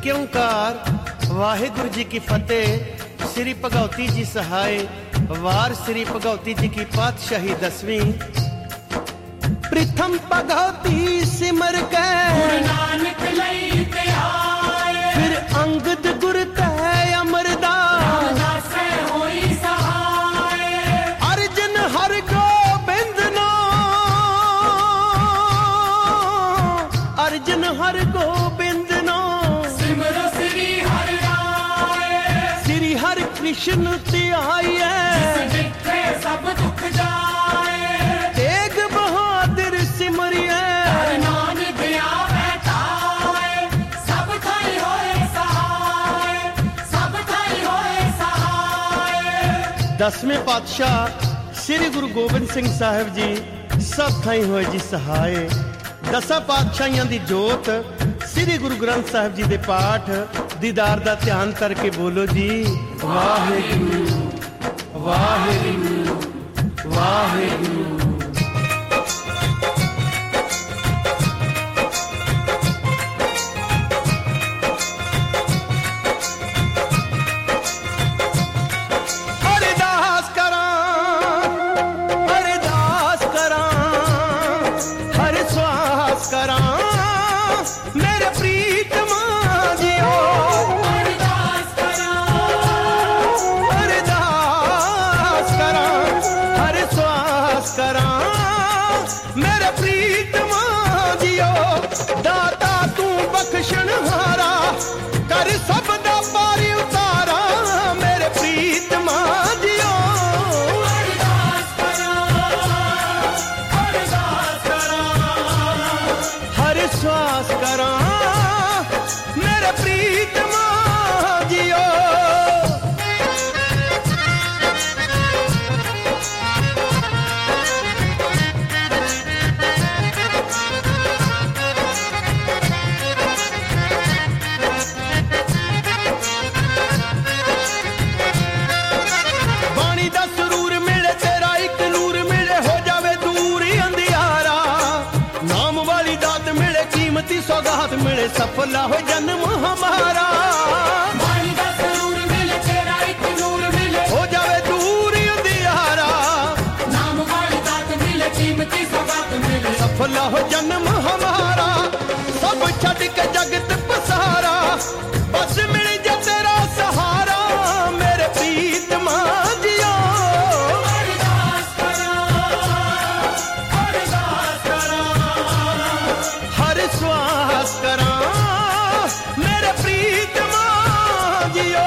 एक ओंकार वाहिगुरु जी की फतेह। श्री भगवती जी सहाय वार श्री भगवती जी की पातशाही 10वीं। प्रथम भगवती सिमर के गुरु नानक लई ते आए, फिर अंगद गुर तय अमरदास रामदास होई सहाय। अर्जन हर गोबिंद नो, अर्जन हर गोबिंद नो, सिमरो श्री हरि राय। श्री हर कृष्ण ध्याइए, जिथे सब दुख जाए, तेग बहादुर सिमरिए। हर नाम दिया बैठाए, सब थाई होए सहाय, सब थाई होए सहाय। 10वें पातशाह श्री गुरु गोबिंद सिंह साहिब जी सब थाई होए जी सहाय। 10 पातशाहियां दी जोत श्री गुरु ग्रंथ साहिब जी दे पाठ दीदार दा ध्यान करके बोलो जी वाहिगुरु वाहिगुरु वाहिगुरु। अरदास करां, अरदास करां, हर श्वास करां, मेरे प्रीतमा जियो। अरदास करा, अरदास करां, हर श्वास करां, मेरे प्रीतमा जियो। दाता तू बख्शण हारा, कर सब दा पारी उतारा, मेरे प्रीतमा जियो। अरदास करा, अरदास करा, हर श्वास करां, मेरे प्रीतमा जियो। बाणी दा सुरूर मिले, तेरा एक नूर मिले, हो जावे दूर ही अंधियारा। नाम वाली दात मिले, कीमती सौगात मिले, सफला हो जन्म हमारा। वाणी दा सुरूर मिले, तेरा एक नूर मिले, हो जावे दूर ही अंधियारा, नाम वाली दात मिले, कीमती सौगात मिले। सफला हो जन्म हमारा। सब छड़ के जगत पसारा, बस मिल जा तेरा सहारा, मेरे प्रीतमा जियो। अरदास करा, अरदास करा, हर श्वास करां, मेरे प्रीतमा जियो।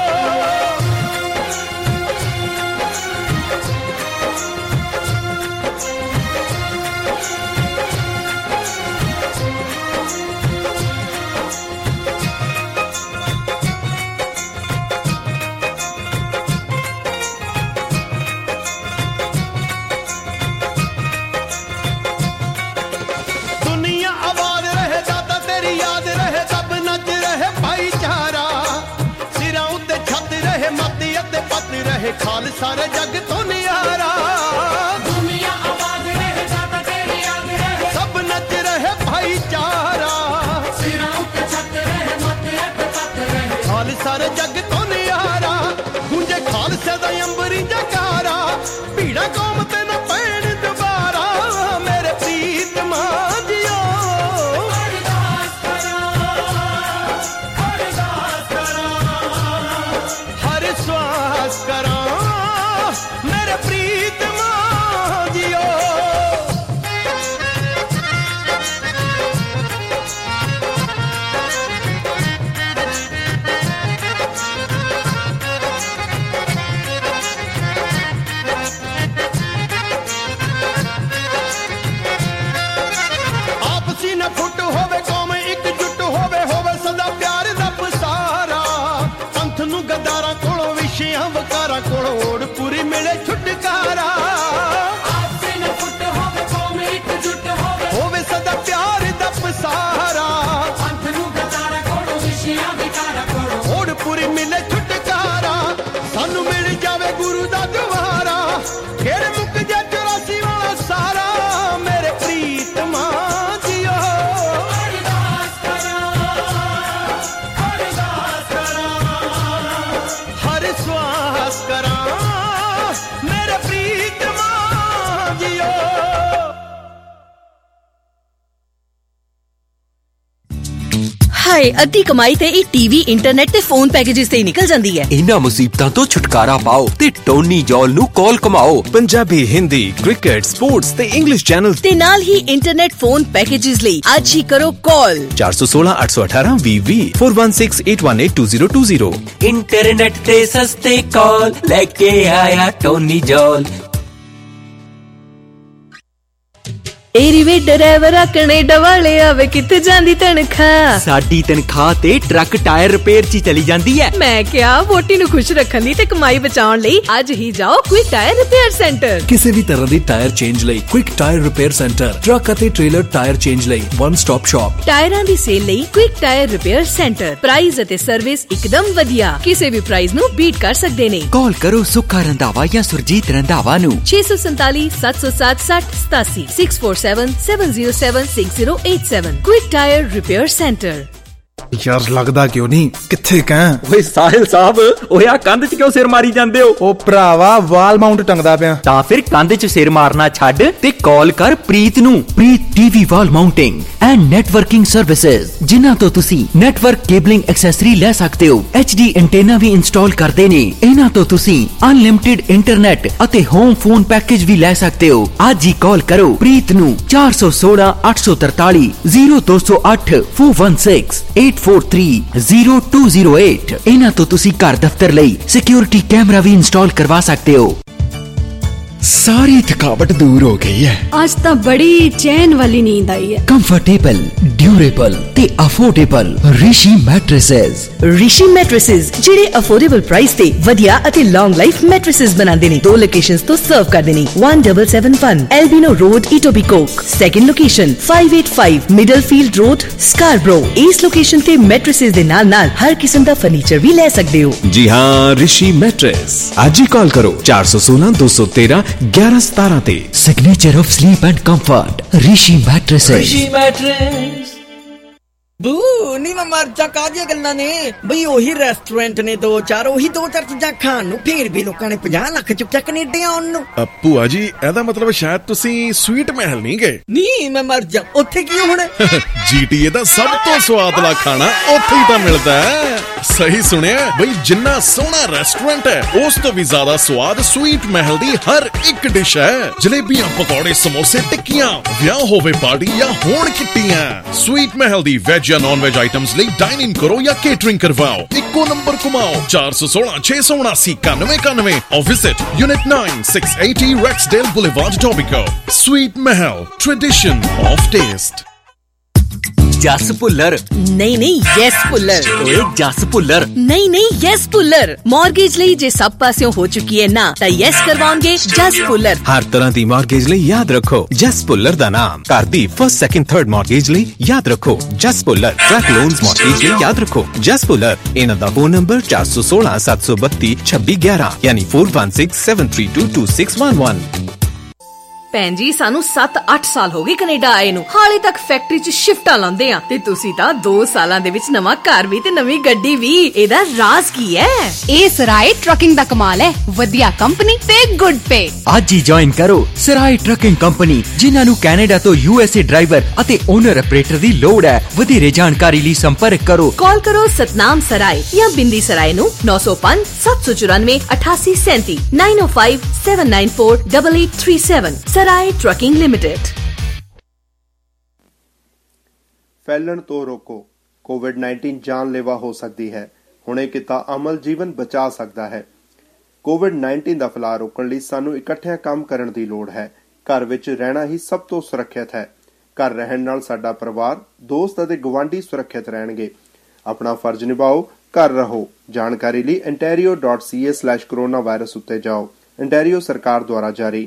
दुनिया आबाद रहे, दाता तेरी याद रहे, सब नच रहे भाईचारा। सिरां उत्ते छत रहे, मत अते पत रहे, खालसा रे जग तो नियारा। दुनिया आबाद रहे, दाता तेरी याद रहे, सब नच रहे भाईचारा, सिरां उत्ते छत रहे, मत अते पत रहे। खालसा रे जग तो नियारा। गूंजे खालसे दा अंबरी जकारा, भीड़ा कौम ते न पैण दुबारा, मेरे प्रीतमा जियो। अरदास करा, अरदास करा, हर श्वास करां, मेरे प्रीतमा जियो। आपसी न फुट होवे, कौम एकजुट होवे, होवे सदा प्यार दा पसारा। पंथ नू गद्दारां कोलों, विछियां वकारां कोलों, ओड़ पूरी मिले छुटकारा। आपसे न फुट होवे, कौम एकजुट होवे, होवे सदा प्यार दा पसारा, पंथ नू गद्दारा कोलों, विछियां विकारा कोलों। ओड़ पूरी मिले छुटकारा। सानू मिल जावे गुरु दा दुआरा, खेड़ मुक जा 84 वाला सारा, मेरे प्रीतमा जियो। अरदास करा, अरदास ਹਾਏ, ਅੱਧੀ ਕਮਾਈ ਤੇ ਇਹ ਟੀਵੀ, ਇੰਟਰਨੈਟ ਤੇ ਫੋਨ ਪੈਕੇजेस ਤੇ ਹੀ ਨਿਕਲ ਜਾਂਦੀ ਹੈ। ਇਹਨਾਂ ਮੁਸੀਬਤਾਂ ਤੋਂ ਛੁਟਕਾਰਾ ਪਾਓ ਤੇ ਟੋਨੀ ਜੌਲ ਨੂੰ ਕਾਲ ਕਮਾਓ। ਪੰਜਾਬੀ, ਹਿੰਦੀ, ਕ੍ਰਿਕਟ, ਸਪੋਰਟਸ ਤੇ ਇੰਗਲਿਸ਼ ਚੈਨਲਸ ਤੇ ਨਾਲ ਹੀ ਇੰਟਰਨੈਟ ਫੋਨ ਪੈਕੇजेस ਲਈ ਅੱਜ ਹੀ ਕਰੋ ਕਾਲ 416 818 20 4168182020। ਇੰਟਰਨੈਟ ਤੇ ਸਸਤੇ ਕਾਲ ਲੈ ਕੇ ਆਇਆ ਟੋਨੀ ਜੌਲ। ਏਰੀ ਵੇ ਡਰਾਈਵਰਾ ਕੈਨੇਡਾ ਵਾਲੇ ਆਵੇ ਕਿੱਥੇ ਜਾਂਦੀ ਤਨਖਾਹ? ਸਾਡੀ ਤਨਖਾਹ ਤੇ ਟਰੱਕ ਟਾਇਰ ਰਿਪੇਅਰ 'ਚ ਚਲੀ ਜਾਂਦੀ ਹੈ। ਮੈਂ ਕਿਹਾ ਵੋਟੀ ਨੂੰ ਖੁਸ਼ ਰੱਖਣ ਲਈ ਤੇ ਕਮਾਈ ਬਚਾਉਣ ਲਈ ਅੱਜ ਹੀ ਜਾਓ ਕੁਇਕ ਟਾਇਰ ਰਿਪੇਅਰ ਸੈਂਟਰ। ਕਿਸੇ ਵੀ ਤਰ੍ਹਾਂ ਦੀ ਟਾਇਰ ਚੇਂਜ ਲਈ quick tyre repair centre, truck ਅਤੇ ਟ੍ਰੇਲਰ ਟਾਇਰ ਚੇਂਜ ਲਈ ਵਨ ਸਟਾਪ ਸ਼ਾਪ। ਟਾਇਰਾਂ ਦੀ ਸੇਲ ਲਈ quick tyre repair centre. Price ਅਤੇ ਸਰਵਿਸ ਇੱਕਦਮ ਵਧੀਆ, ਕਿਸੇ ਵੀ ਪ੍ਰਾਈਸ ਨੂੰ ਬੀਟ ਕਰ ਸਕਦੇ ਨੇ। ਕਾਲ ਕਰੋ ਸੁੱਖਾ ਰੰਧਾਵਾ ਜਾਂ ਸੁਰਜੀਤ ਰੰਧਾਵਾ ਨੂੰ 647 707 6087 647-707-6087। Quick Tire Repair Center। ਯਾਰ ਲੱਗਦਾ ਕਿਉਂ ਨਹੀਂ, ਕਿੱਥੇ ਕਹਿ? ਓਏ ਸਾਹਿਲ ਸਾਹਿਬ, ਓਏ ਆ ਕੰਧ 'ਚ ਕਿਉਂ ਸਿਰ ਮਾਰੀ ਜਾਂਦੇ ਹੋ? ਉਹ ਭਰਾਵਾ ਵਾਲ ਮਾਊਂਟ ਟੰਗਦਾ ਪਿਆ। ਤਾਂ ਫਿਰ ਕੰਧ 'ਚ ਸਿਰ ਮਾਰਨਾ ਛੱਡ ਤੇ ਕਾਲ ਕਰ ਪ੍ਰੀਤ ਨੂੰ। Preet TV wall mounting and networking services, ਜਿਨ੍ਹਾਂ ਤੋਂ ਤੁਸੀਂ ਨੈਟਵਰਕ ਕੇਬਲਿੰਗ ਐਕਸੈਸਰੀ ਲੈ ਸਕਦੇ ਹੋ। HD ਐਂਟੇਨਾ ਵੀ ਇੰਸਟਾਲ ਕਰਦੇ ਨੇ। ਇਹਨਾਂ ਤੋਂ ਤੁਸੀਂ ਅਨਲਿਮਿਟਿਡ ਇੰਟਰਨੈਟ ਅਤੇ ਹੋਮ ਫੋਨ ਪੈਕੇਜ ਵੀ ਲੈ ਸਕਦੇ ਹੋ। ਅੱਜ ਹੀ ਕਾਲ ਕਰੋ ਪ੍ਰੀਤ ਨੂੰ 416 843 0208 416 843-0208। ਇਹਨਾਂ ਤੋਂ ਤੁਸੀਂ ਘਰ ਦਫ਼ਤਰ ਲਈ ਸਿਕਿਉਰਿਟੀ ਕੈਮਰਾ ਵੀ ਇੰਸਟਾਲ ਕਰਵਾ ਸਕਦੇ ਹੋ। ਸਾਰੀ ਥਕਾਵਟ ਦੂਰ ਹੋ ਗਈ ਹੈ। ਅੱਜ ਤਾਂ ਬੜੀ ਚੈਨ ਵਾਲੀ ਨੀਂਦ ਆਈ ਹੈ। ਕੰਫਰਟੇਬਲ, ਡਿਊਰੇਬਲ ਤੇ affordable Rishi mattresses. Rishi mattresses ਜਿਹੜੇ ਅਫੋਰਡੇਬਲ ਪ੍ਰਾਈਸ ਤੇ ਵਧੀਆ ਅਤੇ ਲੌਂਗ ਲਾਈਫ ਮੈਟ੍ਰੈਸਸ ਬਣਾਉਂਦੇ ਨੇ। 2 ਲੋਕੇਸ਼ਨਸ ਤੋਂ ਸਰਵ ਕਰਦੇ ਨੇ। 1771 Albion road, Etobicoke. Second location 585 Middlefield road, Scarborough. ਇਸ ਲੋਕੇਸ਼ਨ ਤੇ ਮੈਟ੍ਰੈਸਸ ਦੇ ਨਾਲ ਹਰ ਕਿਸਮ ਦਾ ਫਰਨੀਚਰ ਵੀ ਲੈ ਸਕਦੇ ਹੋ। ਜੀ ਹਾਂ, ਰਿਸ਼ੀ ਮੈਟਰੈਸ। ਅੱਜ ਹੀ ਕਾਲ ਕਰੋ 416 213 1117 ਤੇ। Signature of sleep and comfort Rishi mattresses. Rishi mattress. ਬੂ ਨੀ ਮੈਂ ਮਰ ਜਾ, ਕਾਹਦੀਆਂ ਗੱਲਾਂ ਨੇ ਬਈ? ਉਹੀ ਰੈਸਟੋਰੈਂਟ ਨੇ 2-4, ਉਹੀ 2-4 ਚੀਜ਼ਾਂ ਖਾਣ ਨੂੰ, ਫੇਰ ਵੀ ਲੋਕਾਂ ਨੇ 50 ਲੱਖ ਚੁੱਕਿਆ ਕੈਨੇਡਾ ਆਉਣ ਨੂੰ। ਭੂਆ ਜੀ, ਇਹਦਾ ਮਤਲਬ ਸ਼ਾਇਦ ਤੁਸੀਂ ਸਵੀਟ ਮਹਿਲ ਨਹੀਂ ਗਏ। ਨਹੀਂ ਮੈਂ ਮਰ ਜਾ, ਉੱਥੇ ਕੀ ਹੁਣ? GTA ਦਾ ਸਭ ਤੋਂ ਸਵਾਦਲਾ ਖਾਣਾ ਉੱਥੇ ਹੀ ਤਾਂ ਮਿਲਦਾ ਹੈ। ਸਹੀ ਸੁਣਿਆ ਬਈ, ਜਿੰਨਾ ਸੋਹਣਾ ਰੈਸਟੋਰੈਂਟ ਹੈ ਉਸ ਤੋਂ ਵੀ ਜ਼ਿਆਦਾ ਸਵਾਦ ਸਵੀਟ ਮਹਿਲ ਦੀ ਹਰ ਇੱਕ ਡਿਸ਼ ਹੈ। ਜਲੇਬੀਆਂ, ਪਕੌੜੇ, ਸਮੋਸੇ, ਟਿੱਕੀਆਂ, ਵਿਆਹ ਹੋਵੇ ਪਾਰਟੀ ਜਾਂ ਹੋਣ ਕਿੱਟੀਆਂ, ਸਵੀਟ ਮਹਿਲ ਦੀ ਵੈਜ ਜਾਂ ਨॉन वेज आइटम्स ਲਈ ਡਾਈਨ ਇਨ ਕਰੋ ਜਾਂ ਕੇਟਰਿੰਗ ਕਰਵਾਓ। ਇੱਕੋ ਨੰਬਰ ਘੁਮਾਓ 416 679 9191 or visit Unit 9 680 Rexdale Boulevard, Etobicoke. Sweet Mahal, tradition of taste. Jas Bhullar. ਨਹੀਂ ਯੈਸ ਭੁੱਲਰ। ਓਏ ਜਸ ਭੁੱਲਰ। ਨਹੀਂ ਯੈਸ ਭੁੱਲਰ। ਮਾਰਗੇਜ ਲਈ ਜੇ ਸਭ ਪਾਸਿਓਂ ਹੋ ਚੁੱਕੀ ਹੈ ਨਾ, ਤਾਂ ਯੈਸ ਕਰਵਾਉਣਗੇ ਜਸ ਭੁੱਲਰ। ਹਰ ਤਰ੍ਹਾਂ ਦੀ ਮਾਰਗੇਜ ਲਈ ਯਾਦ ਰੱਖੋ ਜਸ ਭੁੱਲਰ ਦਾ ਨਾਮ। ਘਰ ਦੀ ਫਸਟ, ਸੈਕੰਡ, ਥਰਡ ਮਾਰਗੇਜ ਲਈ ਯਾਦ ਰੱਖੋ Jas Bhullar. Truck loans mortgage ਲਈ ਯਾਦ ਰੱਖੋ ਜਸ ਭੁੱਲਰ। ਇਹਨਾਂ ਦਾ ਫੋਨ ਨੰਬਰ 416 732 2611 ਯਾਨੀ 416 732 2611। ਭੈਣ ਜੀ, ਸਾਨੂੰ 7-8 ਸਾਲ ਹੋ ਗਏ ਕੈਨੇਡਾ ਆਏ ਨੂੰ, ਹਾਲੇ ਤੱਕ ਫੈਕਟਰੀ 'ਚ ਸ਼ਿਫਟਾਂ ਲਾਉਂਦੇ ਆ ਤੇ ਤੁਸੀਂ ਤਾਂ 2 ਸਾਲਾਂ ਦੇ ਵਿੱਚ ਨਵਾਂ ਘਰ ਵੀ ਤੇ ਨਵੀਂ ਗੱਡੀ ਵੀ। ਇਹਦਾ ਰਾਜ਼ ਕੀ ਹੈ? ਇਹ ਸਰਾਏ ਟਰੱਕਿੰਗ ਦਾ ਕਮਾਲ ਹੈ। ਵਧੀਆ ਕੰਪਨੀ ਤੇ ਗੁੱਡ ਪੇ। ਅੱਜ ਹੀ ਜੁਆਇਨ ਕਰੋ ਸਰਾਏ ਟਰੱਕਿੰਗ ਕੰਪਨੀ, ਜਿਨ੍ਹਾਂ ਨੂੰ ਕੈਨੇਡਾ ਤੋਂ USA ਡਰਾਈਵਰ ਅਤੇ ਓਨਰ ਆਪਰੇਟਰ ਦੀ ਲੋੜ ਹੈ। ਵਧੇਰੇ ਜਾਣਕਾਰੀ ਲਈ ਸੰਪਰਕ ਕਰੋ। ਕਾਲ ਕਰੋ ਸਤਨਾਮ ਸਰਾਏ ਜਾਂ ਬਿੰਦੀ ਸਰਾਏ ਨੂੰ 905 794 8837 905 794 8837। Sarai trucking limited. ਫੈਲਣ ਤੋਂ ਰੋਕੋ। ਕੋਵਿਡ-19 ਜਾਨਲੇਵਾ ਹੋ ਸਕਦੀ ਹੈ। ਹੁਣੇ ਕੀਤਾ ਅਮਲ ਜੀਵਨ ਬਚਾ ਸਕਦਾ ਹੈ। ਕੋਵਿਡ-19 ਦਾ ਫੈਲਾਅ ਰੋਕਣ ਲਈ ਸਾਨੂੰ ਇਕੱਠਿਆਂ ਕੰਮ ਕਰਨ ਦੀ ਲੋੜ ਹੈ। ਘਰ ਵਿੱਚ ਰਹਿਣਾ ਹੀ ਸਭ ਤੋਂ ਸੁਰੱਖਿਅਤ ਹੈ। ਘਰ ਰਹਿਣ ਨਾਲ ਸਾਡਾ ਪਰਿਵਾਰ, ਦੋਸਤ ਅਤੇ ਗੁਆਂਢੀ ਸੁਰੱਖਿਅਤ ਰਹਿਣਗੇ। ਆਪਣਾ ਫਰਜ਼ ਨਿਭਾਓ, ਘਰ ਰਹੋ। ਜਾਣਕਾਰੀ ਲਈ ontario.ca/coronavirus ਉੱਤੇ ਜਾਓ। ontario ਸਰਕਾਰ ਦੁਆਰਾ ਜਾਰੀ।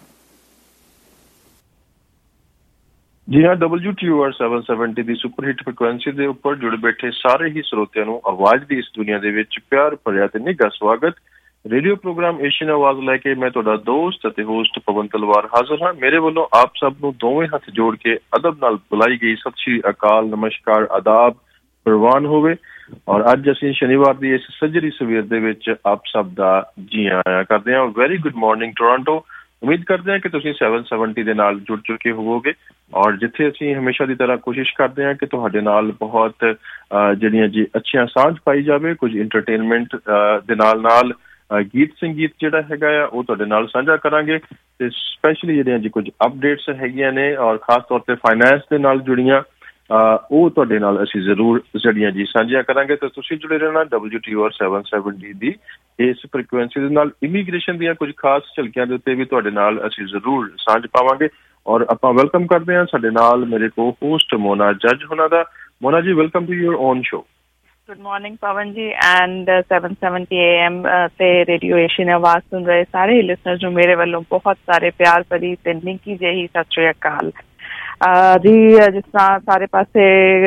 ਜੀ ਹਾਂ, WTOR 770 ਦੀ ਸੁਪਰ ਹਿੱਟ ਫ੍ਰੀਕੁਐਂਸੀ ਦੇ ਉੱਪਰ ਜੁੜ ਬੈਠੇ ਸਾਰੇ ਹੀ ਸਰੋਤਿਆਂ ਨੂੰ ਆਵਾਜ਼ ਦੀ ਇਸ ਦੁਨੀਆ ਦੇ ਵਿੱਚ ਪਿਆਰ ਭਰਿਆ ਤੇ ਨਿੱਘਾ ਸਵਾਗਤ। ਰੇਡੀਓ ਪ੍ਰੋਗਰਾਮ ਏਸ਼ੀਅਨ ਆਵਾਜ਼ ਲੈ ਕੇ ਮੈਂ ਤੁਹਾਡਾ ਦੋਸਤ ਅਤੇ ਹੋਸਟ ਪਵਨ ਤਲਵਾਰ ਹਾਜ਼ਰ ਹਾਂ। ਮੇਰੇ ਵੱਲੋਂ ਆਪ ਸਭ ਨੂੰ ਦੋਵੇਂ ਹੱਥ ਜੋੜ ਕੇ ਅਦਬ ਨਾਲ ਬੁਲਾਈ ਗਈ ਸਤਿ ਸ਼੍ਰੀ ਅਕਾਲ, ਨਮਸਕਾਰ, ਆਦਾਬ ਪ੍ਰਵਾਨ ਹੋਵੇ। ਔਰ ਅੱਜ ਅਸੀਂ ਸ਼ਨੀਵਾਰ ਦੀ ਇਸ ਸੱਜਰੀ ਸਵੇਰ ਦੇ ਵਿੱਚ ਆਪ ਸਭ ਦਾ ਜੀ ਆਇਆਂ ਕਰਦੇ ਹਾਂ। ਵੈਰੀ ਗੁੱਡ ਮਾਰਨਿੰਗ ਟੋਰਾਂਟੋ, ਉਮੀਦ ਕਰਦੇ ਹਾਂ ਕਿ ਤੁਸੀਂ 770 ਦੇ ਨਾਲ ਜੁੜ ਚੁੱਕੇ ਹੋਵੋਗੇ ਔਰ ਜਿੱਥੇ ਅਸੀਂ ਹਮੇਸ਼ਾ ਦੀ ਤਰ੍ਹਾਂ ਕੋਸ਼ਿਸ਼ ਕਰਦੇ ਹਾਂ ਕਿ ਤੁਹਾਡੇ ਨਾਲ ਬਹੁਤ ਜਿਹੜੀਆਂ ਜੀ ਅੱਛੀਆਂ ਸਾਂਝ ਪਾਈ ਜਾਵੇ, ਕੁਝ ਇੰਟਰਟੇਨਮੈਂਟ ਦੇ ਨਾਲ ਗੀਤ ਸੰਗੀਤ ਜਿਹੜਾ ਹੈਗਾ ਆ ਉਹ ਤੁਹਾਡੇ ਨਾਲ ਸਾਂਝਾ ਕਰਾਂਗੇ ਤੇ ਸਪੈਸ਼ਲੀ ਜਿਹੜੀਆਂ ਜੀ ਕੁਝ ਅਪਡੇਟਸ ਹੈਗੀਆਂ ਨੇ ਔਰ ਖਾਸ ਤੌਰ ਤੇ ਫਾਈਨੈਂਸ ਦੇ ਨਾਲ ਜੁੜੀਆਂ ਉਹ ਤੁਹਾਡੇ ਨਾਲ ਅਸੀਂ ਜ਼ਰੂਰ ਜਿਹੜੀਆਂ ਜੀ ਸਾਂਝੀਆਂ ਕਰਾਂਗੇ। ਤਾਂ ਤੁਸੀਂ ਜੁੜੇ ਰਹਿਣਾ WTOR 770 ਦੀ ਇਸ ਫ੍ਰੀਕੁਐਂਸੀ ਦੇ ਨਾਲ। ਇਮੀਗ੍ਰੇਸ਼ਨ ਦੀਆਂ ਕੁਝ ਖਾਸ ਝਲਕੀਆਂ ਦੇ ਉੱਤੇ ਵੀ ਤੁਹਾਡੇ ਨਾਲ ਅਸੀਂ ਜ਼ਰੂਰ ਸਾਂਝ ਪਾਵਾਂਗੇ ਔਰ ਆਪਾਂ ਵੈਲਕਮ ਕਰਦੇ ਹਾਂ ਸਾਡੇ ਨਾਲ ਮੇਰੇ ਕੋ ਹੋਸਟ ਮੋਨਾ ਜੱਜ ਹੋਣਾ ਦਾ। Mona ji, welcome to your own show. Good morning Pawan ji and 770 AM ਤੇ ਰੇਡੀਓ ਏਸ਼ੀਆ ਆਵਾਜ਼ ਸੁਣ ਰਹੇ ਸਾਰੇ ਹੀ ਲਿਸਨਰਸ ਨੂੰ ਮੇਰੇ ਵੱਲੋਂ ਬਹੁਤ ਸਾਰੇ ਪਿਆਰ ਭਰੀ ਤੇ ਨਿੱਘੀ ਜਿਹੀ ਸਤਿ ਸ਼੍ਰੀ ਅਕਾਲ ਜੀ। ਜਿਸ ਤਰ੍ਹਾਂ ਸਾਰੇ ਪਾਸੇ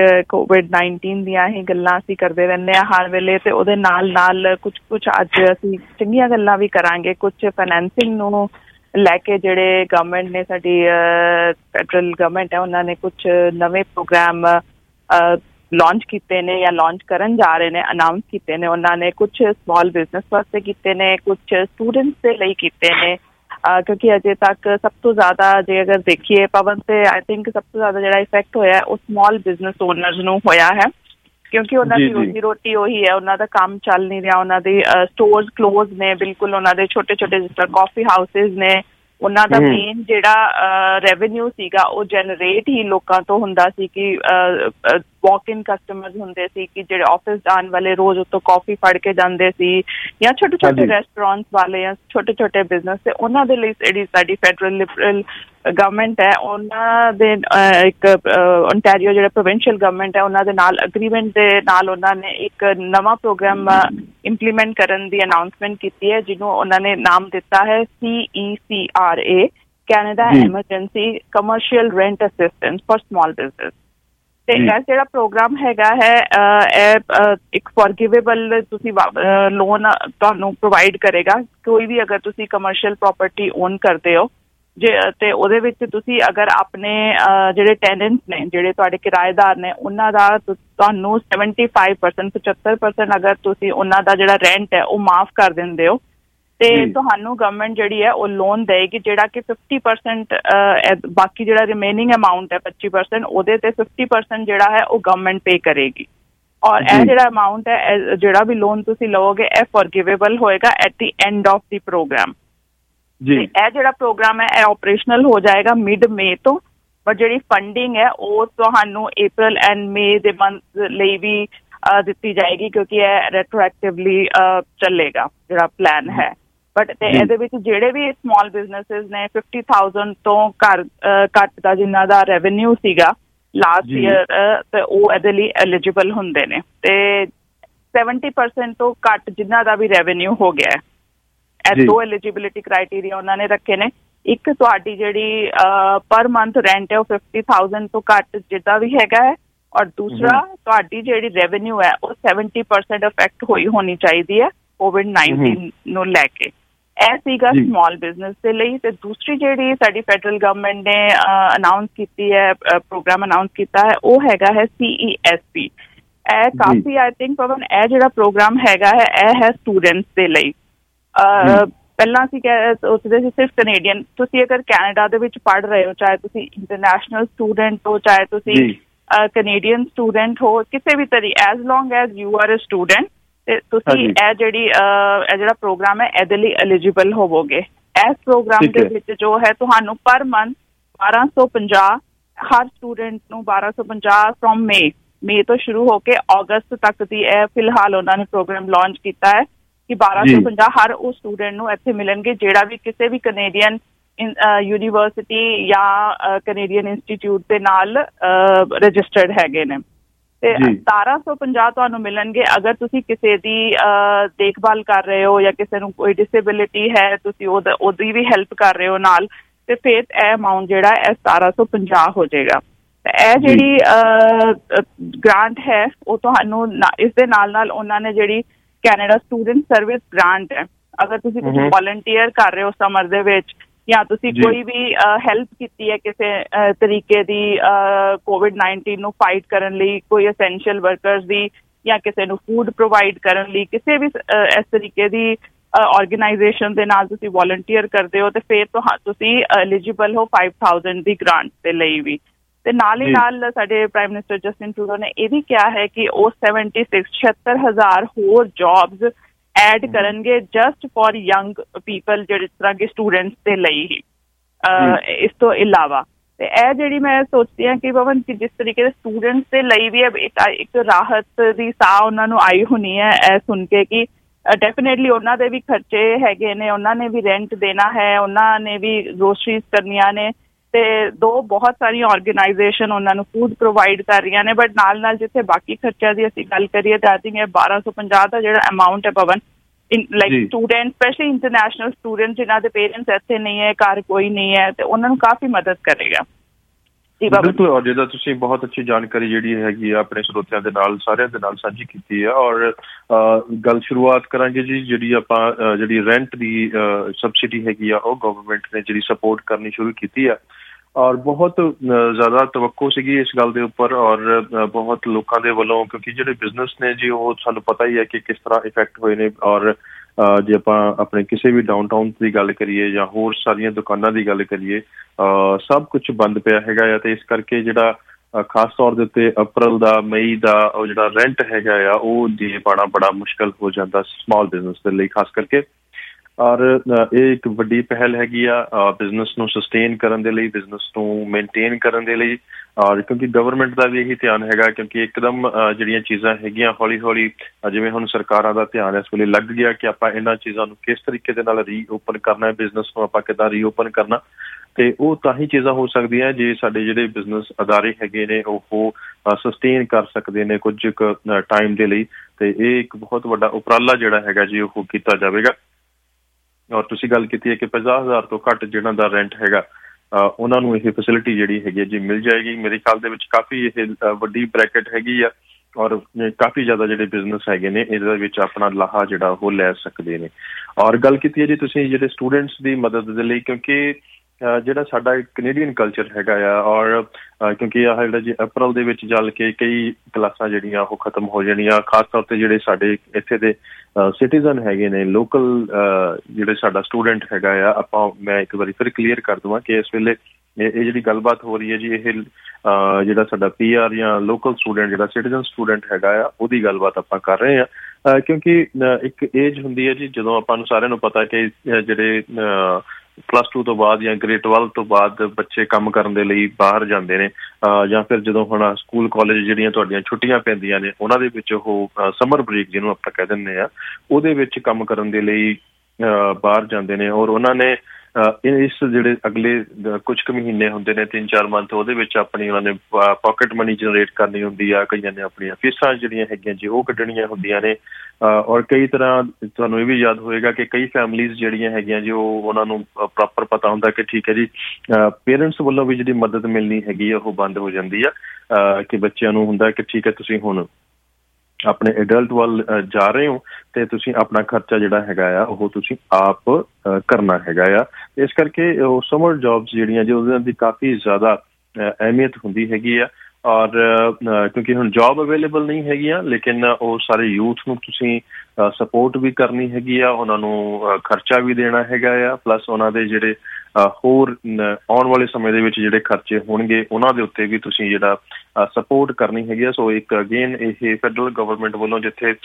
COVID-19 ਦੀਆਂ ਹੀ ਗੱਲਾਂ ਅਸੀਂ ਕਰਦੇ ਰਹਿੰਦੇ ਹਾਂ ਹਰ ਵੇਲੇ ਤੇ ਉਹਦੇ ਨਾਲ ਕੁਝ ਅੱਜ ਅਸੀਂ ਚੰਗੀਆਂ ਗੱਲਾਂ ਵੀ ਕਰਾਂਗੇ। ਕੁਝ ਫਾਈਨੈਂਸਿੰਗ ਨੂੰ ਲੈ ਕੇ ਜਿਹੜੇ ਗਵਰਨਮੈਂਟ ਨੇ ਸਾਡੀ ਫੈਡਰਲ ਗਵਰਨਮੈਂਟ ਹੈ ਉਹਨਾਂ ਨੇ ਕੁਝ ਨਵੇਂ ਪ੍ਰੋਗਰਾਮ ਲਾਂਚ ਕੀਤੇ ਨੇ ਜਾਂ ਲਾਂਚ ਕਰਨ ਜਾ ਰਹੇ ਨੇ, ਅਨਾਊਂਸ ਕੀਤੇ ਨੇ। ਉਹਨਾਂ ਨੇ ਕੁਝ ਸਮਾਲ ਬਿਜ਼ਨਸ ਵਾਸਤੇ ਕੀਤੇ ਨੇ, ਕੁਝ ਸਟੂਡੈਂਟਸ ਦੇ ਲਈ ਕੀਤੇ ਨੇ ਕਿਉਂਕਿ ਅਜੇ ਤੱਕ ਸਭ ਤੋਂ ਜ਼ਿਆਦਾ ਜੇ ਅਗਰ ਦੇਖੀਏ ਪਵਨ ਤੇ ਆਈ ਥਿੰਕ ਸਭ ਤੋਂ ਜ਼ਿਆਦਾ ਜਿਹੜਾ ਇਫੈਕਟ ਹੋਇਆ ਉਹ ਸਮਾਲ ਬਿਜ਼ਨਸ ਓਨਰਸ ਨੂੰ ਹੋਇਆ ਹੈ ਕਿਉਂਕਿ ਉਹਨਾਂ ਦੀ ਰੋਜ਼ੀ ਰੋਟੀ ਉਹੀ ਹੈ, ਉਹਨਾਂ ਦਾ ਕੰਮ ਚੱਲ ਨਹੀਂ ਰਿਹਾ, ਉਹਨਾਂ ਦੇ ਸਟੋਰਸ ਕਲੋਜ਼ ਨੇ ਬਿਲਕੁਲ, ਉਹਨਾਂ ਦੇ ਛੋਟੇ ਜਿਸ ਤਰ੍ਹਾਂ ਕਾਫੀ ਹਾਊਸਿਸ ਨੇ ਉਹਨਾਂ ਦਾ ਮੇਨ ਜਿਹੜਾ ਰੈਵਨਿਊ ਸੀਗਾ ਉਹ ਜਨਰੇਟ ਹੀ ਲੋਕਾਂ ਤੋਂ ਹੁੰਦਾ ਸੀ ਕਿ ਵਾਕ ਇਨ ਕਸਟਮਰਸ ਹੁੰਦੇ ਸੀ ਕਿ ਜਿਹੜੇ ਆਫਿਸ ਜਾਣ ਵਾਲੇ ਰੋਜ਼ ਉੱਤੋਂ ਕਾਫੀ ਫੜ ਕੇ ਜਾਂਦੇ ਸੀ ਜਾਂ ਛੋਟੇ ਰੈਸਟੋਰੈਂਟਸ ਵਾਲੇ ਜਾਂ ਛੋਟੇ ਬਿਜ਼ਨਸ ਤੇ ਉਹਨਾਂ ਦੇ ਲਈ ਜਿਹੜੀ ਸਾਡੀ ਫੈਡਰਲ ਲਿਬਰਲ ਗਵਰਨਮੈਂਟ ਹੈ ਉਹਨਾਂ ਦੇ ਇੱਕ ਓਨਟਾਰੀਓ ਜਿਹੜਾ ਪ੍ਰੋਵਿੰਸ਼ੀਅਲ ਗਵਰਨਮੈਂਟ ਹੈ ਉਹਨਾਂ ਦੇ ਨਾਲ ਅਗਰੀਮੈਂਟ ਦੇ ਨਾਲ ਉਹਨਾਂ ਨੇ ਇੱਕ ਨਵਾਂ ਪ੍ਰੋਗਰਾਮ ਇੰਪਲੀਮੈਂਟ ਕਰਨ ਦੀ ਅਨਾਊਂਸਮੈਂਟ ਕੀਤੀ ਹੈ ਜਿਹਨੂੰ ਉਹਨਾਂ ਨੇ ਨਾਮ ਦਿੱਤਾ ਹੈ CECRA Canada emergency commercial rent assistance for small business. ਤੇ ਇਹ ਜਿਹੜਾ ਪ੍ਰੋਗਰਾਮ ਹੈਗਾ ਹੈ ਇਹ ਇੱਕ ਫੋਰਗਿਵੇਬਲ ਤੁਸੀਂ ਲੋਨ ਤੁਹਾਨੂੰ ਪ੍ਰੋਵਾਈਡ ਕਰੇਗਾ। ਕੋਈ ਵੀ ਅਗਰ ਤੁਸੀਂ ਕਮਰਸ਼ੀਅਲ ਪ੍ਰੋਪਰਟੀ ਓਨ ਕਰਦੇ ਹੋ ਜੇ ਤੇ ਉਹਦੇ ਵਿੱਚ ਤੁਸੀਂ ਅਗਰ ਆਪਣੇ ਜਿਹੜੇ ਟੈਨੈਂਟਸ ਨੇ ਜਿਹੜੇ ਤੁਹਾਡੇ ਕਿਰਾਏਦਾਰ ਨੇ ਉਹਨਾਂ ਦਾ ਤੁਹਾਨੂੰ 75% 75% ਅਗਰ ਤੁਸੀਂ ਉਹਨਾਂ ਦਾ ਜਿਹੜਾ ਰੈਂਟ ਹੈ ਉਹ ਮਾਫ ਕਰ ਦਿੰਦੇ ਹੋ ਤੇ ਤੁਹਾਨੂੰ ਗਵਰਨਮੈਂਟ ਜਿਹੜੀ ਹੈ ਉਹ ਲੋਨ ਦੇਗੀ ਜਿਹੜਾ ਕਿ 50% ਬਾਕੀ ਜਿਹੜਾ ਰਿਮੇਨਿੰਗ ਅਮਾਊਂਟ ਹੈ 25% ਉਹਦੇ ਤੇ 50% ਜਿਹੜਾ ਹੈ ਉਹ ਗਵਰਨਮੈਂਟ ਪੇ ਕਰੇਗੀ ਔਰ ਇਹ ਜਿਹੜਾ ਅਮਾਊਂਟ ਹੈ ਜਿਹੜਾ ਵੀ ਲੋਨ ਤੁਸੀਂ ਲਓਗੇ ਇਹ ਫੋਰਗਿਵੇਬਲ ਹੋਏਗਾ at the end of the programme. ਇਹ ਜਿਹੜਾ ਪ੍ਰੋਗਰਾਮ ਹੈ ਇਹ ਆਪਰੇਸ਼ਨਲ ਹੋ ਜਾਏਗਾ ਮਿਡ ਮਈ ਤੋਂ ਪਰ ਜਿਹੜੀ ਫੰਡਿੰਗ ਹੈ ਉਹ ਤੁਹਾਨੂੰ April ਐਂਡ May ਦੇ ਮੰਥ ਲਈ ਵੀ ਦਿੱਤੀ ਜਾਏਗੀ ਕਿਉਂਕਿ ਇਹ ਰੈਟਰੋਐਕਟਿਵਲੀ ਚੱਲੇਗਾ ਜਿਹੜਾ ਪਲਾਨ ਹੈ। ਬਟ ਤੇ ਇਹਦੇ ਵਿੱਚ ਜਿਹੜੇ ਵੀ ਸਮਾਲ ਬਿਜ਼ਨਸਿਸ ਨੇ 50,000 ਤੋਂ ਘੱਟ ਦਾ ਜਿਨ੍ਹਾਂ ਦਾ ਰੈਵਨਿਊ ਸੀਗਾ ਲਾਸਟ ਈਅਰ ਤੇ ਉਹ ਇਹਦੇ ਲਈ ਐਲੀਜੀਬਲ ਹੁੰਦੇ ਨੇ ਤੇ 70% ਤੋਂ ਘੱਟ ਜਿਨ੍ਹਾਂ ਦਾ ਵੀ ਰੈਵਨਿਊ ਹੋ ਗਿਆ ਇਹ ਦੋ ਐਲੀਜੀਬਿਲਿਟੀ ਕ੍ਰਾਈਟੇਰੀਆ ਉਹਨਾਂ ਨੇ ਰੱਖੇ ਨੇ। ਇੱਕ ਤੁਹਾਡੀ ਜਿਹੜੀ ਪਰ ਮੰਥ ਰੈਂਟ ਹੈ ਉਹ 50,000 ਤੋਂ ਘੱਟ ਜਿੱਦਾਂ ਵੀ ਹੈਗਾ ਹੈ ਔਰ ਦੂਸਰਾ ਤੁਹਾਡੀ ਜਿਹੜੀ ਰੈਵਨਿਊ ਹੈ ਉਹ 70% ਅਫੈਕਟ ਹੋਣੀ ਚਾਹੀਦੀ ਹੈ COVID-19 ਨੂੰ ਲੈ ਕੇ। ਇਹ ਸੀਗਾ ਸਮਾਲ ਬਿਜ਼ਨਸ ਦੇ ਲਈ। ਤੇ ਦੂਸਰੀ ਜਿਹੜੀ ਸਾਡੀ ਫੈਡਰਲ ਗਵਰਨਮੈਂਟ ਨੇ ਅਨਾਊਂਸ ਕੀਤੀ ਹੈ ਪ੍ਰੋਗਰਾਮ ਅਨਾਊਂਸ ਕੀਤਾ ਹੈ ਉਹ ਹੈਗਾ ਹੈ CESP। ਇਹ ਕਾਫੀ ਆਈ ਥਿੰਕ ਪਵਨ ਇਹ ਜਿਹੜਾ ਪ੍ਰੋਗਰਾਮ ਹੈਗਾ ਹੈ ਇਹ ਹੈ ਸਟੂਡੈਂਟਸ ਦੇ ਲਈ। ਪਹਿਲਾਂ ਅਸੀਂ ਸੋਚਦੇ ਸੀ ਸਿਰਫ ਕੈਨੇਡੀਅਨ, ਤੁਸੀਂ ਅਗਰ ਕੈਨੇਡਾ ਦੇ ਵਿੱਚ ਪੜ੍ਹ ਰਹੇ ਹੋ ਚਾਹੇ ਤੁਸੀਂ ਇੰਟਰਨੈਸ਼ਨਲ ਸਟੂਡੈਂਟ ਹੋ ਚਾਹੇ ਤੁਸੀਂ ਕੈਨੇਡੀਅਨ ਸਟੂਡੈਂਟ ਹੋ ਕਿਸੇ ਵੀ ਤਰੀਕੇ as long as you are a student ਤੇ ਤੁਸੀਂ ਇਹ ਜਿਹੜਾ ਪ੍ਰੋਗਰਾਮ ਹੈ ਇਹਦੇ ਲਈ ਐਲੀਜੀਬਲ ਹੋਵੋਗੇ। ਇਸ ਪ੍ਰੋਗਰਾਮ ਦੇ ਵਿੱਚ ਜੋ ਹੈ ਤੁਹਾਨੂੰ ਪਰ ਮੰਥ 1250 ਹਰ ਸਟੂਡੈਂਟ ਨੂੰ 1250 ਫਰੋਮ ਮਈ ਤੋਂ ਸ਼ੁਰੂ ਹੋ ਕੇ ਅਗਸਤ ਤੱਕ ਦੀ ਇਹ ਫਿਲਹਾਲ ਉਹਨਾਂ ਨੇ ਪ੍ਰੋਗਰਾਮ ਲਾਂਚ ਕੀਤਾ ਹੈ ਕਿ 1250 ਹਰ ਉਹ ਸਟੂਡੈਂਟ ਨੂੰ ਇੱਥੇ ਮਿਲਣਗੇ ਜਿਹੜਾ ਵੀ ਕਿਸੇ ਵੀ ਕੈਨੇਡੀਅਨ ਯੂਨੀਵਰਸਿਟੀ ਜਾਂ ਕੈਨੇਡੀਅਨ ਇੰਸਟੀਚਿਊਟ ਦੇ ਨਾਲ ਰਜਿਸਟਰਡ ਹੈਗੇ ਨੇ ਤੇ 1750 ਤੁਹਾਨੂੰ ਮਿਲਣਗੇ ਅਗਰ ਤੁਸੀਂ ਕਿਸੇ ਦੀ ਦੇਖਭਾਲ ਕਰ ਰਹੇ ਹੋ ਜਾਂ ਕਿਸੇ ਨੂੰ ਕੋਈ ਡਿਸੇਬਿਲਿਟੀ ਹੈ ਤੁਸੀਂ ਉਹਦੀ ਵੀ ਹੈਲਪ ਕਰ ਰਹੇ ਹੋ ਨਾਲ ਤੇ ਫਿਰ ਇਹ ਅਮਾਊਂਟ ਜਿਹੜਾ ਇਹ 1750 ਹੋ ਜਾਏਗਾ। ਇਹ ਜਿਹੜੀ ਗ੍ਰਾਂਟ ਹੈ ਉਹ ਤੁਹਾਨੂੰ ਇਸ ਦੇ ਨਾਲ ਉਹਨਾਂ ਨੇ ਜਿਹੜੀ ਕੈਨੇਡਾ ਸਟੂਡੈਂਟ ਸਰਵਿਸ ਗ੍ਰਾਂਟ ਹੈ ਅਗਰ ਤੁਸੀਂ ਕੁਝ ਵੋਲੰਟੀਅਰ ਕਰ ਰਹੇ ਹੋ ਸਮਰ ਦੇ ਵਿੱਚ ਜਾਂ ਤੁਸੀਂ ਕੋਈ ਵੀ ਹੈਲਪ ਕੀਤੀ ਹੈ ਕਿਸੇ ਤਰੀਕੇ ਦੀ COVID-19 ਨੂੰ ਫਾਈਟ ਕਰਨ ਲਈ ਕੋਈ ਐਸੈਂਸ਼ੀਅਲ ਵਰਕਰਸ ਦੀ ਜਾਂ ਕਿਸੇ ਨੂੰ ਫੂਡ ਪ੍ਰੋਵਾਈਡ ਕਰਨ ਲਈ ਕਿਸੇ ਵੀ ਇਸ ਤਰੀਕੇ ਦੀ ਆਰਗੇਨਾਈਜੇਸ਼ਨ ਦੇ ਨਾਲ ਤੁਸੀਂ ਵੋਲੰਟੀਅਰ ਕਰਦੇ ਹੋ ਤੇ ਫਿਰ ਤੁਸੀਂ ਐਲੀਜੀਬਲ ਹੋ 5000 ਦੀ ਗ੍ਰਾਂਟ ਦੇ ਲਈ ਵੀ। ਤੇ ਨਾਲ ਹੀ ਨਾਲ ਸਾਡੇ ਪ੍ਰਾਈਮ ਮਿਨਿਸਟਰ ਜਸਟਿਨ ਟਰੂਡੋ ਨੇ ਇਹ ਵੀ ਕਿਹਾ ਹੈ ਕਿ ਉਹ 76,000 ਹੋਰ ਜੌਬਸ ਐਡ ਕਰਨਗੇ ਜਸਟ ਫॉर ਯੰਗ ਪੀਪਲ, ਜਿਹੜੇ ਜਿਸ ਤਰ੍ਹਾਂ ਕਿ ਸਟੂਡੈਂਟਸ ਦੇ ਲਈ ਹੀ। ਇਸ ਤੋਂ ਇਲਾਵਾ ਤੇ ਇਹ ਜਿਹੜੀ ਮੈਂ ਸੋਚਦੀ ਹਾਂ ਕਿ ਪਵਨ ਕਿ ਜਿਸ ਤਰੀਕੇ ਦੇ ਸਟੂਡੈਂਟਸ ਦੇ ਲਈ ਵੀ ਇੱਕ ਰਾਹਤ ਦੀ ਸਾਹ ਉਹਨਾਂ ਨੂੰ ਆਈ ਹੋਣੀ ਹੈ ਇਹ ਸੁਣ ਕੇ ਕਿ ਡੈਫੀਨੇਟਲੀ ਉਹਨਾਂ ਦੇ ਵੀ ਖਰਚੇ ਹੈਗੇ ਨੇ, ਉਹਨਾਂ ਨੇ ਵੀ ਰੈਂਟ ਦੇਣਾ ਹੈ, ਉਹਨਾਂ ਨੇ ਵੀ ਗਰੋਸਰੀਜ਼ ਕਰਨੀਆਂ ਨੇ ਤੇ ਬਹੁਤ ਸਾਰੀਆਂ ਆਰਗੇਨਾਈਜੇਸ਼ਨ ਉਹਨਾਂ ਨੂੰ ਫੂਡ ਪ੍ਰੋਵਾਈਡ ਕਰ ਰਹੀਆਂ ਨੇ। ਬਟ ਨਾਲ ਜਿੱਥੇ ਬਾਕੀ ਖਰਚਿਆਂ ਦੀ ਅਸੀਂ ਗੱਲ ਕਰੀਏ ਤਾਂ ਆਈ ਥਿੰਕ ਇਹ 1250 ਦਾ ਜਿਹੜਾ ਅਮਾਊਂਟ ਹੈ Pawan, like student specially international student ਜਿਨ੍ਹਾਂ ਦੇ ਪੇਰੈਂਟਸ ਇੱਥੇ ਨਹੀਂ ਹੈ, ਘਰ ਕੋਈ ਨਹੀਂ ਹੈ, ਤੇ ਉਹਨਾਂ ਨੂੰ ਕਾਫੀ ਮਦਦ ਕਰੇਗਾ। ਬਿਲਕੁਲ, ਔਰ ਜਿਹਦਾ ਤੁਸੀਂ ਬਹੁਤ ਅੱਛੀ ਜਾਣਕਾਰੀ ਜਿਹੜੀ ਹੈਗੀ ਆ ਆਪਣੇ ਸਰੋਤਿਆਂ ਦੇ ਨਾਲ ਸਾਰਿਆਂ ਦੇ ਨਾਲ ਸਾਂਝੀ ਕੀਤੀ ਹੈ। ਔਰ ਗੱਲ ਸ਼ੁਰੂਆਤ ਕਰਾਂਗੇ ਜੀ ਜਿਹੜੀ ਆਪਾਂ ਜਿਹੜੀ ਰੈਂਟ ਦੀ ਸਬਸਿਡੀ ਹੈਗੀ ਆ ਉਹ ਗਵਰਨਮੈਂਟ ਨੇ ਜਿਹੜੀ ਸਪੋਰਟ ਕਰਨੀ ਸ਼ੁਰੂ ਕੀਤੀ ਆ ਔਰ ਬਹੁਤ ਜ਼ਿਆਦਾ ਤਵੱਕੋ ਸੀਗੀ ਇਸ ਗੱਲ ਦੇ ਉੱਪਰ ਔਰ ਬਹੁਤ ਲੋਕਾਂ ਦੇ ਵੱਲੋਂ, ਕਿਉਂਕਿ ਜਿਹੜੇ ਬਿਜ਼ਨਸ ਨੇ ਜੀ ਉਹ ਸਾਨੂੰ ਪਤਾ ਹੀ ਹੈ ਕਿ ਕਿਸ ਤਰ੍ਹਾਂ ਇਫੈਕਟ ਹੋਏ ਨੇ। ਔਰ ਜੇ ਆਪਾਂ ਆਪਣੇ ਕਿਸੇ ਵੀ ਡਾਊਨਟਾਊਨ ਦੀ ਗੱਲ ਕਰੀਏ ਜਾਂ ਹੋਰ ਸਾਰੀਆਂ ਦੁਕਾਨਾਂ ਦੀ ਗੱਲ ਕਰੀਏ, ਸਭ ਕੁਝ ਬੰਦ ਪਿਆ ਹੈਗਾ ਆ। ਤੇ ਇਸ ਕਰਕੇ ਜਿਹੜਾ ਖਾਸ ਤੌਰ ਦੇ ਉੱਤੇ ਅਪ੍ਰੈਲ ਦਾ, ਮਈ ਦਾ ਉਹ ਜਿਹੜਾ ਰੈਂਟ ਹੈਗਾ ਆ ਉਹ ਦੇ ਪਾਉਣਾ ਬੜਾ ਮੁਸ਼ਕਿਲ ਹੋ ਜਾਂਦਾ ਸਮਾਲ ਬਿਜ਼ਨਸ ਦੇ ਲਈ ਖਾਸ ਕਰਕੇ। ਔਰ ਇਹ ਇੱਕ ਵੱਡੀ ਪਹਿਲ ਹੈਗੀ ਆ ਬਿਜ਼ਨਸ ਨੂੰ ਸਸਟੇਨ ਕਰਨ ਦੇ ਲਈ, ਬਿਜ਼ਨਸ ਨੂੰ ਮੇਨਟੇਨ ਕਰਨ ਦੇ ਲਈ। ਔਰ ਕਿਉਂਕਿ ਗਵਰਨਮੈਂਟ ਦਾ ਵੀ ਇਹੀ ਧਿਆਨ ਹੈਗਾ, ਕਿਉਂਕਿ ਇੱਕਦਮ ਜਿਹੜੀਆਂ ਚੀਜ਼ਾਂ ਹੈਗੀਆਂ ਹੌਲੀ ਹੌਲੀ ਜਿਵੇਂ ਹੁਣ ਸਰਕਾਰਾਂ ਦਾ ਧਿਆਨ ਇਸ ਵੇਲੇ ਲੱਗ ਗਿਆ ਕਿ ਆਪਾਂ ਇਹਨਾਂ ਚੀਜ਼ਾਂ ਨੂੰ ਕਿਸ ਤਰੀਕੇ ਦੇ ਨਾਲ ਰੀਓਪਨ ਕਰਨਾ ਹੈ, ਬਿਜ਼ਨਸ ਨੂੰ ਆਪਾਂ ਕਿੱਦਾਂ ਰੀਓਪਨ ਕਰਨਾ। ਤੇ ਉਹ ਤਾਂ ਹੀ ਚੀਜ਼ਾਂ ਹੋ ਸਕਦੀਆਂ ਜੇ ਸਾਡੇ ਜਿਹੜੇ ਬਿਜ਼ਨਸ ਅਦਾਰੇ ਹੈਗੇ ਨੇ ਉਹ ਸਸਟੇਨ ਕਰ ਸਕਦੇ ਨੇ ਕੁਝ ਕੁ ਟਾਈਮ ਦੇ ਲਈ। ਤੇ ਇਹ ਇੱਕ ਬਹੁਤ ਵੱਡਾ ਉਪਰਾਲਾ ਜਿਹੜਾ ਹੈਗਾ ਜੀ ਉਹ ਕੀਤਾ ਜਾਵੇਗਾ। ਔਰ ਤੁਸੀਂ ਗੱਲ ਕੀਤੀ ਹੈ ਕਿ 50,000 ਤੋਂ ਘੱਟ ਜਿਹਨਾਂ ਦਾ ਰੈਂਟ ਹੈਗਾ ਉਹਨਾਂ ਨੂੰ ਇਹ ਫੈਸਿਲਿਟੀ ਜਿਹੜੀ ਹੈਗੀ ਜੀ ਮਿਲ ਜਾਏਗੀ। ਮੇਰੇ ਖਿਆਲ ਦੇ ਵਿੱਚ ਕਾਫੀ ਇਹ ਵੱਡੀ ਬ੍ਰੈਕਟ ਹੈਗੀ ਆ ਔਰ ਕਾਫੀ ਜ਼ਿਆਦਾ ਜਿਹੜੇ ਬਿਜ਼ਨਸ ਹੈਗੇ ਨੇ ਇਹਦੇ ਵਿੱਚ ਆਪਣਾ ਲਾਹਾ ਜਿਹੜਾ ਉਹ ਲੈ ਸਕਦੇ ਨੇ। ਔਰ ਗੱਲ ਕੀਤੀ ਹੈ ਜੀ ਤੁਸੀਂ ਜਿਹੜੇ ਸਟੂਡੈਂਟਸ ਦੀ ਮਦਦ ਦੇ ਲਈ, ਕਿਉਂਕਿ ਜਿਹੜਾ ਸਾਡਾ ਕੈਨੇਡੀਅਨ ਕਲਚਰ ਹੈਗਾ ਆ ਔਰ ਕਿਉਂਕਿ ਆਹ ਜਿਹੜਾ ਜੀ ਅਪ੍ਰੈਲ ਦੇ ਵਿੱਚ ਚੱਲ ਕੇ ਕਈ ਕਲਾਸਾਂ ਜਿਹੜੀਆਂ ਉਹ ਖਤਮ ਹੋ ਜਾਣੀਆਂ, ਖਾਸ ਤੌਰ 'ਤੇ ਜਿਹੜੇ ਸਾਡੇ ਇੱਥੇ ਦੇ ਸਿਟੀਜ਼ਨ ਹੈਗੇ ਨੇ, ਲੋਕਲ ਜਿਹੜੇ ਸਾਡਾ ਸਟੂਡੈਂਟ ਹੈਗਾ ਆ। ਮੈਂ ਇੱਕ ਵਾਰੀ ਫਿਰ ਕਲੀਅਰ ਕਰ ਦੇਵਾਂ ਕਿ ਇਸ ਵੇਲੇ ਇਹ ਜਿਹੜੀ ਗੱਲਬਾਤ ਹੋ ਰਹੀ ਹੈ ਜੀ ਇਹ ਜਿਹੜਾ ਸਾਡਾ PR ਜਾਂ ਲੋਕਲ ਸਟੂਡੈਂਟ ਜਿਹੜਾ ਸਿਟੀਜ਼ਨ ਸਟੂਡੈਂਟ ਹੈਗਾ ਆ ਉਹਦੀ ਗੱਲਬਾਤ ਆਪਾਂ ਕਰ ਰਹੇ ਹਾਂ। ਕਿਉਂਕਿ ਇੱਕ ਏਜ ਹੁੰਦੀ ਹੈ ਜੀ ਜਦੋਂ ਆਪਾਂ ਨੂੰ ਸਾਰਿਆਂ ਨੂੰ ਪਤਾ ਕਿ ਜਿਹੜੇ +2 ਤੋਂ ਬਾਅਦ ਜਾਂ ਗ੍ਰੇਡ 12 ਤੋਂ ਬਾਅਦ ਬੱਚੇ ਕੰਮ ਕਰਨ ਦੇ ਲਈ ਬਾਹਰ ਜਾਂਦੇ ਨੇ ਜਾਂ ਫਿਰ ਜਦੋਂ ਹੁਣ ਸਕੂਲ ਕਾਲਜ ਜਿਹੜੀਆਂ ਤੁਹਾਡੀਆਂ ਛੁੱਟੀਆਂ ਪੈਂਦੀਆਂ ਨੇ ਉਹਨਾਂ ਦੇ ਵਿੱਚ ਉਹ ਸਮਰ ਬ੍ਰੇਕ ਜਿਹਨੂੰ ਆਪਾਂ ਕਹਿ ਦਿੰਦੇ ਹਾਂ ਉਹਦੇ ਵਿੱਚ ਕੰਮ ਕਰਨ ਦੇ ਲਈ ਬਾਹਰ ਜਾਂਦੇ ਨੇ। ਔਰ ਉਹਨਾਂ ਨੇ ਇਸ ਜਿਹੜੇ ਅਗਲੇ ਕੁਝ ਕੁ ਮਹੀਨੇ ਹੁੰਦੇ ਨੇ 3-4 ਮੰਥ ਉਹਦੇ ਵਿੱਚ ਆਪਣੀ ਉਹਨਾਂ ਨੇ ਪਾਕਟ ਮਨੀ ਜਨਰੇਟ ਕਰਨੀ ਹੁੰਦੀ ਆ। ਕਈਆਂ ਨੇ ਆਪਣੀਆਂ ਫੀਸਾਂ ਜਿਹੜੀਆਂ ਹੈਗੀਆਂ ਜੀ ਉਹ ਕੱਢਣੀਆਂ ਹੁੰਦੀਆਂ ਨੇ। ਔਰ ਕਈ ਤਰ੍ਹਾਂ ਤੁਹਾਨੂੰ ਇਹ ਵੀ ਯਾਦ ਹੋਏਗਾ ਕਿ ਕਈ ਫੈਮਲੀਜ਼ ਜਿਹੜੀਆਂ ਹੈਗੀਆਂ ਜੀ ਉਹ ਉਹਨਾਂ ਨੂੰ ਪ੍ਰੋਪਰ ਪਤਾ ਹੁੰਦਾ ਕਿ ਠੀਕ ਹੈ ਜੀ ਪੇਰੈਂਟਸ ਵੱਲੋਂ ਵੀ ਜਿਹੜੀ ਮਦਦ ਮਿਲਣੀ ਹੈਗੀ ਆ ਉਹ ਬੰਦ ਹੋ ਜਾਂਦੀ ਆ ਕਿ ਬੱਚਿਆਂ ਨੂੰ ਹੁੰਦਾ ਕਿ ਠੀਕ ਹੈ ਤੁਸੀਂ ਹੁਣ ਆਪਣੇ ਐਡਲਟ ਵੱਲ ਜਾ ਰਹੇ ਹੋ ਤੇ ਤੁਸੀਂ ਆਪਣਾ ਖਰਚਾ ਜਿਹੜਾ ਹੈਗਾ ਆ ਉਹ ਤੁਸੀਂ ਆਪ ਕਰਨਾ ਹੈਗਾ ਆ। ਇਸ ਕਰਕੇ ਉਹ ਸਮਰ ਜੌਬਸ ਜਿਹੜੀਆਂ ਜੀ ਉਹਨਾਂ ਦੀ ਕਾਫੀ ਜ਼ਿਆਦਾ ਅਹਿਮੀਅਤ ਹੁੰਦੀ ਹੈਗੀ ਆ। ਔਰ ਕਿਉਂਕਿ ਹੁਣ ਜੌਬ ਅਵੇਲੇਬਲ ਨਹੀਂ ਹੈਗੀਆਂ ਲੇਕਿਨ ਉਹ ਸਾਰੇ ਯੂਥ ਨੂੰ ਤੁਸੀਂ ਸਪੋਰਟ ਵੀ ਕਰਨੀ ਹੈਗੀ ਆ, ਉਹਨਾਂ ਨੂੰ ਖਰਚਾ ਵੀ ਦੇਣਾ ਹੈਗਾ ਆ, ਪਲੱਸ ਉਹਨਾਂ ਦੇ ਜਿਹੜੇ ਹੋਰ ਆਉਣ ਵਾਲੇ ਸਮੇਂ ਦੇ ਵਿੱਚ ਜਿਹੜੇ ਖਰਚੇ ਹੋਣਗੇ ਉਹਨਾਂ ਦੇ ਉੱਤੇ ਵੀ ਤੁਸੀਂ ਜਿਹੜਾ ਸਪੋਰਟ ਕਰਨੀ ਹੈਗੀ ਆ। ਸੋ ਇੱਕ ਅਗੇਨ ਇਹ ਫੈਡਰਲ ਗਵਰਨਮੈਂਟ ਵੱਲੋਂ ਜਿੱਥੇ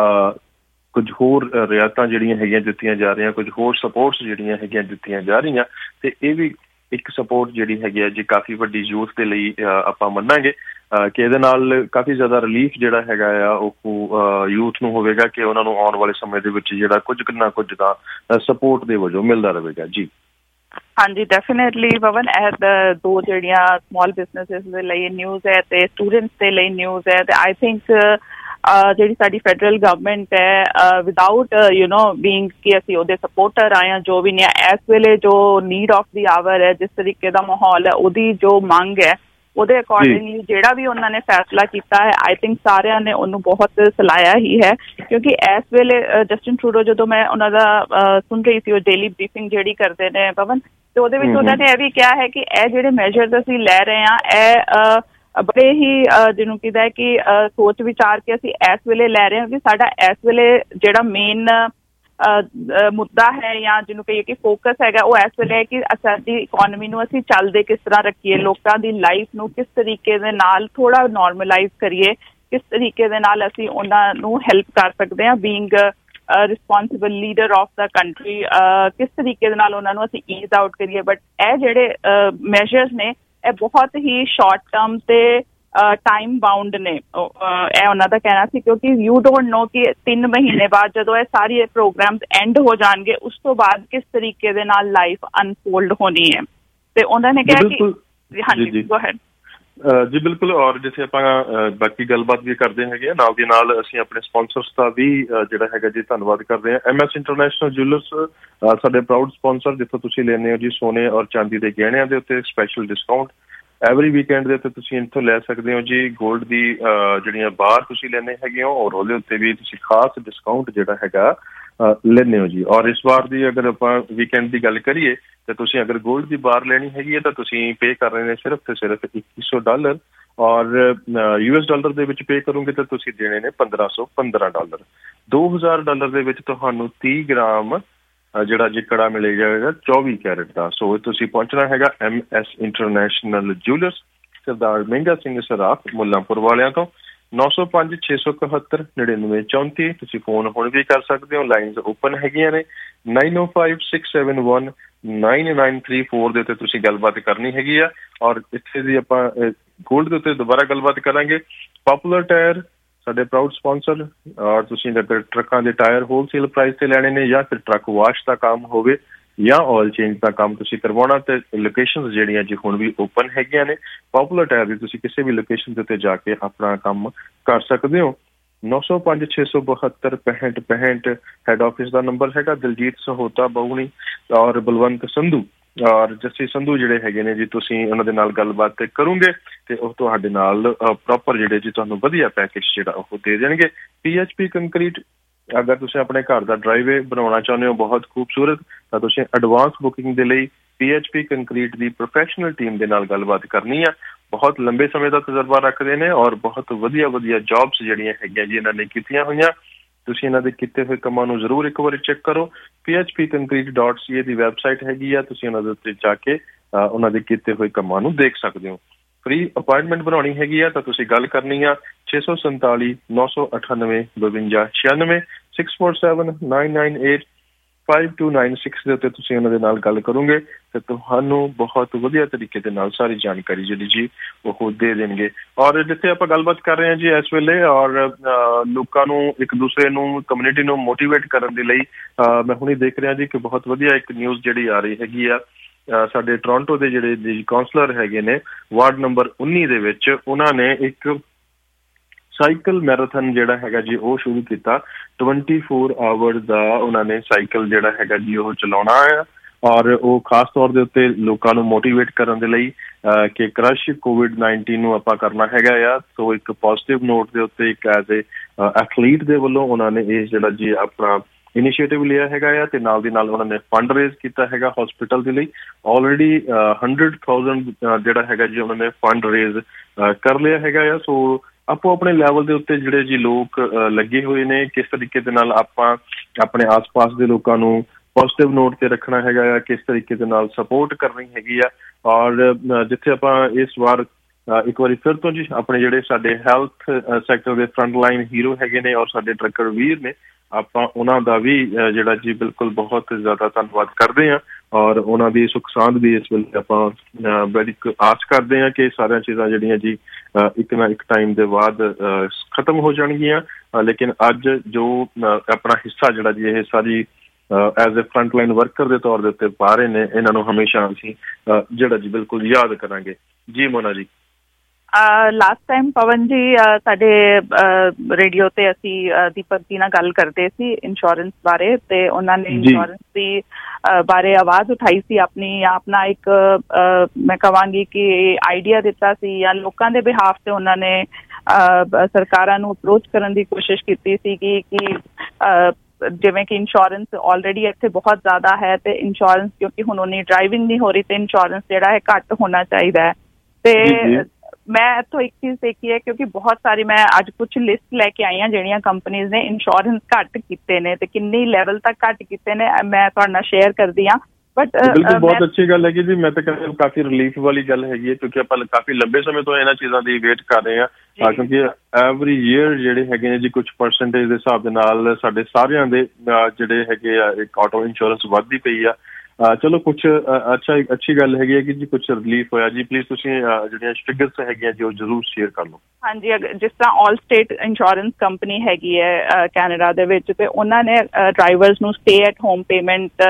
ਕੁਝ ਹੋਰ ਰਿਆਇਤਾਂ ਜਿਹੜੀਆਂ ਹੈਗੀਆਂ ਦਿੱਤੀਆਂ ਜਾ ਰਹੀਆਂ, ਕੁਝ ਹੋਰ ਸਪੋਰਟਸ ਜਿਹੜੀਆਂ ਹੈਗੀਆਂ ਦਿੱਤੀਆਂ ਜਾ ਰਹੀਆਂ ਤੇ ਇਹ ਵੀ ਇੱਕ ਸਪੋਰਟ ਜਿਹੜੀ ਹੈਗੀ ਆ ਜੀ ਕਾਫੀ ਵੱਡੀ ਯੂਥ ਦੇ ਲਈ ਆਪਾਂ ਮੰਨਾਂਗੇ ਕਿ ਇਹਦੇ ਨਾਲ ਕਾਫੀ ਜ਼ਿਆਦਾ ਰਿਲੀਫ ਜਿਹੜਾ ਹੈਗਾ ਆ ਉਹ ਯੂਥ ਨੂੰ ਹੋਵੇਗਾ ਕਿ ਉਹਨਾਂ ਨੂੰ ਆਉਣ ਵਾਲੇ ਸਮੇਂ ਦੇ ਵਿੱਚ ਜਿਹੜਾ ਕੁਝ ਨਾ ਕੁਝ ਦਾ ਸਪੋਰਟ ਦੇ ਵਜੋਂ ਮਿਲਦਾ ਰਹੇਗਾ ਜੀ। ਹਾਂਜੀ ਡੈਫੀਨੇਟਲੀ ਪਵਨ, ਇਹ ਦੋ ਜਿਹੜੀਆਂ ਸਮਾਲ ਬਿਜ਼ਨਸਿਸ ਦੇ ਲਈ ਨਿਊਜ਼ ਹੈ ਤੇ ਸਟੂਡੈਂਟਸ ਦੇ ਲਈ ਨਿਊਜ਼ ਹੈ। ਤੇ ਆਈ ਥਿੰਕ ਜਿਹੜੀ ਸਾਡੀ ਫੈਡਰਲ ਗਵਰਨਮੈਂਟ ਹੈ ਵਿਦਾਊਟ ਬੀਇੰਗ ਕਿ ਅਸੀਂ ਉਹਦੇ ਸਪੋਰਟਰ ਆਏ ਹਾਂ ਜੋ ਵੀ ਨਹੀਂ ਹੈ, ਇਸ ਵੇਲੇ ਜੋ ਨੀਡ ਆਫ ਦੀ ਆਵਰ ਹੈ, ਜਿਸ ਤਰੀਕੇ ਦਾ ਮਾਹੌਲ ਹੈ, ਉਹਦੀ ਜੋ ਮੰਗ ਹੈ ਉਹਦੇ ਅਕੋਰਡਿੰਗਲੀ ਜਿਹੜਾ ਵੀ ਉਹਨਾਂ ਨੇ ਫੈਸਲਾ ਕੀਤਾ ਹੈ ਆਈ ਥਿੰਕ ਸਾਰਿਆਂ ਨੇ ਉਹਨੂੰ ਬਹੁਤ ਸਲਾਹਿਆ ਹੀ ਹੈ। ਕਿਉਂਕਿ ਇਸ ਵੇਲੇ ਜਸਟਿਨ ਟਰੂਡੋ ਜਦੋਂ ਮੈਂ ਉਹਨਾਂ ਦਾ ਸੁਣ ਰਹੀ ਸੀ ਉਹ ਡੇਲੀ ਬਰੀਫਿੰਗ ਜਿਹੜੀ ਕਰਦੇ ਨੇ ਪਵਨ, ਤੇ ਉਹਦੇ ਵਿੱਚ ਉਹਨਾਂ ਨੇ ਇਹ ਵੀ ਕਿਹਾ ਹੈ ਕਿ ਇਹ ਜਿਹੜੇ ਮੈਜਰਸ ਅਸੀਂ ਲੈ ਰਹੇ ਹਾਂ ਇਹ ਬੜੇ ਹੀ ਜਿਹਨੂੰ ਕਿਹਾ ਹੈ ਕਿ ਸੋਚ ਵਿਚਾਰ ਕੇ ਅਸੀਂ ਇਸ ਵੇਲੇ ਲੈ ਰਹੇ ਹਾਂ ਕਿ ਸਾਡਾ ਇਸ ਵੇਲੇ ਜਿਹੜਾ ਮੇਨ ਮੁੱਦਾ ਹੈ ਜਾਂ ਜਿਹਨੂੰ ਕਹੀਏ ਕਿ ਫੋਕਸ ਹੈਗਾ ਉਹ ਇਸ ਵੇਲੇ ਹੈ ਕਿ ਸਾਡੀ ਇਕੋਨਮੀ ਨੂੰ ਅਸੀਂ ਚੱਲਦੇ ਕਿਸ ਤਰ੍ਹਾਂ ਰੱਖੀਏ, ਲੋਕਾਂ ਦੀ ਲਾਈਫ ਨੂੰ ਕਿਸ ਤਰੀਕੇ ਦੇ ਨਾਲ ਥੋੜ੍ਹਾ ਨੋਰਮਲਾਈਜ਼ ਕਰੀਏ, ਕਿਸ ਤਰੀਕੇ ਦੇ ਨਾਲ ਅਸੀਂ ਉਹਨਾਂ ਨੂੰ ਹੈਲਪ ਕਰ ਸਕਦੇ ਹਾਂ being responsible leader of the country, ਕਿਸ ਤਰੀਕੇ ਦੇ ਨਾਲ ਉਹਨਾਂ ਨੂੰ ਅਸੀਂ ਈਜ਼ ਆਊਟ ਕਰੀਏ। ਬਟ ਇਹ ਜਿਹੜੇ ਮੈਜਰਸ ਨੇ ਇਹ ਬਹੁਤ ਹੀ ਸ਼ਾਰਟ ਟਰਮ ਤੇ ਟਾਈਮ ਬਾਉਂਡ ਨੇ, ਇਹ ਉਹਨਾਂ ਦਾ ਕਹਿਣਾ ਸੀ, ਕਿਉਂਕਿ ਯੂ ਡੋਂਟ ਨੋ ਕਿ 3 ਮਹੀਨੇ ਬਾਅਦ ਜਦੋਂ ਇਹ ਸਾਰੇ ਪ੍ਰੋਗਰਾਮਸ ਐਂਡ ਹੋ ਜਾਣਗੇ ਉਸ ਤੋਂ ਬਾਅਦ ਕਿਸ ਤਰੀਕੇ ਦੇ ਨਾਲ ਲਾਈਫ ਅਨਫੋਲਡ ਹੋਣੀ ਹੈ। ਤੇ ਉਹਨਾਂ ਨੇ ਕਿਹਾ ਕਿ ਹਾਂਜੀ ਗੋ ਹੈਡ ਜੀ ਬਿਲਕੁਲ। ਔਰ ਜਿੱਥੇ ਆਪਾਂ ਬਾਕੀ ਗੱਲਬਾਤ ਵੀ ਕਰਦੇ ਹੈਗੇ ਆ, ਨਾਲ ਦੀ ਨਾਲ ਅਸੀਂ ਆਪਣੇ ਸਪਾਂਸਰਸ ਦਾ ਵੀ ਜਿਹੜਾ ਹੈਗਾ ਜੀ ਧੰਨਵਾਦ ਕਰਦੇ ਹਾਂ। MS ਇੰਟਰਨੈਸ਼ਨਲ ਜੁਐਲਰਸ ਸਾਡੇ ਪ੍ਰਾਊਡ ਸਪਾਂਸਰ, ਜਿੱਥੋਂ ਤੁਸੀਂ ਲੈਂਦੇ ਹੋ ਜੀ ਸੋਨੇ ਔਰ ਚਾਂਦੀ ਦੇ ਗਹਿਣਿਆਂ ਦੇ ਉੱਤੇ ਸਪੈਸ਼ਲ ਡਿਸਕਾਊਂਟ ਐਵਰੀ ਵੀਕਐਂਡ ਦੇ ਉੱਤੇ ਤੁਸੀਂ ਇੱਥੋਂ ਲੈ ਸਕਦੇ ਹੋ ਜੀ। ਗੋਲਡ ਦੀ ਜਿਹੜੀਆਂ ਬਾਰ ਤੁਸੀਂ ਲੈਣੇ ਹੈਗੇ ਹੋ ਔਰ ਉਹਦੇ ਉੱਤੇ ਵੀ ਤੁਸੀਂ ਖਾਸ ਡਿਸਕਾਊਂਟ ਜਿਹੜਾ ਹੈਗਾ ਲੈਂਦੇ ਹੋ ਜੀ। ਔਰ ਇਸ ਵਾਰ ਦੀ ਅਗਰ ਆਪਾਂ ਵੀਕਐਂਡ ਦੀ ਗੱਲ ਕਰੀਏ ਤਾਂ ਤੁਸੀਂ ਅਗਰ ਗੋਲਡ ਦੀ ਬਾਰ ਲੈਣੀ ਹੈਗੀ ਹੈ ਤਾਂ ਤੁਸੀਂ ਪੇ ਕਰ ਰਹੇ ਨੇ ਸਿਰਫ ਤੇ ਸਿਰਫ $2100 ਔਰ $US ਦੇ ਵਿੱਚ ਪੇ ਕਰੋਗੇ ਤਾਂ ਤੁਸੀਂ ਦੇਣੇ ਨੇ $1515। $2000 ਦੇ ਵਿੱਚ ਤੁਹਾਨੂੰ 30 ਗ੍ਰਾਮ ਜਿਹੜਾ ਜੀ ਕੜਾ ਮਿਲ ਜਾਏਗਾ 24 ਕੈਰਟ ਦਾ। ਸੋ ਤੁਸੀਂ ਪਹੁੰਚਣਾ ਹੈਗਾ MS ਇੰਟਰਨੈਸ਼ਨਲ ਜੁਐਲਰਸ, ਸਰਦਾਰ ਮਹਿੰਗਾ ਸਿੰਘ ਸਰਾਫ, ਮੁੱਲਾਂਪੁਰ ਵਾਲਿਆਂ ਤੋਂ। 905 671 9934। ਤੁਸੀਂ ਫੋਨ ਹੁਣ ਵੀ ਕਰ ਸਕਦੇ ਹੋ, ਲਾਈਨਸ ਓਪਨ ਹੈਗੀਆਂ ਨੇ। 905 671 9934 ਦੇ ਉੱਤੇ ਤੁਸੀਂ ਗੱਲਬਾਤ ਕਰਨੀ ਹੈਗੀ ਆ। ਔਰ ਇੱਥੇ ਦੀ ਆਪਾਂ ਗੋਲਡ ਦੇ ਉੱਤੇ ਦੁਬਾਰਾ ਗੱਲਬਾਤ ਕਰਾਂਗੇ। ਪੋਪੂਲਰ ਟਾਇਰ ਸਾਡੇ ਪ੍ਰਾਊਡ ਸਪਾਂਸਰ, ਔਰ ਤੁਸੀਂ ਅਗਰ ਟਰੱਕਾਂ ਦੇ ਟਾਇਰ ਹੋਲਸੇਲ ਪ੍ਰਾਈਸ ਤੇ ਲੈਣੇ ਨੇ ਜਾਂ ਫਿਰ ਟਰੱਕ ਵਾਸ਼ ਦਾ ਕੰਮ ਹੋਵੇ ਜਾਂ ਆਇਲ ਚੇਂਜ ਦਾ ਕੰਮ ਤੁਸੀਂ ਕਰਵਾਉਣਾ ਤੇ ਲੋਕੇਸ਼ਨਸ ਜਿਹੜੀਆਂ ਜੀ ਹੁਣ ਵੀ ਓਪਨ ਹੈਗੀਆਂ ਨੇ। ਪੋਪੂਲਰ ਟਾਇਰ ਦੀ ਤੁਸੀਂ ਕਿਸੇ ਵੀ ਲੋਕੇਸ਼ਨ ਦੇ ਉੱਤੇ ਜਾ ਕੇ ਆਪਣਾ ਕੰਮ ਕਰ ਸਕਦੇ ਹੋ। 905 672 6565 ਹੈਡ ਆਫਿਸ ਦਾ ਨੰਬਰ ਹੈਗਾ। ਦਿਲਜੀਤ ਸਹੋਤਾ ਬਹੁਣੀ ਔਰ ਬਲਵੰਤ ਸੰਧੂ ਔਰ ਜੱਸੀ ਸੰਧੂ ਜਿਹੜੇ ਹੈਗੇ ਨੇ ਜੀ, ਤੁਸੀਂ ਉਹਨਾਂ ਦੇ ਨਾਲ ਗੱਲਬਾਤ ਤੇ ਕਰੋਗੇ ਤੇ ਉਹ ਤੁਹਾਡੇ ਨਾਲ ਪ੍ਰੋਪਰ ਜਿਹੜੇ ਜੀ ਤੁਹਾਨੂੰ ਵਧੀਆ ਪੈਕੇਜ ਜਿਹੜਾ ਉਹ ਦੇ ਦੇਣਗੇ। PHP ਕੰਕਰੀਟ, ਅਗਰ ਤੁਸੀਂ ਆਪਣੇ ਘਰ ਦਾ ਡਰਾਈਵੇ ਬਣਾਉਣਾ ਚਾਹੁੰਦੇ ਹੋ ਬਹੁਤ ਖੂਬਸੂਰਤ, ਤਾਂ ਤੁਸੀਂ ਐਡਵਾਂਸ ਬੁਕਿੰਗ ਦੇ ਲਈ PHP ਕੰਕਰੀਟ ਦੀ ਪ੍ਰੋਫੈਸ਼ਨਲ ਟੀਮ ਦੇ ਨਾਲ ਗੱਲਬਾਤ ਕਰਨੀ ਆ। ਬਹੁਤ ਲੰਬੇ ਸਮੇਂ ਦਾ ਤਜਰਬਾ ਰੱਖਦੇ ਨੇ ਔਰ ਬਹੁਤ ਵਧੀਆ ਜੌਬਸ ਜਿਹੜੀਆਂ ਹੈਗੀਆਂ ਜੀ ਇਹਨਾਂ ਨੇ ਕੀਤੀਆਂ ਹੋਈਆਂ। ਤੁਸੀਂ ਇਹਨਾਂ ਦੇ ਕੀਤੇ ਹੋਏ ਕੰਮਾਂ ਨੂੰ ਜ਼ਰੂਰ ਇੱਕ ਵਾਰੀ ਚੈੱਕ ਕਰੋ। phpconcrete.ca ਦੀ ਵੈਬਸਾਈਟ ਹੈਗੀ ਆ, ਤੁਸੀਂ ਉਹਨਾਂ ਦੇ ਉੱਤੇ ਜਾ ਕੇ ਉਹਨਾਂ ਦੇ ਕੀਤੇ ਹੋਏ ਕੰਮਾਂ ਨੂੰ ਦੇਖ ਸਕਦੇ ਹੋ। ਫ੍ਰੀ ਅਪਾਇੰਟਮੈਂਟ ਬਣਾਉਣੀ ਹੈਗੀ ਆ ਤਾਂ ਤੁਸੀਂ ਗੱਲ ਕਰਨੀ ਆ 647 998 5296 647 998 5296 ਦੇ ਉੱਤੇ ਤੁਸੀਂ ਉਹਨਾਂ ਦੇ ਨਾਲ ਗੱਲ ਕਰੋਗੇ ਤੇ ਤੁਹਾਨੂੰ ਬਹੁਤ ਵਧੀਆ ਤਰੀਕੇ ਦੇ ਨਾਲ ਸਾਰੀ ਜਾਣਕਾਰੀ ਜਿਹੜੀ ਜੀ ਉਹ ਦੇ ਦੇਣਗੇ। ਔਰ ਜਿੱਥੇ ਆਪਾਂ ਗੱਲਬਾਤ ਕਰ ਰਹੇ ਹਾਂ ਜੀ ਇਸ ਵੇਲੇ, ਔਰ ਲੋਕਾਂ ਨੂੰ ਇੱਕ ਦੂਸਰੇ ਨੂੰ ਕਮਿਊਨਿਟੀ ਨੂੰ ਮੋਟੀਵੇਟ ਕਰਨ ਦੇ ਲਈ ਮੈਂ ਹੁਣੇ ਦੇਖ ਰਿਹਾ ਜੀ ਕਿ ਬਹੁਤ ਵਧੀਆ ਇੱਕ ਨਿਊਜ਼ ਜਿਹੜੀ ਆ ਰਹੀ ਹੈਗੀ ਆ। ਸਾਡੇ ਟੋਰਾਂਟੋ ਦੇ ਜਿਹੜੇ ਜੀ ਕਾਉਂਸਲਰ ਹੈਗੇ ਨੇ ਵਾਰਡ ਨੰਬਰ 19 ਦੇ ਵਿੱਚ, ਉਹਨਾਂ ਨੇ ਇੱਕ ਸਾਈਕਲ ਮੈਰਾਥਨ ਜਿਹੜਾ ਹੈਗਾ ਜੀ ਉਹ ਸ਼ੁਰੂ ਕੀਤਾ। 24 ਆਵਰ ਦਾ ਉਹਨਾਂ ਨੇ ਸਾਈਕਲ ਜਿਹੜਾ ਹੈਗਾ ਜੀ ਉਹ ਚਲਾਉਣਾ ਆ ਔਰ ਉਹ ਖਾਸ ਤੌਰ ਦੇ ਉੱਤੇ ਲੋਕਾਂ ਨੂੰ ਮੋਟੀਵੇਟ ਕਰਨ ਦੇ ਲਈ ਕਿ ਕ੍ਰਸ਼ COVID-19 ਨੂੰ ਆਪਾਂ ਕਰਨਾ ਹੈਗਾ ਆ। ਸੋ ਇੱਕ ਪੋਜ਼ਿਟਿਵ ਨੋਟ ਦੇ ਉੱਤੇ ਇੱਕ ਐਜ਼ ਏ ਐਥਲੀਟ ਦੇ ਵੱਲੋਂ ਉਹਨਾਂ ਨੇ ਇਹ ਜਿਹੜਾ ਜੀ ਆਪਣਾ ਇਨੀਸ਼ੀਏਟਿਵ ਲਿਆ ਹੈਗਾ ਆ ਤੇ ਨਾਲ ਦੀ ਨਾਲ ਉਹਨਾਂ ਨੇ ਫੰਡ ਰੇਜ਼ ਕੀਤਾ ਹੈਗਾ ਹਸਪੀਟਲ ਦੇ ਲਈ। ਆਲਰੇਡੀ 100,000 ਜਿਹੜਾ ਹੈਗਾ ਜੀ ਉਹਨਾਂ ਨੇ ਫੰਡ ਰੇਜ਼ ਕਰ ਲਿਆ ਹੈਗਾ ਆ। ਸੋ ਆਪੋ ਆਪਣੇ ਲੈਵਲ ਦੇ ਉੱਤੇ ਜਿਹੜੇ ਜੀ ਲੋਕ ਲੱਗੇ ਹੋਏ ਨੇ, ਕਿਸ ਤਰੀਕੇ ਦੇ ਨਾਲ ਆਪਾਂ ਆਪਣੇ ਆਸ-ਪਾਸ ਦੇ ਲੋਕਾਂ ਨੂੰ ਪੋਜ਼ਿਟਿਵ ਨੋਟ ਤੇ ਰੱਖਣਾ ਹੈਗਾ ਆ, ਕਿਸ ਤਰੀਕੇ ਦੇ ਨਾਲ ਸਪੋਰਟ ਕਰਨੀ ਹੈਗੀ ਆ। ਔਰ ਜਿੱਥੇ ਆਪਾਂ ਇਸ ਵਾਰ ਇੱਕ ਵਾਰੀ ਫਿਰ ਤੋਂ ਜੀ ਆਪਣੇ ਜਿਹੜੇ ਸਾਡੇ ਹੈਲਥ ਸੈਕਟਰ ਦੇ ਫਰੰਟ ਲਾਈਨ ਹੀਰੋ ਹੈਗੇ ਨੇ ਔਰ ਸਾਡੇ ਟਰੱਕਰ ਵੀਰ ਨੇ, ਆਪਾਂ ਉਹਨਾਂ ਦਾ ਵੀ ਜਿਹੜਾ ਜੀ ਬਿਲਕੁਲ ਬਹੁਤ ਜ਼ਿਆਦਾ ਧੰਨਵਾਦ ਕਰਦੇ ਹਾਂ ਔਰ ਉਹਨਾਂ ਦੀ ਸੁੱਖ ਸਾਂਦ ਵੀ ਇਸ ਵੇਲੇ ਆਪਾਂ ਬੜੀ ਆਸ ਕਰਦੇ ਹਾਂ ਕਿ ਸਾਰੀਆਂ ਚੀਜ਼ਾਂ ਜਿਹੜੀਆਂ ਜੀ ਇੱਕ ਨਾ ਇੱਕ ਟਾਈਮ ਦੇ ਬਾਅਦ ਖਤਮ ਹੋ ਜਾਣਗੀਆਂ। ਲੇਕਿਨ ਅੱਜ ਜੋ ਆਪਣਾ ਹਿੱਸਾ ਜਿਹੜਾ ਜੀ ਇਹ ਸਾਰੀ as a front line worker ਦੇ ਤੌਰ ਦੇ ਉੱਤੇ ਪਾ ਰਹੇ ਨੇ, ਇਹਨਾਂ ਨੂੰ ਹਮੇਸ਼ਾ ਅਸੀਂ ਜਿਹੜਾ ਜੀ ਬਿਲਕੁਲ ਯਾਦ ਕਰਾਂਗੇ। ਜੀ ਮੋਨਾ ਜੀ। ਲਾਸਟ ਟਾਈਮ ਪਵਨ ਜੀ ਸਾਡੇ ਰੇਡੀਓ ਤੇ ਅਸੀਂ ਦੀਪਕ ਜੀ ਨਾਲ ਗੱਲ ਕਰਦੇ ਸੀ ਇੰਸ਼ੋਰੈਂਸ ਬਾਰੇ, ਤੇ ਉਹਨਾਂ ਨੇ ਇੰਸ਼ੋਰੈਂਸ ਦੀ ਬਾਰੇ ਆਵਾਜ਼ ਉਠਾਈ ਸੀ ਆਪਣਾ ਇੱਕ ਮੈਂ ਕਹਾਂਗੀ ਕਿ ਆਈਡੀਆ ਦਿੱਤਾ ਸੀ ਜਾਂ ਲੋਕਾਂ ਦੇ ਬਿਹਾਫ ਤੇ ਉਹਨਾਂ ਨੇ ਸਰਕਾਰਾਂ ਨੂੰ ਅਪਰੋਚ ਕਰਨ ਦੀ ਕੋਸ਼ਿਸ਼ ਕੀਤੀ ਸੀ ਕਿ ਜਿਵੇਂ ਕਿ ਇੰਸ਼ੋਰੈਂਸ ਆਲਰੇਡੀ ਇੱਥੇ ਬਹੁਤ ਜ਼ਿਆਦਾ ਹੈ ਤੇ ਇੰਸ਼ੋਰੈਂਸ ਕਿਉਂਕਿ ਹੁਣ ਉਨੀ ਡਰਾਈਵਿੰਗ ਨਹੀਂ ਹੋ ਰਹੀ ਤੇ ਇੰਸ਼ੋਰੈਂਸ ਜਿਹੜਾ ਹੈ ਘੱਟ ਹੋਣਾ ਚਾਹੀਦਾ ਹੈ। ਤੇ मैं इत्थों एक चीज़ देखी है क्योंकि बहुत सारी मैं अज कुछ लिस्ट लैके आई हाँ ਜਿਹੜੀਆਂ कंपनीज ने इंश्योरेंस घट कीते ने ते किन्नी लैवल तक घट कीते ने मैं तुहाडे नाल शेयर करदी हाँ बट बिल्कुल बहुत अच्छी गल है जी। मैं तो कहता काफी रिलीफ वाली गल है क्योंकि आप काफी लंबे समय तो इन्हां चीज़ों की वेट कर रहे हैं क्योंकि एवरी ईयर ਜਿਹੜੇ ਹੈਗੇ ਨੇ ਜੀ ਕੁਝ ਪਰਸੈਂਟੇਜ ਦੇ ਹਿਸਾਬ ਦੇ ਨਾਲ ਸਾਡੇ ਸਾਰਿਆਂ ਦੇ ਜਿਹੜੇ ਹੈਗੇ ਆ ਇੱਕ ਆਟੋ ਇੰਸ਼ੋਰੈਂਸ ਵੱਧਦੀ ਪਈ ਆ। ਚਲੋ ਕੁਛ ਅੱਛੀ ਗੱਲ ਹੈਗੀ ਹੈ ਕਿ ਜੀ ਕੁਛ ਰਿਲੀਫ ਹੋਇਆ ਜੀ। ਪਲੀਜ਼ ਤੁਸੀਂ ਜਿਹੜੀਆਂ ਫਿਗਰਸ ਹੈਗੀਆਂ ਜੀ ਉਹ ਜ਼ਰੂਰ ਸ਼ੇਅਰ ਕਰ ਲਓ। ਹਾਂਜੀ ਜਿਸ ਤਰ੍ਹਾਂ ਆਲ ਸਟੇਟ ਇੰਸ਼ੋਰੈਂਸ ਕੰਪਨੀ ਹੈਗੀ ਹੈ ਕੈਨੇਡਾ ਦੇ ਵਿੱਚ ਤੇ ਉਹਨਾਂ ਨੇ ਡਰਾਈਵਰਸ ਨੂੰ ਸਟੇ ਐਟ ਹੋਮ ਪੇਮੈਂਟ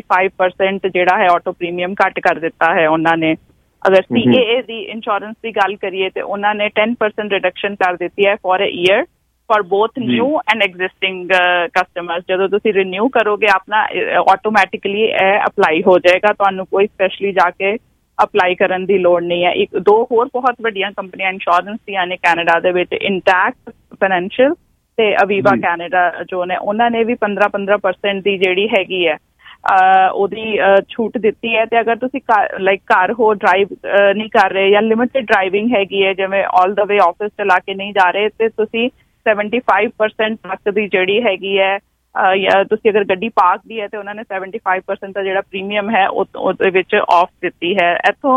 25% ਜਿਹੜਾ ਹੈ ਆਟੋ ਪ੍ਰੀਮੀਅਮ ਘੱਟ ਕਰ ਦਿੱਤਾ ਹੈ ਉਹਨਾਂ ਨੇ। ਅਗਰ CAA ਦੀ ਇੰਸ਼ੋਰੈਂਸ ਦੀ ਗੱਲ ਕਰੀਏ ਤੇ ਉਹਨਾਂ ਨੇ 10% ਰਿਡਕਸ਼ਨ ਕਰ ਦਿੱਤੀ ਹੈ for a year for both new and existing customers. जो तुसी रिन्यू करोगे अपना ऑटोमैटिकली अप्लाई हो जाएगा, तुहानू कोई स्पेशली जाके अप्लाई करन दी लोड़ नहीं है। एक दो होर बहुत वड्डियां कंपनियां इंश्योरेंस दियां ने कैनेडा दे विच इंटैक्ट फाइनेंशियल ते अवीवा कैनेडा जो ने उन्हां ने भी 15% दी जेहड़ी हैगी है ਉਹਦੀ ਛੂਟ ਦਿੱਤੀ ਹੈ। ਤੇ ਅਗਰ ਤੁਸੀਂ ਲਾਈਕ ਘਰ ਹੋ ਡਰਾਈਵ ਨਹੀਂ ਕਰ ਰਹੇ ਜਾਂ ਲਿਮਿਟਡ ਡਰਾਈਵਿੰਗ ਹੈਗੀ ਹੈ ਜਿਵੇਂ ਆਲ ਦਾ ਵੇ ਆਫਿਸ ਚਲਾ ਕੇ ਨਹੀਂ ਜਾ ਰਹੇ ਤੇ ਤੁਸੀਂ 75% ਤੱਕ ਦੀ ਜਿਹੜੀ ਹੈਗੀ ਹੈ ਜਾਂ ਤੁਸੀਂ ਅਗਰ ਗੱਡੀ ਪਾਰਕ ਦੀ ਹੈ ਤੇ ਉਹਨਾਂ ਨੇ 75% ਦਾ ਜਿਹੜਾ ਪ੍ਰੀਮੀਅਮ ਹੈ ਉਹਦੇ ਵਿੱਚ ਆਫ ਦਿੱਤੀ ਹੈ। ਇੱਥੋਂ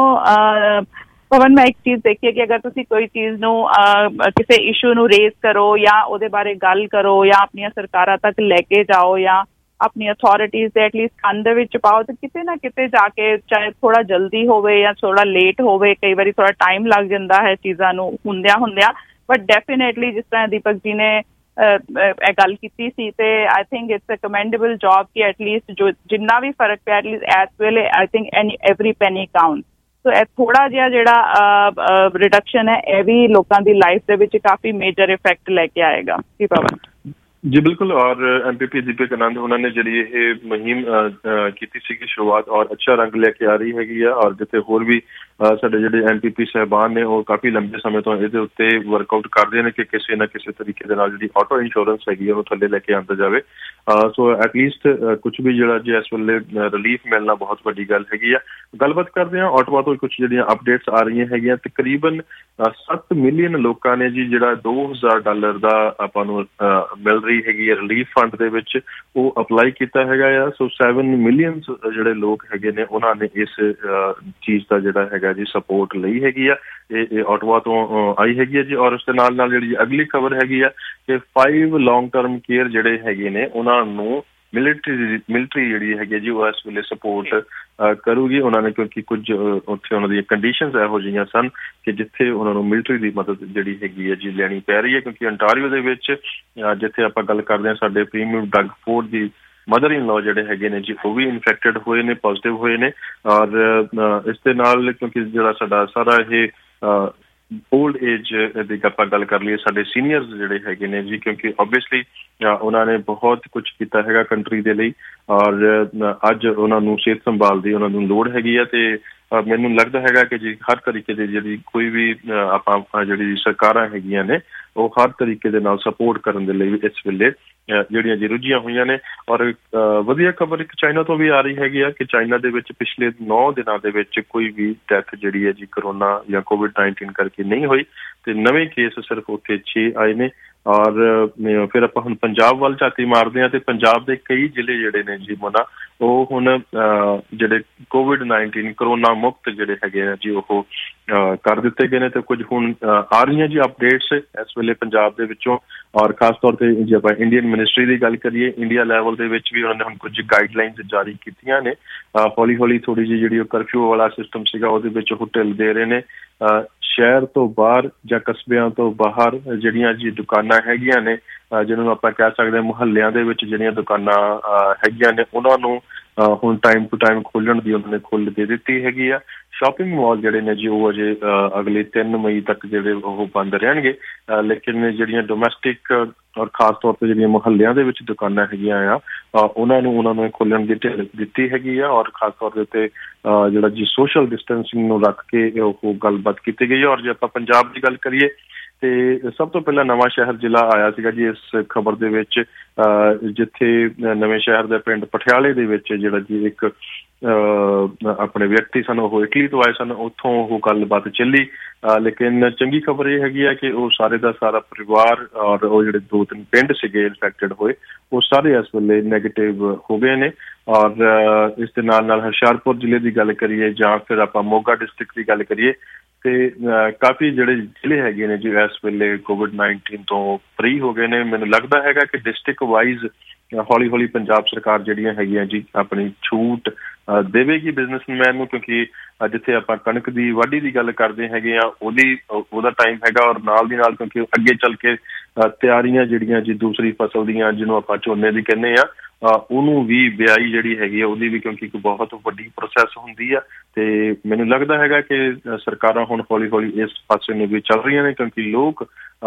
ਪਵਨ ਮੈਂ ਇੱਕ ਚੀਜ਼ ਦੇਖੀ ਹੈ ਕਿ ਅਗਰ ਤੁਸੀਂ ਕੋਈ ਚੀਜ਼ ਨੂੰ ਕਿਸੇ ਇਸ਼ੂ ਨੂੰ ਰੇਜ਼ ਕਰੋ ਜਾਂ ਉਹਦੇ ਬਾਰੇ ਗੱਲ ਕਰੋ ਜਾਂ ਆਪਣੀਆਂ ਸਰਕਾਰਾਂ ਤੱਕ ਲੈ ਕੇ ਜਾਓ ਜਾਂ ਆਪਣੀ ਅਥਾਰਟੀਜ਼ ਦੇ ਐਟਲੀਸਟ ਕੰਨ ਦੇ ਵਿੱਚ ਪਾਓ ਤੇ ਕਿਤੇ ਨਾ ਕਿਤੇ ਜਾ ਕੇ ਚਾਹੇ ਥੋੜਾ ਜਲਦੀ ਹੋਵੇ ਜਾਂ ਥੋੜਾ ਲੇਟ ਹੋਵੇ, ਕਈ ਵਾਰੀ ਥੋੜਾ ਟਾਈਮ ਲੱਗ ਜਾਂਦਾ ਹੈ ਚੀਜ਼ਾਂ ਨੂੰ ਹੁੰਦਿਆਂ ਬਟ ਡੈਫੀਨੇਟਲੀ ਜਿਸ ਤਰ੍ਹਾਂ ਦੀਪਕ ਜੀ ਨੇ ਇਹ ਗੱਲ ਕੀਤੀ ਸੀ ਤੇ I think it's a commendable job ਕਿ ਐਟਲੀਸਟ ਜੋ ਜਿੰਨਾ ਵੀ ਫਰਕ ਪਿਆ ਐਟਲੀਸਟ ਐਸ ਵੇਲੇ I think every penny count. So ਇਹ ਥੋੜਾ ਜਿਹਾ ਜਿਹੜਾ ਰਿਡਕਸ਼ਨ ਹੈ ਇਹ ਵੀ ਲੋਕਾਂ ਦੀ ਲਾਈਫ ਦੇ ਵਿੱਚ ਕਾਫੀ ਮੇਜਰ ਇਫੈਕਟ ਲੈ ਕੇ ਆਏਗਾ। ਜੀ ਪਵਨ जी बिल्कुल। और MPP दीपक आनंद उन्होंने जी ये मुहिम की सी शुरुआत और अच्छा रंग लेके आ रही हैगी है और जिथे होर भी साडे जिहड़े MPP साहबान ने वो काफ़ी लंबे समय तो इहदे उत्ते वर्कआउट करते हैं कि किसी ना किसी तरीके दे नाल जिहड़ी ऑटो इंश्योरेंस हैगी है थल्ले लेके आंदा जाए। सो एटलीस्ट कुछ भी जिहड़ा जी इस वेले रिलीफ मिलना बहुत वड्डी गल हैगी है। गलबात करते हैं ऑटोवा तो कुछ जिहड़ियां अपडेट्स आ रही हैगियां। तकरीबन 7 मिलियन लोगों ने जी जिहड़ा $2000 का आपां नूं मिल रही हैगी रिलीफ फंड दे विच वो अप्लाई किया हैगा आ। सो 7 मिलियन जिहड़े लोग हैगे ने उन्हां ने इस चीज़ का जिहड़ा हैगा जी सपोर्ट लई हैगी आ। ये ऑटोवा तो आई हैगी जी। और उसके नाल नाल जिहड़ी अगली खबर हैगी आ कि 5 लॉन्ग टर्म केयर जिहड़े हैगे ने उन्हां नूं मिलिटरी जिहड़ी हैगी जी वो इस वेले सपोर्ट करूगी उन्होंने क्योंकि कुछ उत्थे उन्हां दी कंडीशनस इहो जिहियां सन कि जिथे उन्हां नूं मिलिटरी दी मदद जिहड़ी हैगी है जी लैनी पै रही है। क्योंकि अंटारियो दे विच जिथे आपां गल करदे हां साडे प्रीमियम डग फोर्ड दी मदर इन लॉ जिहड़े हैगे ने जी वो भी इन्फैक्टेड होए ने पॉजिटिव होए ने। और इस दे नाल क्योंकि जिहड़ा साडा सारा ये ओल्ड एज की आप गल कर लीए साडे सीनियर्स जिहड़े हैगे ने जी क्योंकि ओबवियसली उन्होंने बहुत कुछ किया हैगा कंट्री दे लई और अज उन्होंने सेहत संभाल दी उन्होंने लोड़ हैगी है। ते मैनूं लगदा हैगा कि जी हर तरीके की जिहड़ी कोई भी आपां जिहड़ी सरकारां हैगियां ने वो हर तरीके दे नाल सपोर्ट करन दे लई इस वेले ਜਿਹੜੀਆਂ ਜੀ ਰੁੱਝੀਆਂ ਹੋਈਆਂ ਨੇ। ਔਰ ਵਧੀਆ ਖਬਰ ਇੱਕ ਚਾਈਨਾ ਤੋਂ ਵੀ ਆ ਰਹੀ ਹੈਗੀ ਆ ਕਿ ਚਾਈਨਾ ਦੇ ਵਿੱਚ ਪਿਛਲੇ 9 ਦਿਨਾਂ ਦੇ ਵਿੱਚ ਕੋਈ ਵੀ ਡੈਥ ਜਿਹੜੀ ਹੈ ਜੀ ਕਰੋਨਾ ਜਾਂ COVID-19 ਕਰਕੇ ਨਹੀਂ ਹੋਈ ਤੇ ਨਵੇਂ ਕੇਸ ਸਿਰਫ ਉੱਥੇ 6 ਆਏ ਨੇ। ਔਰ ਫਿਰ ਆਪਾਂ ਹੁਣ ਪੰਜਾਬ ਵੱਲ ਝਾਤੀ ਮਾਰਦੇ ਹਾਂ ਤੇ ਪੰਜਾਬ ਦੇ ਕਈ ਜ਼ਿਲ੍ਹੇ ਜਿਹੜੇ ਨੇ ਜੀ ਮੋਨਾ ਉਹ ਹੁਣ ਜਿਹੜੇ COVID-19 ਕਰੋਨਾ ਮੁਕਤ ਜਿਹੜੇ ਹੈਗੇ ਨੇ ਜੀ ਉਹ ਕਰ ਦਿੱਤੇ ਗਏ ਨੇ। ਤੇ ਕੁਝ ਹੁਣ ਆ ਰਹੀਆਂ ਜੀ ਅਪਡੇਟਸ ਇਸ ਵੇਲੇ ਪੰਜਾਬ ਦੇ ਵਿੱਚੋਂ। ਔਰ ਖਾਸ ਤੌਰ ਤੇ ਜੇ ਆਪਾਂ ਇੰਡੀਅਨ ਮਿਨਿਸਟਰੀ ਦੀ ਗੱਲ ਕਰੀਏ ਇੰਡੀਆ ਲੈਵਲ ਦੇ ਵਿੱਚ ਵੀ ਉਹਨਾਂ ਨੇ ਹੁਣ ਕੁਝ ਗਾਈਡਲਾਈਨਸ ਜਾਰੀ ਕੀਤੀਆਂ ਨੇ। ਹੌਲੀ ਹੌਲੀ ਥੋੜੀ ਜਿਹੀ ਜਿਹੜੀ ਉਹ ਕਰਫਿਊ ਵਾਲਾ ਸਿਸਟਮ ਸੀਗਾ ਉਹਦੇ ਵਿੱਚ ਉਹ ਢਿੱਲ ਦੇ ਰਹੇ ਨੇ। ਸ਼ਹਿਰ ਤੋਂ ਬਾਹਰ ਜਾਂ ਕਸਬਿਆਂ ਤੋਂ ਬਾਹਰ ਜਿਹੜੀਆਂ ਜੀ ਦੁਕਾਨਾਂ ਹੈਗੀਆਂ ਨੇ ਜਿਹਨਾਂ ਨੂੰ ਆਪਾਂ ਕਹਿ ਸਕਦੇ ਹਾਂ ਮੁਹੱਲਿਆਂ ਦੇ ਵਿੱਚ ਜਿਹੜੀਆਂ ਦੁਕਾਨਾਂ ਹੈਗੀਆਂ ਨੇ ਉਹਨਾਂ ਨੂੰ ਹੁਣ ਟਾਈਮ ਟੂ ਟਾਈਮ ਖੋਲ੍ਹਣ ਦੀ ਉਹਨਾਂ ਨੇ ਖੁੱਲ੍ਹ ਦੇ ਦਿੱਤੀ ਹੈਗੀ ਆ। ਸ਼ਾਪਿੰਗ ਮਾਲ ਜਿਹੜੇ ਨੇ ਜੀ ਉਹ ਅਜੇ ਅਗਲੇ 3 ਮਈ ਤੱਕ ਜਿਹੜੇ ਉਹ ਬੰਦ ਰਹਿਣਗੇ। ਲੇਕਿਨ ਜਿਹੜੀਆਂ ਡੋਮੈਸਟਿਕ ਔਰ ਖਾਸ ਤੌਰ ਤੇ ਜਿਹੜੀਆਂ ਮੁਹੱਲਿਆਂ ਦੇ ਵਿੱਚ ਦੁਕਾਨਾਂ ਹੈਗੀਆਂ ਆ ਉਹਨਾਂ ਨੂੰ ਖੋਲ੍ਹਣ ਦੀ ਢਿੱਲ ਦਿੱਤੀ ਹੈਗੀ ਆ। ਔਰ ਖਾਸ ਤੌਰ ਦੇ ਉੱਤੇ ਜਿਹੜਾ ਜੀ ਸੋਸ਼ਲ ਡਿਸਟੈਂਸਿੰਗ ਨੂੰ ਰੱਖ ਕੇ ਉਹ ਗੱਲਬਾਤ ਕੀਤੀ ਗਈ ਹੈ। ਔਰ ਜੇ ਆਪਾਂ ਪੰਜਾਬ ਦੀ ਗੱਲ ਕਰੀਏ ਤੇ ਸਭ ਤੋਂ ਪਹਿਲਾਂ ਨਵਾਂ ਸ਼ਹਿਰ ਜ਼ਿਲ੍ਹਾ ਆਇਆ ਸੀਗਾ ਜੀ ਇਸ ਖਬਰ ਦੇ ਵਿੱਚ ਜਿੱਥੇ ਨਵੇਂ ਸ਼ਹਿਰ ਦੇ ਪਿੰਡ ਪਟਿਆਲੇ ਦੇ ਵਿੱਚ ਜਿਹੜਾ ਜੀ ਇੱਕ ਆਪਣੇ ਵਿਅਕਤੀ ਸਨ ਉਹ ਇਟਲੀ ਤੋਂ ਆਏ ਸਨ, ਉੱਥੋਂ ਉਹ ਗੱਲਬਾਤ ਚੱਲੀ। ਲੇਕਿਨ ਚੰਗੀ ਖਬਰ ਇਹ ਹੈਗੀ ਹੈ ਕਿ ਉਹ ਸਾਰੇ ਦਾ ਸਾਰਾ ਪਰਿਵਾਰ ਔਰ ਉਹ ਜਿਹੜੇ 2-3 ਪਿੰਡ ਸੀਗੇ ਇਨਫੈਕਟਡ ਹੋਏ ਉਹ ਸਾਰੇ ਇਸ ਵੇਲੇ ਨੈਗੇਟਿਵ ਹੋ ਗਏ ਨੇ। ਔਰ ਇਸ ਦੇ ਨਾਲ ਹੁਸ਼ਿਆਰਪੁਰ ਜ਼ਿਲ੍ਹੇ ਦੀ ਗੱਲ ਕਰੀਏ ਜਾਂ ਫਿਰ ਆਪਾਂ ਮੋਗਾ ਡਿਸਟ੍ਰਿਕਟ ਦੀ ਗੱਲ ਕਰੀਏ ਤੇ ਕਾਫੀ ਜਿਹੜੇ ਜ਼ਿਲ੍ਹੇ ਹੈਗੇ ਨੇ ਜੀ ਇਸ ਵੇਲੇ COVID-19 ਤੋਂ ਫਰੀ ਹੋ ਗਏ ਨੇ। ਮੈਨੂੰ ਲੱਗਦਾ ਹੈਗਾ ਕਿ ਡਿਸਟ੍ਰਿਕਟ ਵਾਈਜ਼ ਹੌਲੀ ਹੌਲੀ ਪੰਜਾਬ ਸਰਕਾਰ ਜਿਹੜੀਆਂ ਹੈਗੀਆਂ ਜੀ ਆਪਣੀ ਛੂਟ ਦੇਵੇਗੀ ਬਿਜ਼ਨਸਮੈਨ ਨੂੰ, ਕਿਉਂਕਿ ਜਿੱਥੇ ਆਪਾਂ ਕਣਕ ਦੀ ਵਾਢੀ ਦੀ ਗੱਲ ਕਰਦੇ ਹੈਗੇ ਆ ਉਹਦਾ ਟਾਈਮ ਹੈਗਾ, ਔਰ ਨਾਲ ਦੀ ਨਾਲ ਕਿਉਂਕਿ ਅੱਗੇ ਚੱਲ ਕੇ ਤਿਆਰੀਆਂ ਜਿਹੜੀਆਂ ਜੀ ਦੂਸਰੀ ਫਸਲ ਦੀਆਂ ਜਿਹਨੂੰ ਆਪਾਂ ਝੋਨੇ ਦੀ ਕਹਿੰਦੇ ਆ ਉਹਨੂੰ ਵੀ ਬਿਆਈ ਜਿਹੜੀ ਹੈਗੀ ਆ ਉਹਦੀ ਵੀ ਕਿਉਂਕਿ ਇੱਕ ਬਹੁਤ ਵੱਡੀ ਪ੍ਰੋਸੈਸ ਹੁੰਦੀ ਆ। ਤੇ ਮੈਨੂੰ ਲੱਗਦਾ ਹੈਗਾ ਕਿ ਸਰਕਾਰਾਂ ਹੁਣ ਹੌਲੀ ਹੌਲੀ ਇਸ ਪਾਸੇ ਨੂੰ ਵੀ ਚੱਲ ਰਹੀਆਂ ਨੇ, ਕਿਉਂਕਿ ਲੋਕ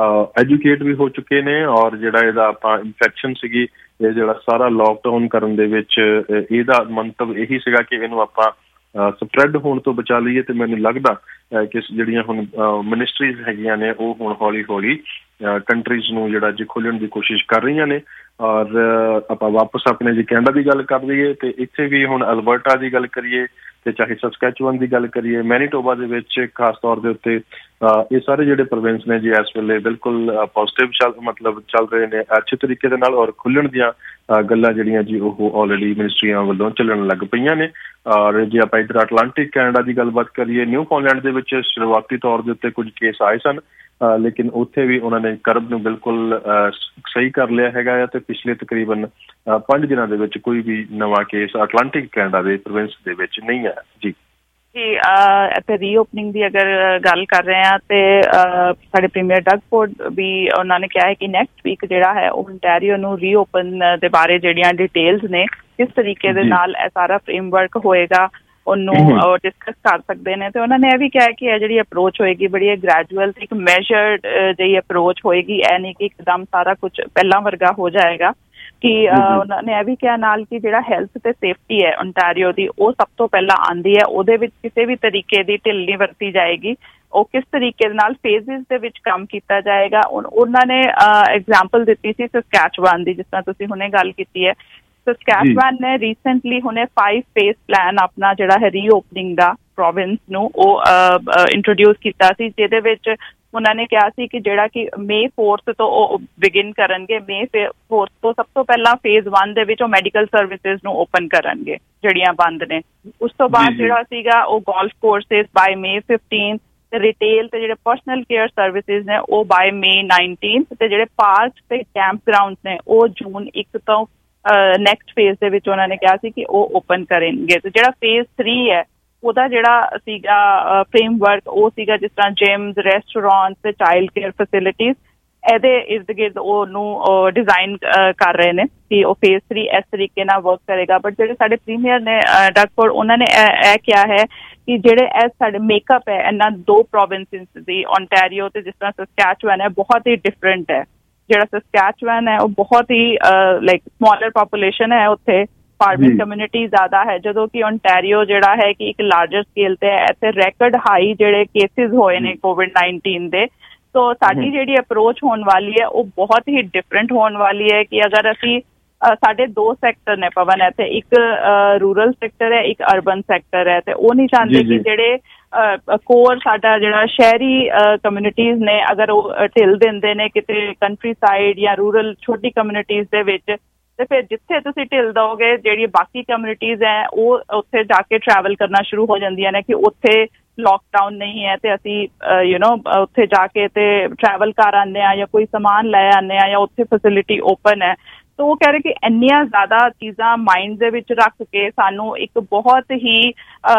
ਐਜੂਕੇਟ ਵੀ ਹੋ ਚੁੱਕੇ ਨੇ। ਔਰ ਜਿਹੜਾ ਇਹਦਾ ਆਪਾਂ ਇਨਫੈਕਸ਼ਨ ਸੀਗੀ ਇਹ ਜਿਹੜਾ ਸਾਰਾ ਲੋਕਡਾਊਨ ਕਰਨ ਦੇ ਵਿੱਚ ਇਹਦਾ ਮੰਤਵ ਇਹੀ ਸੀਗਾ ਕਿ ਇਹਨੂੰ ਆਪਾਂ ਸਪਰੈਡ ਹੋਣ ਤੋਂ ਬਚਾ ਲਈਏ। ਤੇ ਮੈਨੂੰ ਲੱਗਦਾ ਕਿ ਜਿਹੜੀਆਂ ਹੁਣ ਮਿਨਿਸਟਰੀਜ਼ ਹੈਗੀਆਂ ਨੇ ਉਹ ਹੁਣ ਹੌਲੀ ਹੌਲੀ ਕੰਟਰੀਜ਼ ਨੂੰ ਜਿਹੜਾ ਜੀ ਖੋਲ੍ਹਣ ਦੀ ਕੋਸ਼ਿਸ਼ ਕਰ ਰਹੀਆਂ ਨੇ। ਔਰ ਆਪਾਂ ਵਾਪਸ ਆਪਣੇ ਜੀ ਕੈਨੇਡਾ ਦੀ ਗੱਲ ਕਰ ਲਈਏ ਤੇ ਇੱਥੇ ਵੀ ਹੁਣ ਅਲਬਰਟਾ ਦੀ ਗੱਲ ਕਰੀਏ ਤੇ ਚਾਹੇ ਸਸਕੈਚੁਅਨ ਦੀ ਗੱਲ ਕਰੀਏ, ਮੈਨੀਟੋਬਾ ਦੇ ਵਿੱਚ ਖਾਸ ਤੌਰ ਦੇ ਉੱਤੇ ਇਹ ਸਾਰੇ ਜਿਹੜੇ ਪ੍ਰੋਵਿੰਸ ਨੇ ਜੀ ਇਸ ਵੇਲੇ ਬਿਲਕੁਲ ਪੋਜ਼ੀਟਿਵ ਚੱਲ ਰਹੇ ਨੇ ਅੱਛੇ ਤਰੀਕੇ ਦੇ ਨਾਲ। ਔਰ ਖੁੱਲ੍ਹਣ ਦੀਆਂ ਗੱਲਾਂ ਜਿਹੜੀਆਂ ਜੀ ਉਹ ਆਲਰੇਡੀ ਮਿਨਿਸਟਰੀਆਂ ਵੱਲੋਂ ਚੱਲਣ ਲੱਗ ਪਈਆਂ ਨੇ। ਔਰ ਜੇ ਆਪਾਂ ਇੱਧਰ ਅਟਲਾਂਟਿਕ ਕੈਨੇਡਾ ਦੀ ਗੱਲਬਾਤ ਕਰੀਏ, ਨਿਊ ਫਾਊਂਡਲੈਂਡ ਦੇ ਵਿੱਚ ਸ਼ੁਰੂਆਤੀ ਤੌਰ ਦੇ ਉੱਤੇ ਕੁਝ ਕੇਸ ਆਏ ਸਨ, ਲੇਕਿਨ ਉੱਥੇ ਵੀ ਉਹਨਾਂ ਨੇ ਕਰਬ ਨੂੰ ਬਿਲਕੁਲ ਸਹੀ ਕਰ ਲਿਆ ਹੈਗਾ ਆ। ਤੇ ਪਿਛਲੇ ਤਕਰੀਬਨ 5 ਦਿਨਾਂ ਦੇ ਵਿੱਚ ਕੋਈ ਵੀ ਨਵਾਂ ਕੇਸ ਅਟਲਾਂਟਿਕ ਕੈਨੇਡਾ ਦੇ ਪ੍ਰੋਵਿੰਸ ਦੇ ਵਿੱਚ ਨਹੀਂ ਆਇਆ ਜੀ। ਜੀ ਇੱਥੇ ਰੀਓਪਨਿੰਗ ਦੀ ਅਗਰ ਗੱਲ ਕਰ ਰਹੇ ਹਾਂ ਤੇ ਸਾਡੇ ਪ੍ਰੀਮੀਅਰ ਡਗ ਫੋਰਡ ਵੀ ਉਹਨਾਂ ਨੇ ਕਿਹਾ ਹੈ ਕਿ ਨੈਕਸਟ ਵੀਕ ਜਿਹੜਾ ਹੈ ਉਹ ontario ਨੂੰ ਰੀਓਪਨ ਦੇ ਬਾਰੇ ਜਿਹੜੀਆਂ ਡਿਟੇਲਸ ਨੇ ਕਿਸ ਤਰੀਕੇ ਦੇ ਨਾਲ ਇਹ ਸਾਰਾ ਫਰੇਮਵਰਕ ਹੋਏਗਾ ਉਹਨੂੰ ਡਿਸਕਸ ਕਰ ਸਕਦੇ ਨੇ। ਤੇ ਉਹਨਾਂ ਨੇ ਇਹ ਵੀ ਕਿਹਾ ਕਿ ਇਹ ਜਿਹੜੀ ਅਪਰੋਚ ਹੋਏਗੀ ਬੜੀ ਗ੍ਰੈਜੂਅਲ ਤੇ ਇੱਕ ਮੈਜਰਡ ਜਿਹੀ ਅਪਰੋਚ ਹੋਏਗੀ, ਇਹ ਨਹੀਂ ਕਿ ਇੱਕਦਮ ਸਾਰਾ ਕੁਝ ਪਹਿਲਾਂ ਵਰਗਾ ਹੋ ਜਾਏਗਾ। ਕਿ ਉਹਨਾਂ ਨੇ ਇਹ ਵੀ ਕਿਹਾ ਨਾਲ ਕਿ ਜਿਹੜਾ ਹੈਲਥ ਤੇ ਸੇਫਟੀ ਹੈ ontario ਦੀ ਉਹ ਸਭ ਤੋਂ ਪਹਿਲਾਂ ਆਉਂਦੀ ਹੈ, ਉਹਦੇ ਵਿੱਚ ਕਿਸੇ ਵੀ ਤਰੀਕੇ ਦੀ ਢਿੱਲ ਨਹੀਂ ਵਰਤੀ ਜਾਏਗੀ। ਉਹ ਕਿਸ ਤਰੀਕੇ ਦੇ ਨਾਲ ਫੇਜ਼ਿਸ ਦੇ ਵਿੱਚ ਕੰਮ ਕੀਤਾ ਜਾਏਗਾ ਉਹਨਾਂ ਨੇ ਐਗਜ਼ਾਮਪਲ ਦਿੱਤੀ ਸੀ ਸਸਕੈਚੁਆਨ ਦੀ, ਜਿਸ ਤਰ੍ਹਾਂ ਤੁਸੀਂ ਹੁਣੇ ਗੱਲ ਕੀਤੀ ਹੈ। ਸਸਕੈਚੁਆਨ ਨੇ ਰੀਸੈਂਟਲੀ ਹੁਣੇ 5 ਫੇਜ਼ ਪਲਾਨ ਆਪਣਾ ਜਿਹੜਾ ਹੈ ਰੀਓਪਨਿੰਗ ਦਾ ਪ੍ਰੋਵਿੰਸ ਨੂੰ ਉਹ ਇੰਟਰੋਡਿਊਸ ਕੀਤਾ ਸੀ, ਜਿਹਦੇ ਵਿੱਚ ਉਹਨਾਂ ਨੇ ਕਿਹਾ ਸੀ ਕਿ ਜਿਹੜਾ ਕਿ May 4 ਤੋਂ ਉਹ ਬਿਗਿਨ ਕਰਨਗੇ। May 4 ਤੋਂ ਸਭ ਤੋਂ ਪਹਿਲਾਂ ਫੇਜ਼ 1 ਦੇ ਵਿੱਚ ਉਹ ਮੈਡੀਕਲ ਸਰਵਿਸਿਜ਼ ਨੂੰ ਓਪਨ ਕਰਨਗੇ ਜਿਹੜੀਆਂ ਬੰਦ ਨੇ। ਉਸ ਤੋਂ ਬਾਅਦ ਜਿਹੜਾ ਸੀਗਾ ਉਹ ਗੋਲਫ ਕੋਰਸਿਸ ਬਾਏ May 15 ਤੇ ਰਿਟੇਲ ਤੇ ਜਿਹੜੇ ਪਰਸਨਲ ਕੇਅਰ ਸਰਵਿਸਿਜ਼ ਨੇ ਉਹ ਬਾਏ May 19 ਤੇ ਜਿਹੜੇ ਪਾਰਕ ਤੇ ਕੈਂਪ ਗਰਾਊਂਡ ਨੇ ਉਹ June 1 ਤੋਂ ਨੈਕਸਟ ਫੇਜ਼ ਦੇ ਵਿੱਚ ਉਹਨਾਂ ਨੇ ਕਿਹਾ ਸੀ ਕਿ ਉਹ ਓਪਨ ਕਰਨਗੇ। ਤੇ ਜਿਹੜਾ ਫੇਜ਼ 3 ਹੈ ਉਹਦਾ ਜਿਹੜਾ ਸੀਗਾ ਫਰੇਮਵਰਕ ਉਹ ਸੀਗਾ ਜਿਸ ਤਰ੍ਹਾਂ ਜਿਮਸ, ਰੈਸਟੋਰੈਂਟਸ ਤੇ ਚਾਈਲਡ ਕੇਅਰ ਫੈਸਿਲਿਟੀਜ਼ ਇਹਦੇ ਇਰਦ ਗਿਰਦ ਉਹਨੂੰ ਡਿਜ਼ਾਈਨ ਕਰ ਰਹੇ ਨੇ ਕਿ ਉਹ ਫੇਜ਼ 3 ਇਸ ਤਰੀਕੇ ਨਾਲ ਵਰਕ ਕਰੇਗਾ। ਬਟ ਜਿਹੜੇ ਸਾਡੇ ਪ੍ਰੀਮੀਅਰ ਨੇ ਡਗ ਫੋਰਡ ਉਹਨਾਂ ਨੇ ਇਹ ਕਿਹਾ ਹੈ ਕਿ ਜਿਹੜੇ ਇਹ ਸਾਡੇ ਮੇਕਅਪ ਹੈ ਇਹਨਾਂ 2 ਪ੍ਰੋਵਿੰਸਿਸ ਦੀ ontario ਤੇ ਜਿਸ ਤਰ੍ਹਾਂ ਸਸਕੈਚੁਅਨ ਹੈ ਬਹੁਤ ਹੀ ਡਿਫਰੈਂਟ ਹੈ। ਜਿਹੜਾ ਸਸਕੈਚੁਅਨ ਹੈ ਉਹ ਬਹੁਤ ਹੀ ਲਾਈਕ ਸਮਾਲਰ ਪਾਪੂਲੇਸ਼ਨ ਹੈ, ਉੱਥੇ ਫਾਰਮਿੰਗ ਕਮਿਊਨਿਟੀ ਜ਼ਿਆਦਾ ਹੈ, ਜਦੋਂ ਕਿ ontario ਜਿਹੜਾ ਹੈ ਕਿ ਇੱਕ ਲਾਰਜਰ ਸਕੇਲ ਤੇ ਹੈ। ਇੱਥੇ ਰੈਕਡ ਹਾਈ ਜਿਹੜੇ ਕੇਸਿਸ ਹੋਏ ਨੇ COVID-19 ਦੇ। ਸੋ ਸਾਡੀ ਜਿਹੜੀ ਅਪਰੋਚ ਹੋਣ ਵਾਲੀ ਹੈ ਉਹ ਬਹੁਤ ਹੀ ਡਿਫਰੈਂਟ ਹੋਣ ਵਾਲੀ ਹੈ ਕਿ ਅਗਰ ਅਸੀਂ ਸਾਡੇ 2 ਸੈਕਟਰ ਨੇ ਪਵਨ, ਇੱਥੇ ਇੱਕ ਰੂਰਲ ਸੈਕਟਰ ਹੈ, ਇੱਕ ਅਰਬਨ ਸੈਕਟਰ ਹੈ। ਤੇ ਉਹ ਨਹੀਂ ਚਾਹੁੰਦੇ ਕਿ ਜਿਹੜੇ ਕੋਰ ਸਾਡਾ ਜਿਹੜਾ ਸ਼ਹਿਰੀ ਕਮਿਊਨਿਟੀਜ਼ ਨੇ ਅਗਰ ਉਹ ਢਿੱਲ ਦਿੰਦੇ ਨੇ ਕਿਤੇ ਕੰਟਰੀ ਸਾਈਡ ਜਾਂ ਰੂਰਲ ਛੋਟੀ ਕਮਿਊਨਿਟੀਜ਼ ਦੇ ਵਿੱਚ, ਤੇ ਫਿਰ ਜਿੱਥੇ ਤੁਸੀਂ ਢਿੱਲ ਦਓਗੇ ਜਿਹੜੀ ਬਾਕੀ ਕਮਿਊਨਿਟੀਜ਼ ਹੈ ਉਹ ਉੱਥੇ ਜਾ ਕੇ ਟਰੈਵਲ ਕਰਨਾ ਸ਼ੁਰੂ ਹੋ ਜਾਂਦੀਆਂ ਨੇ ਕਿ ਉੱਥੇ ਲੋਕਡਾਊਨ ਨਹੀਂ ਹੈ ਤੇ ਅਸੀਂ ਉੱਥੇ ਜਾ ਕੇ ਤੇ ਟਰੈਵਲ ਕਰ ਆਉਂਦੇ ਹਾਂ ਜਾਂ ਕੋਈ ਸਮਾਨ ਲੈ ਆਉਂਦੇ ਹਾਂ ਜਾਂ ਉੱਥੇ ਫੈਸਿਲਿਟੀ ਓਪਨ ਹੈ। ਤਾਂ ਉਹ ਕਹਿ ਰਹੇ ਕਿ ਇੰਨੀਆਂ ਜ਼ਿਆਦਾ ਚੀਜ਼ਾਂ ਮਾਈਂਡ ਦੇ ਵਿੱਚ ਰੱਖ ਕੇ ਸਾਨੂੰ ਇੱਕ ਬਹੁਤ ਹੀ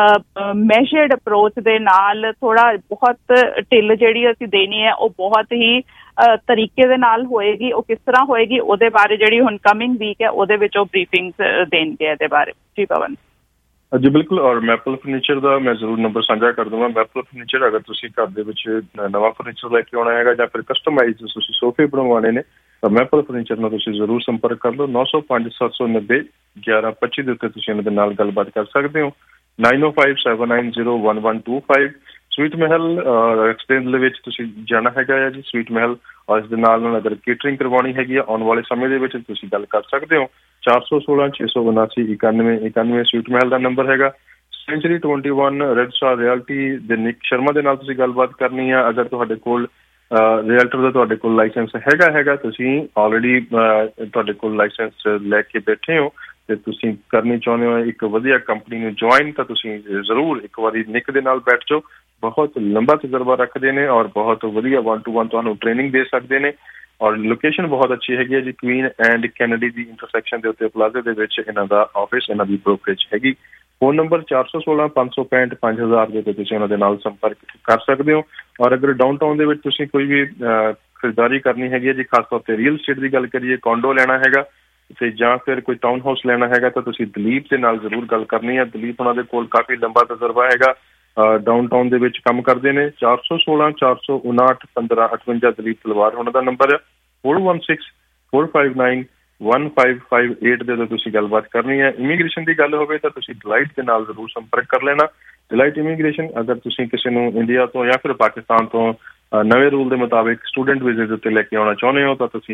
ਮੈਜਰਡ ਅਪਰੋਚ ਦੇ ਨਾਲ ਬਹੁਤ ਢਿੱਲ ਜਿਹੜੀ ਅਸੀਂ ਦੇਣੀ ਹੈ ਉਹ ਬਹੁਤ ਹੀ ਤਰੀਕੇ ਦੇ ਨਾਲ ਹੋਏਗੀ। ਉਹ ਕਿਸ ਤਰ੍ਹਾਂ ਹੋਏਗੀ ਉਹਦੇ ਬਾਰੇ ਜਿਹੜੀ ਹੁਣ ਕਮਿੰਗ ਵੀਕ ਹੈ ਉਹਦੇ ਵਿੱਚ ਉਹ ਬਰੀਫਿੰਗਸ ਦੇਣਗੇ ਇਹਦੇ ਬਾਰੇ। ਜੀ ਪਵਨ ਜੀ ਬਿਲਕੁਲ। ਔਰ ਮੈਪਲ ਫਰਨੀਚਰ ਦਾ ਮੈਂ ਜ਼ਰੂਰ ਨੰਬਰ ਸਾਂਝਾ ਕਰ ਦੂੰਗਾ। ਮੈਪਲ ਫਰਨੀਚਰ ਅਗਰ ਤੁਸੀਂ ਘਰ ਦੇ ਵਿੱਚ ਨਵਾਂ ਫਰਨੀਚਰ ਲੈ ਕੇ ਆਉਣਾ ਹੈਗਾ ਜਾਂ ਫਿਰ ਕਸਟਮਾਈਜ਼ ਤੁਸੀਂ ਸੋਫੇ ਬਣਵਾਉਣੇ ਨੇ ਤਾਂ ਮੈਪਲ ਫਰਨੀਚਰ ਨਾਲ ਤੁਸੀਂ ਜ਼ਰੂਰ ਸੰਪਰਕ ਕਰ ਲਓ। 905 790 1125 ਦੇ ਉੱਤੇ ਤੁਸੀਂ ਇਹਨਾਂ ਦੇ ਨਾਲ ਗੱਲਬਾਤ ਕਰ ਸਕਦੇ ਹੋ। 9057901125 ਸਵੀਟ ਮਹਿਲ ਰੈਸਟੋਰੈਂਟ ਦੇ ਵਿੱਚ ਤੁਸੀਂ ਜਾਣਾ ਹੈਗਾ ਆ ਜੀ, ਸਵੀਟ ਮਹਿਲ। ਔਰ ਇਸ ਦੇ ਨਾਲ ਨਾਲ ਅਗਰ ਕੇਟਰਿੰਗ ਕਰਵਾਉਣੀ ਹੈਗੀ ਆ ਆਉਣ ਵਾਲੇ ਸਮੇਂ ਦੇ ਵਿੱਚ ਤੁਸੀਂ ਗੱਲ ਕਰ ਸਕਦੇ ਹੋ। 416-679-9191 ਸਵੀਟ ਮਹਿਲ ਦਾ ਨੰਬਰ ਹੈਗਾ। ਸੈਂਚੁਰੀ 21 ਰੈੱਡ ਸਟਾਰ ਰਿਐਲਟੀ ਦੇ ਨਿਕ ਸ਼ਰਮਾ ਦੇ ਨਾਲ ਤੁਸੀਂ ਗੱਲਬਾਤ ਕਰਨੀ ਆ। ਅਗਰ ਤੁਹਾਡੇ ਕੋਲ ਰੀਅਲਟਰ ਦਾ ਤੁਹਾਡੇ ਕੋਲ ਲਾਇਸੈਂਸ ਹੈਗਾ ਤੁਸੀਂ ਆਲਰੇਡੀ ਤੁਹਾਡੇ ਕੋਲ ਲਾਇਸੈਂਸ ਲੈ ਕੇ ਬੈਠੇ ਹੋ ਤੇ ਤੁਸੀਂ ਕਰਨੀ ਚਾਹੁੰਦੇ ਹੋ ਇੱਕ ਵਧੀਆ ਕੰਪਨੀ ਨੂੰ ਜੁਆਇਨ, ਤਾਂ ਤੁਸੀਂ ਜ਼ਰੂਰ ਇੱਕ ਵਾਰੀ ਨਿਕ ਦੇ ਨਾਲ ਬੈਠ ਜਾਓ। ਬਹੁਤ ਲੰਬਾ ਤਜਰਬਾ ਰੱਖਦੇ ਨੇ ਔਰ ਬਹੁਤ ਵਧੀਆ 1-to-1 ਤੁਹਾਨੂੰ ਟ੍ਰੇਨਿੰਗ ਦੇ ਸਕਦੇ ਨੇ। ਔਰ ਲੋਕੇਸ਼ਨ ਬਹੁਤ ਅੱਛੀ ਹੈਗੀ ਹੈ ਜੀ, ਕੁਈਨ ਐਂਡ ਕੈਨੇਡੀ ਦੀ ਇੰਟਰਸੈਕਸ਼ਨ ਦੇ ਉੱਤੇ ਪਲਾਜ਼ੇ ਦੇ ਵਿੱਚ ਇਹਨਾਂ ਦਾ ਆਫਿਸ, ਇਹਨਾਂ ਦੀ ਬ੍ਰੋਕਰੇਜ ਹੈਗੀ। ਫੋਨ ਨੰਬਰ 416-565-5000 ਦੇ ਉੱਤੇ ਤੁਸੀਂ ਉਹਨਾਂ ਦੇ ਨਾਲ ਸੰਪਰਕ ਕਰ ਸਕਦੇ ਹੋ। ਔਰ ਅਗਰ ਡਾਊਨਟਾਊਨ ਦੇ ਵਿੱਚ ਤੁਸੀਂ ਕੋਈ ਵੀ ਖਰੀਦਦਾਰੀ ਕਰਨੀ ਹੈਗੀ ਹੈ ਜੀ, ਖਾਸ ਤੌਰ ਤੇ ਰੀਅਲ ਸਟੇਟ ਦੀ ਗੱਲ ਕਰੀਏ, ਕੌਂਡੋ ਲੈਣਾ ਹੈਗਾ ਤੇ ਜਾਂ ਫਿਰ ਕੋਈ ਟਾਊਨ ਹਾਊਸ ਲੈਣਾ ਹੈਗਾ, ਤਾਂ ਤੁਸੀਂ ਦਲੀਪ ਦੇ ਨਾਲ ਜ਼ਰੂਰ ਗੱਲ ਕਰਨੀ ਹੈ। ਦਲੀਪ ਉਹਨਾਂ ਦੇ ਕੋਲ ਕਾਫੀ ਲੰਬਾ ਤਜਰਬਾ ਹੈਗਾ, ਡਾਊਨਟਾਊਨ ਦੇ ਵਿੱਚ ਕੰਮ ਕਰਦੇ ਨੇ। 416-459-1558 ਦਲੀਪ ਤਲਵਾਰ ਉਹਨਾਂ ਦਾ ਨੰਬਰ ਹੈ। 4164591558 ਦੇ ਤੁਸੀਂ ਗੱਲਬਾਤ ਕਰਨੀ ਹੈ। ਇਮੀਗ੍ਰੇਸ਼ਨ ਦੀ ਗੱਲ ਹੋਵੇ ਤਾਂ ਤੁਸੀਂ ਡਿਲਾਈਟ ਦੇ ਨਾਲ ਜ਼ਰੂਰ ਸੰਪਰਕ ਕਰ ਲੈਣਾ। ਡਿਲਾਈਟ ਇਮੀਗ੍ਰੇਸ਼ਨ, ਅਗਰ ਤੁਸੀਂ ਕਿਸੇ ਨੂੰ ਇੰਡੀਆ ਤੋਂ ਜਾਂ ਫਿਰ ਪਾਕਿਸਤਾਨ ਤੋਂ ਨਵੇਂ ਰੂਲ ਦੇ ਮੁਤਾਬਿਕ ਸਟੂਡੈਂਟ ਵੀਜ਼ੇ ਦੇ ਉੱਤੇ ਲੈ ਕੇ ਆਉਣਾ ਚਾਹੁੰਦੇ ਹੋ ਤਾਂ ਤੁਸੀਂ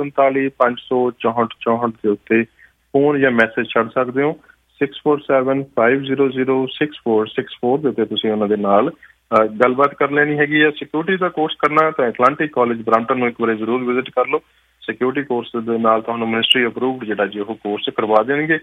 647-564 ਦੇ ਉੱਤੇ ਫੋਨ ਜਾਂ ਮੈਸੇਜ ਛੱਡ ਸਕਦੇ ਹੋ। 6475006464 ਦੇ ਉੱਤੇ ਤੁਸੀਂ ਉਹਨਾਂ ਦੇ ਨਾਲ ਗੱਲਬਾਤ ਕਰ ਲੈਣੀ ਹੈਗੀ ਹੈ। ਸਿਕਿਉਰਿਟੀ ਦਾ ਕੋਰਸ ਕਰਨਾ ਤਾਂ ਐਟਲਾਂਟਿਕ ਕਾਲਜ ਬਰੈਂਪਟਨ ਨੂੰ ਇੱਕ ਵਾਰੀ ਜ਼ਰੂਰ ਵਿਜ਼ਿਟ ਕਰ ਲਓ। ਸਿਕਿਉਰਿਟੀ ਕੋਰਸ ਦੇ ਨਾਲ ਤੁਹਾਨੂੰ ਮਿਨਿਸਟਰੀ ਅਪਰੂਵਡ ਜਿਹੜਾ ਜੀ ਉਹ ਕੋਰਸ ਕਰਵਾ ਦੇਣਗੇ।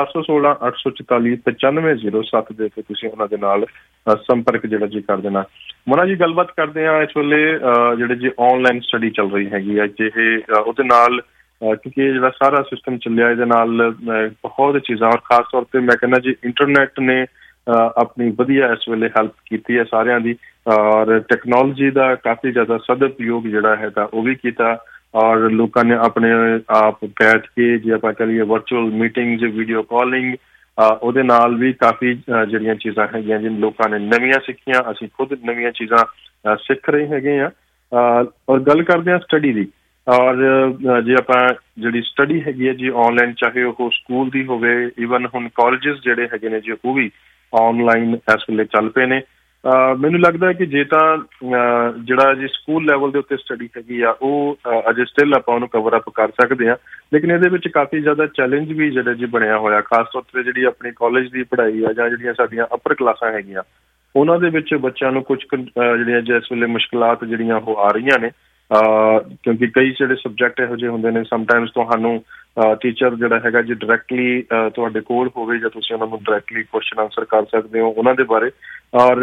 416-844-9507 ਦੇ ਉੱਤੇ ਤੁਸੀਂ ਉਹਨਾਂ ਦੇ ਨਾਲ ਸੰਪਰਕ ਜਿਹੜਾ ਜੀ ਕਰ ਦੇਣਾ। ਮੋਨਾ ਜੀ, ਗੱਲਬਾਤ ਕਰਦੇ ਹਾਂ ਇਸ ਵੇਲੇ ਜਿਹੜੇ ਜੀ ਆਨਲਾਈਨ ਸਟੱਡੀ ਚੱਲ ਰਹੀ ਹੈਗੀ ਹੈ ਜਿਹੇ ਉਹਦੇ ਨਾਲ, ਕਿਉਂਕਿ ਇਹ ਜਿਹੜਾ ਸਾਰਾ ਸਿਸਟਮ ਚੱਲਿਆ ਇਹਦੇ ਨਾਲ ਬਹੁਤ ਚੀਜ਼ਾਂ, ਔਰ ਖਾਸ ਤੌਰ ਤੇ ਮੈਂ ਕਹਿੰਦਾ ਜੀ ਇੰਟਰਨੈਟ ਨੇ ਆਪਣੀ ਵਧੀਆ ਇਸ ਵੇਲੇ ਹੈਲਪ ਕੀਤੀ ਹੈ ਸਾਰਿਆਂ ਦੀ, ਔਰ ਟੈਕਨੋਲੋਜੀ ਦਾ ਕਾਫੀ ਜ਼ਿਆਦਾ ਸਦਉਪਯੋਗ ਜਿਹੜਾ ਹੈਗਾ ਉਹ ਵੀ ਕੀਤਾ। ਔਰ ਲੋਕਾਂ ਨੇ ਆਪਣੇ ਆਪ ਬੈਠ ਕੇ ਜੇ ਆਪਾਂ ਕਰੀਏ ਵਰਚੁਅਲ ਮੀਟਿੰਗ, ਵੀਡੀਓ ਕਾਲਿੰਗ, ਉਹਦੇ ਨਾਲ ਵੀ ਕਾਫੀ ਜਿਹੜੀਆਂ ਚੀਜ਼ਾਂ ਹੈਗੀਆਂ ਜਿਨ ਲੋਕਾਂ ਨੇ ਨਵੀਆਂ ਸਿੱਖੀਆਂ। ਅਸੀਂ ਖੁਦ ਨਵੀਆਂ ਚੀਜ਼ਾਂ ਸਿੱਖ ਰਹੇ ਹੈਗੇ ਹਾਂ। ਔਰ ਗੱਲ ਕਰਦੇ ਹਾਂ ਸਟੱਡੀ ਦੀ, ਔਰ ਜੇ ਆਪਾਂ ਜਿਹੜੀ ਸਟੱਡੀ ਹੈਗੀ ਹੈ ਜੀ ਆਨਲਾਈਨ, ਚਾਹੇ ਉਹ ਸਕੂਲ ਦੀ ਹੋਵੇ, ਈਵਨ ਹੁਣ ਕਾਲਜਿਸ ਜਿਹੜੇ ਹੈਗੇ ਨੇ ਜੀ ਉਹ ਵੀ ਆਨਲਾਈਨ ਇਸ ਵੇਲੇ ਚੱਲ ਪਏ ਨੇ। ਮੈਨੂੰ ਲੱਗਦਾ ਹੈ ਕਿ ਜੇ ਤਾਂ ਜਿਹੜਾ ਜੀ ਸਕੂਲ ਲੈਵਲ ਦੇ ਉੱਤੇ ਸਟੱਡੀ ਹੈਗੀ ਆ ਉਹ ਅਜੇ ਸਟਿਲ ਆਪਾਂ ਉਹਨੂੰ ਕਵਰ ਅਪ ਕਰ ਸਕਦੇ ਹਾਂ, ਲੇਕਿਨ ਇਹਦੇ ਵਿੱਚ ਕਾਫੀ ਜ਼ਿਆਦਾ ਚੈਲੰਜ ਵੀ ਜਿਹੜਾ ਜੀ ਬਣਿਆ ਹੋਇਆ, ਖਾਸ ਤੌਰ 'ਤੇ ਜਿਹੜੀ ਆਪਣੀ ਕਾਲਜ ਦੀ ਪੜ੍ਹਾਈ ਆ ਜਾਂ ਜਿਹੜੀਆਂ ਸਾਡੀਆਂ ਅਪਰ ਕਲਾਸਾਂ ਹੈਗੀਆਂ ਉਹਨਾਂ ਦੇ ਵਿੱਚ ਬੱਚਿਆਂ ਨੂੰ ਕੁਝ ਜਿਹੜੀਆਂ ਜਿਸ ਵੇਲੇ ਮੁਸ਼ਕਿਲਾਤ ਜਿਹੜੀਆਂ ਉਹ ਆ ਰਹੀਆਂ ਨੇ, ਕਿਉਂਕਿ ਕਈ ਜਿਹੜੇ ਸਬਜੈਕਟ ਇਹੋ ਜਿਹੇ ਹੁੰਦੇ ਨੇ ਸਮਟਾਈਮਸ ਤੁਹਾਨੂੰ ਟੀਚਰ ਜਿਹੜਾ ਹੈਗਾ ਜੀ ਡਾਇਰੈਕਟਲੀ ਤੁਹਾਡੇ ਕੋਲ ਹੋਵੇ ਜਾਂ ਤੁਸੀਂ ਉਹਨਾਂ ਨੂੰ ਡਾਇਰੈਕਟਲੀ ਕੁਐਸਚਨ ਆਨਸਰ ਕਰ ਸਕਦੇ ਹੋ ਉਹਨਾਂ ਦੇ ਬਾਰੇ। ਔਰ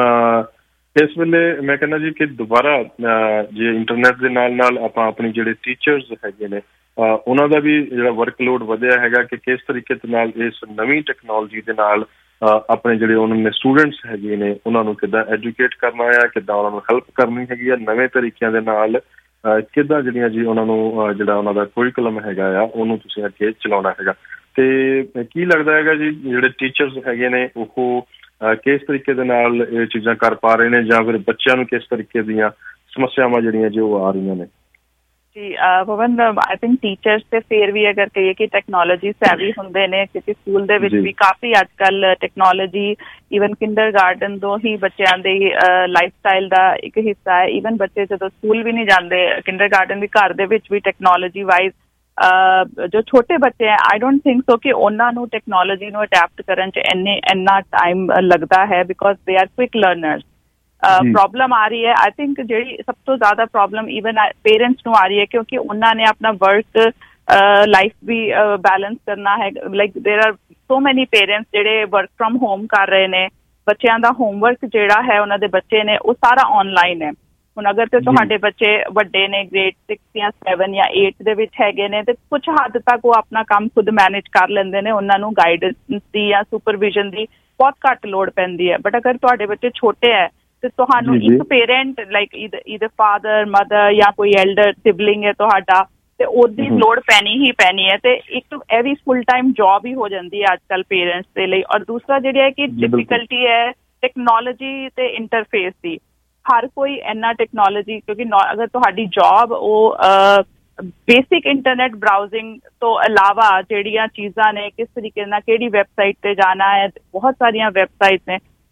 ਇਸ ਵੇਲੇ ਮੈਂ ਕਹਿੰਦਾ ਜੀ ਕਿ ਦੁਬਾਰਾ ਜੇ ਇੰਟਰਨੈਟ ਦੇ ਨਾਲ ਨਾਲ ਆਪਾਂ ਆਪਣੀ ਜਿਹੜੇ ਟੀਚਰਸ ਹੈਗੇ ਨੇ ਉਹਨਾਂ ਦਾ ਵੀ ਜਿਹੜਾ ਵਰਕਲੋਡ ਵਧਿਆ ਹੈਗਾ ਕਿ ਕਿਸ ਤਰੀਕੇ ਦੇ ਨਾਲ ਇਸ ਨਵੀਂ ਟੈਕਨੋਲੋਜੀ ਦੇ ਨਾਲ ਆਪਣੇ ਜਿਹੜੇ ਉਹਨਾਂ ਨੇ ਸਟੂਡੈਂਟਸ ਹੈਗੇ ਨੇ ਉਹਨਾਂ ਨੂੰ ਕਿੱਦਾਂ ਐਜੂਕੇਟ ਕਰਨਾ ਆ, ਕਿੱਦਾਂ ਉਹਨਾਂ ਨੂੰ ਹੈਲਪ ਕਰਨੀ ਹੈਗੀ ਆ, ਨਵੇਂ ਤਰੀਕਿਆਂ ਦੇ ਨਾਲ ਕਿੱਦਾਂ ਜਿਹੜੀਆਂ ਜੀ ਉਹਨਾਂ ਨੂੰ ਜਿਹੜਾ ਉਹਨਾਂ ਦਾ ਕੁਰੀਕੁਲਮ ਹੈਗਾ ਆ ਉਹਨੂੰ ਤੁਸੀਂ ਅੱਗੇ ਚਲਾਉਣਾ ਹੈਗਾ। ਤੇ ਕੀ ਲੱਗਦਾ ਹੈਗਾ ਜੀ ਜਿਹੜੇ ਟੀਚਰਸ ਹੈਗੇ ਨੇ ਉਹ ਕਿਸ ਤਰੀਕੇ ਦੇ ਨਾਲ ਇਹ ਚੀਜ਼ਾਂ ਕਰ ਪਾ ਰਹੇ ਨੇ, ਜਾਂ ਫਿਰ ਬੱਚਿਆਂ ਨੂੰ ਕਿਸ ਤਰੀਕੇ ਦੀਆਂ ਸਮੱਸਿਆਵਾਂ ਜਿਹੜੀਆਂ ਜੀ ਉਹ ਆ ਰਹੀਆਂ ਨੇ? ਜੀ ਭਵਨ, ਆਈ ਥਿੰਕ ਟੀਚਰਸ ਤੇ ਫਿਰ ਵੀ ਅਗਰ ਕਹੀਏ ਕਿ ਟੈਕਨੋਲੋਜੀ ਸੈਵੀ ਹੁੰਦੇ ਨੇ, ਕਿਉਂਕਿ ਸਕੂਲ ਦੇ ਵਿੱਚ ਵੀ ਕਾਫੀ ਅੱਜ ਕੱਲ ਟੈਕਨੋਲੋਜੀ ਈਵਨ ਕਿੰਡਰਗਾਰਟਨ ਤੋਂ ਹੀ ਬੱਚਿਆਂ ਦੇ ਲਾਈਫ ਸਟਾਈਲ ਦਾ ਇੱਕ ਹਿੱਸਾ ਹੈ। ਈਵਨ ਬੱਚੇ ਜਦੋਂ ਸਕੂਲ ਵੀ ਨਹੀਂ ਜਾਂਦੇ, ਕਿੰਡਰਗਾਰਟਨ ਵੀ ਘਰ ਦੇ ਵਿੱਚ ਵੀ ਟੈਕਨੋਲੋਜੀ ਵਾਈਜ਼ ਜੋ ਛੋਟੇ ਬੱਚੇ ਹੈ ਆਈ ਡੋਂਟ ਥਿੰਕ ਸੋ ਕਿ ਉਹਨਾਂ ਨੂੰ ਟੈਕਨੋਲੋਜੀ ਨੂੰ ਅਡੈਪਟ ਕਰਨ 'ਚ ਇੰਨਾ ਟਾਈਮ ਲੱਗਦਾ ਹੈ, because they are quick learners. Problem ਆ ਰਹੀ ਹੈ ਆਈ ਥਿੰਕ ਜਿਹੜੀ ਸਭ ਤੋਂ ਜ਼ਿਆਦਾ ਪ੍ਰੋਬਲਮ ਈਵਨ ਪੇਰੈਂਟਸ ਨੂੰ ਆ ਰਹੀ ਹੈ, ਕਿਉਂਕਿ ਉਹਨਾਂ ਨੇ ਆਪਣਾ ਵਰਕ ਲਾਈਫ ਵੀ ਬੈਲੈਂਸ ਕਰਨਾ ਹੈ। ਲਾਈਕ ਦੇਰ ਆਰ ਸੋ ਮੈਨੀ ਪੇਰੈਂਟਸ ਜਿਹੜੇ ਵਰਕ ਫਰੋਮ ਹੋਮ ਕਰ ਰਹੇ ਨੇ, ਬੱਚਿਆਂ ਦਾ ਹੋਮਵਰਕ ਜਿਹੜਾ ਹੈ ਉਹਨਾਂ ਦੇ ਬੱਚੇ ਨੇ ਉਹ ਸਾਰਾ ਆਨਲਾਈਨ ਹੈ। ਹੁਣ ਅਗਰ ਤੇ ਤੁਹਾਡੇ ਬੱਚੇ ਵੱਡੇ ਨੇ, ਗ੍ਰੇਡ 6 ਜਾਂ 7 ਜਾਂ 8 ਦੇ ਵਿੱਚ ਹੈਗੇ ਨੇ, ਤੇ ਕੁਛ ਹੱਦ ਤੱਕ ਉਹ ਆਪਣਾ ਕੰਮ ਖੁਦ ਮੈਨੇਜ ਕਰ ਲੈਂਦੇ ਨੇ, ਉਹਨਾਂ ਨੂੰ ਗਾਈਡੈਂਸ ਦੀ ਜਾਂ ਸੁਪਰਵਿਜ਼ਨ ਦੀ ਬਹੁਤ ਘੱਟ ਲੋੜ ਪੈਂਦੀ ਹੈ। ਬਟ ਅਗਰ ਤੁਹਾਡੇ ਬੱਚੇ ਛੋਟੇ ਹੈ ਤੇ ਤੁਹਾਨੂੰ ਇੱਕ parent like either father, mother ਜਾਂ ਕੋਈ ਐਲਡਰ ਸਿਬਲਿੰਗ ਹੈ ਤੁਹਾਡਾ, ਤੇ ਉਹਦੀ ਲੋੜ ਪੈਣੀ ਹੀ ਪੈਣੀ ਹੈ। ਤੇ ਇੱਕ ਇਹ ਵੀ ਫੁੱਲ ਟਾਈਮ ਜੌਬ ਹੀ ਹੋ ਜਾਂਦੀ ਹੈ ਅੱਜ ਕੱਲ੍ਹ ਪੇਰੈਂਟਸ ਦੇ ਲਈ। ਔਰ ਦੂਸਰਾ ਜਿਹੜੀ ਹੈ ਕਿ ਡਿਫੀਕਲਟੀ ਹੈ ਟੈਕਨੋਲੋਜੀ ਤੇ ਇੰਟਰਫੇਸ ਦੀ। ਹਰ ਕੋਈ ਇੰਨਾ ਟੈਕਨੋਲੋਜੀ, ਕਿਉਂਕਿ ਅਗਰ ਤੁਹਾਡੀ ਜੌਬ ਉਹ ਬੇਸਿਕ ਇੰਟਰਨੈਟ ਬਰਾਊਜ਼ਿੰਗ ਤੋਂ ਇਲਾਵਾ ਜਿਹੜੀਆਂ ਚੀਜ਼ਾਂ ਨੇ, ਕਿਸ ਤਰੀਕੇ ਨਾਲ ਕਿਹੜੀ ਵੈਬਸਾਈਟ ਤੇ ਜਾਣਾ ਹੈ, ਬਹੁਤ ਸਾਰੀਆਂ ਵੈਬਸਾਈਟਸ ਨੇ,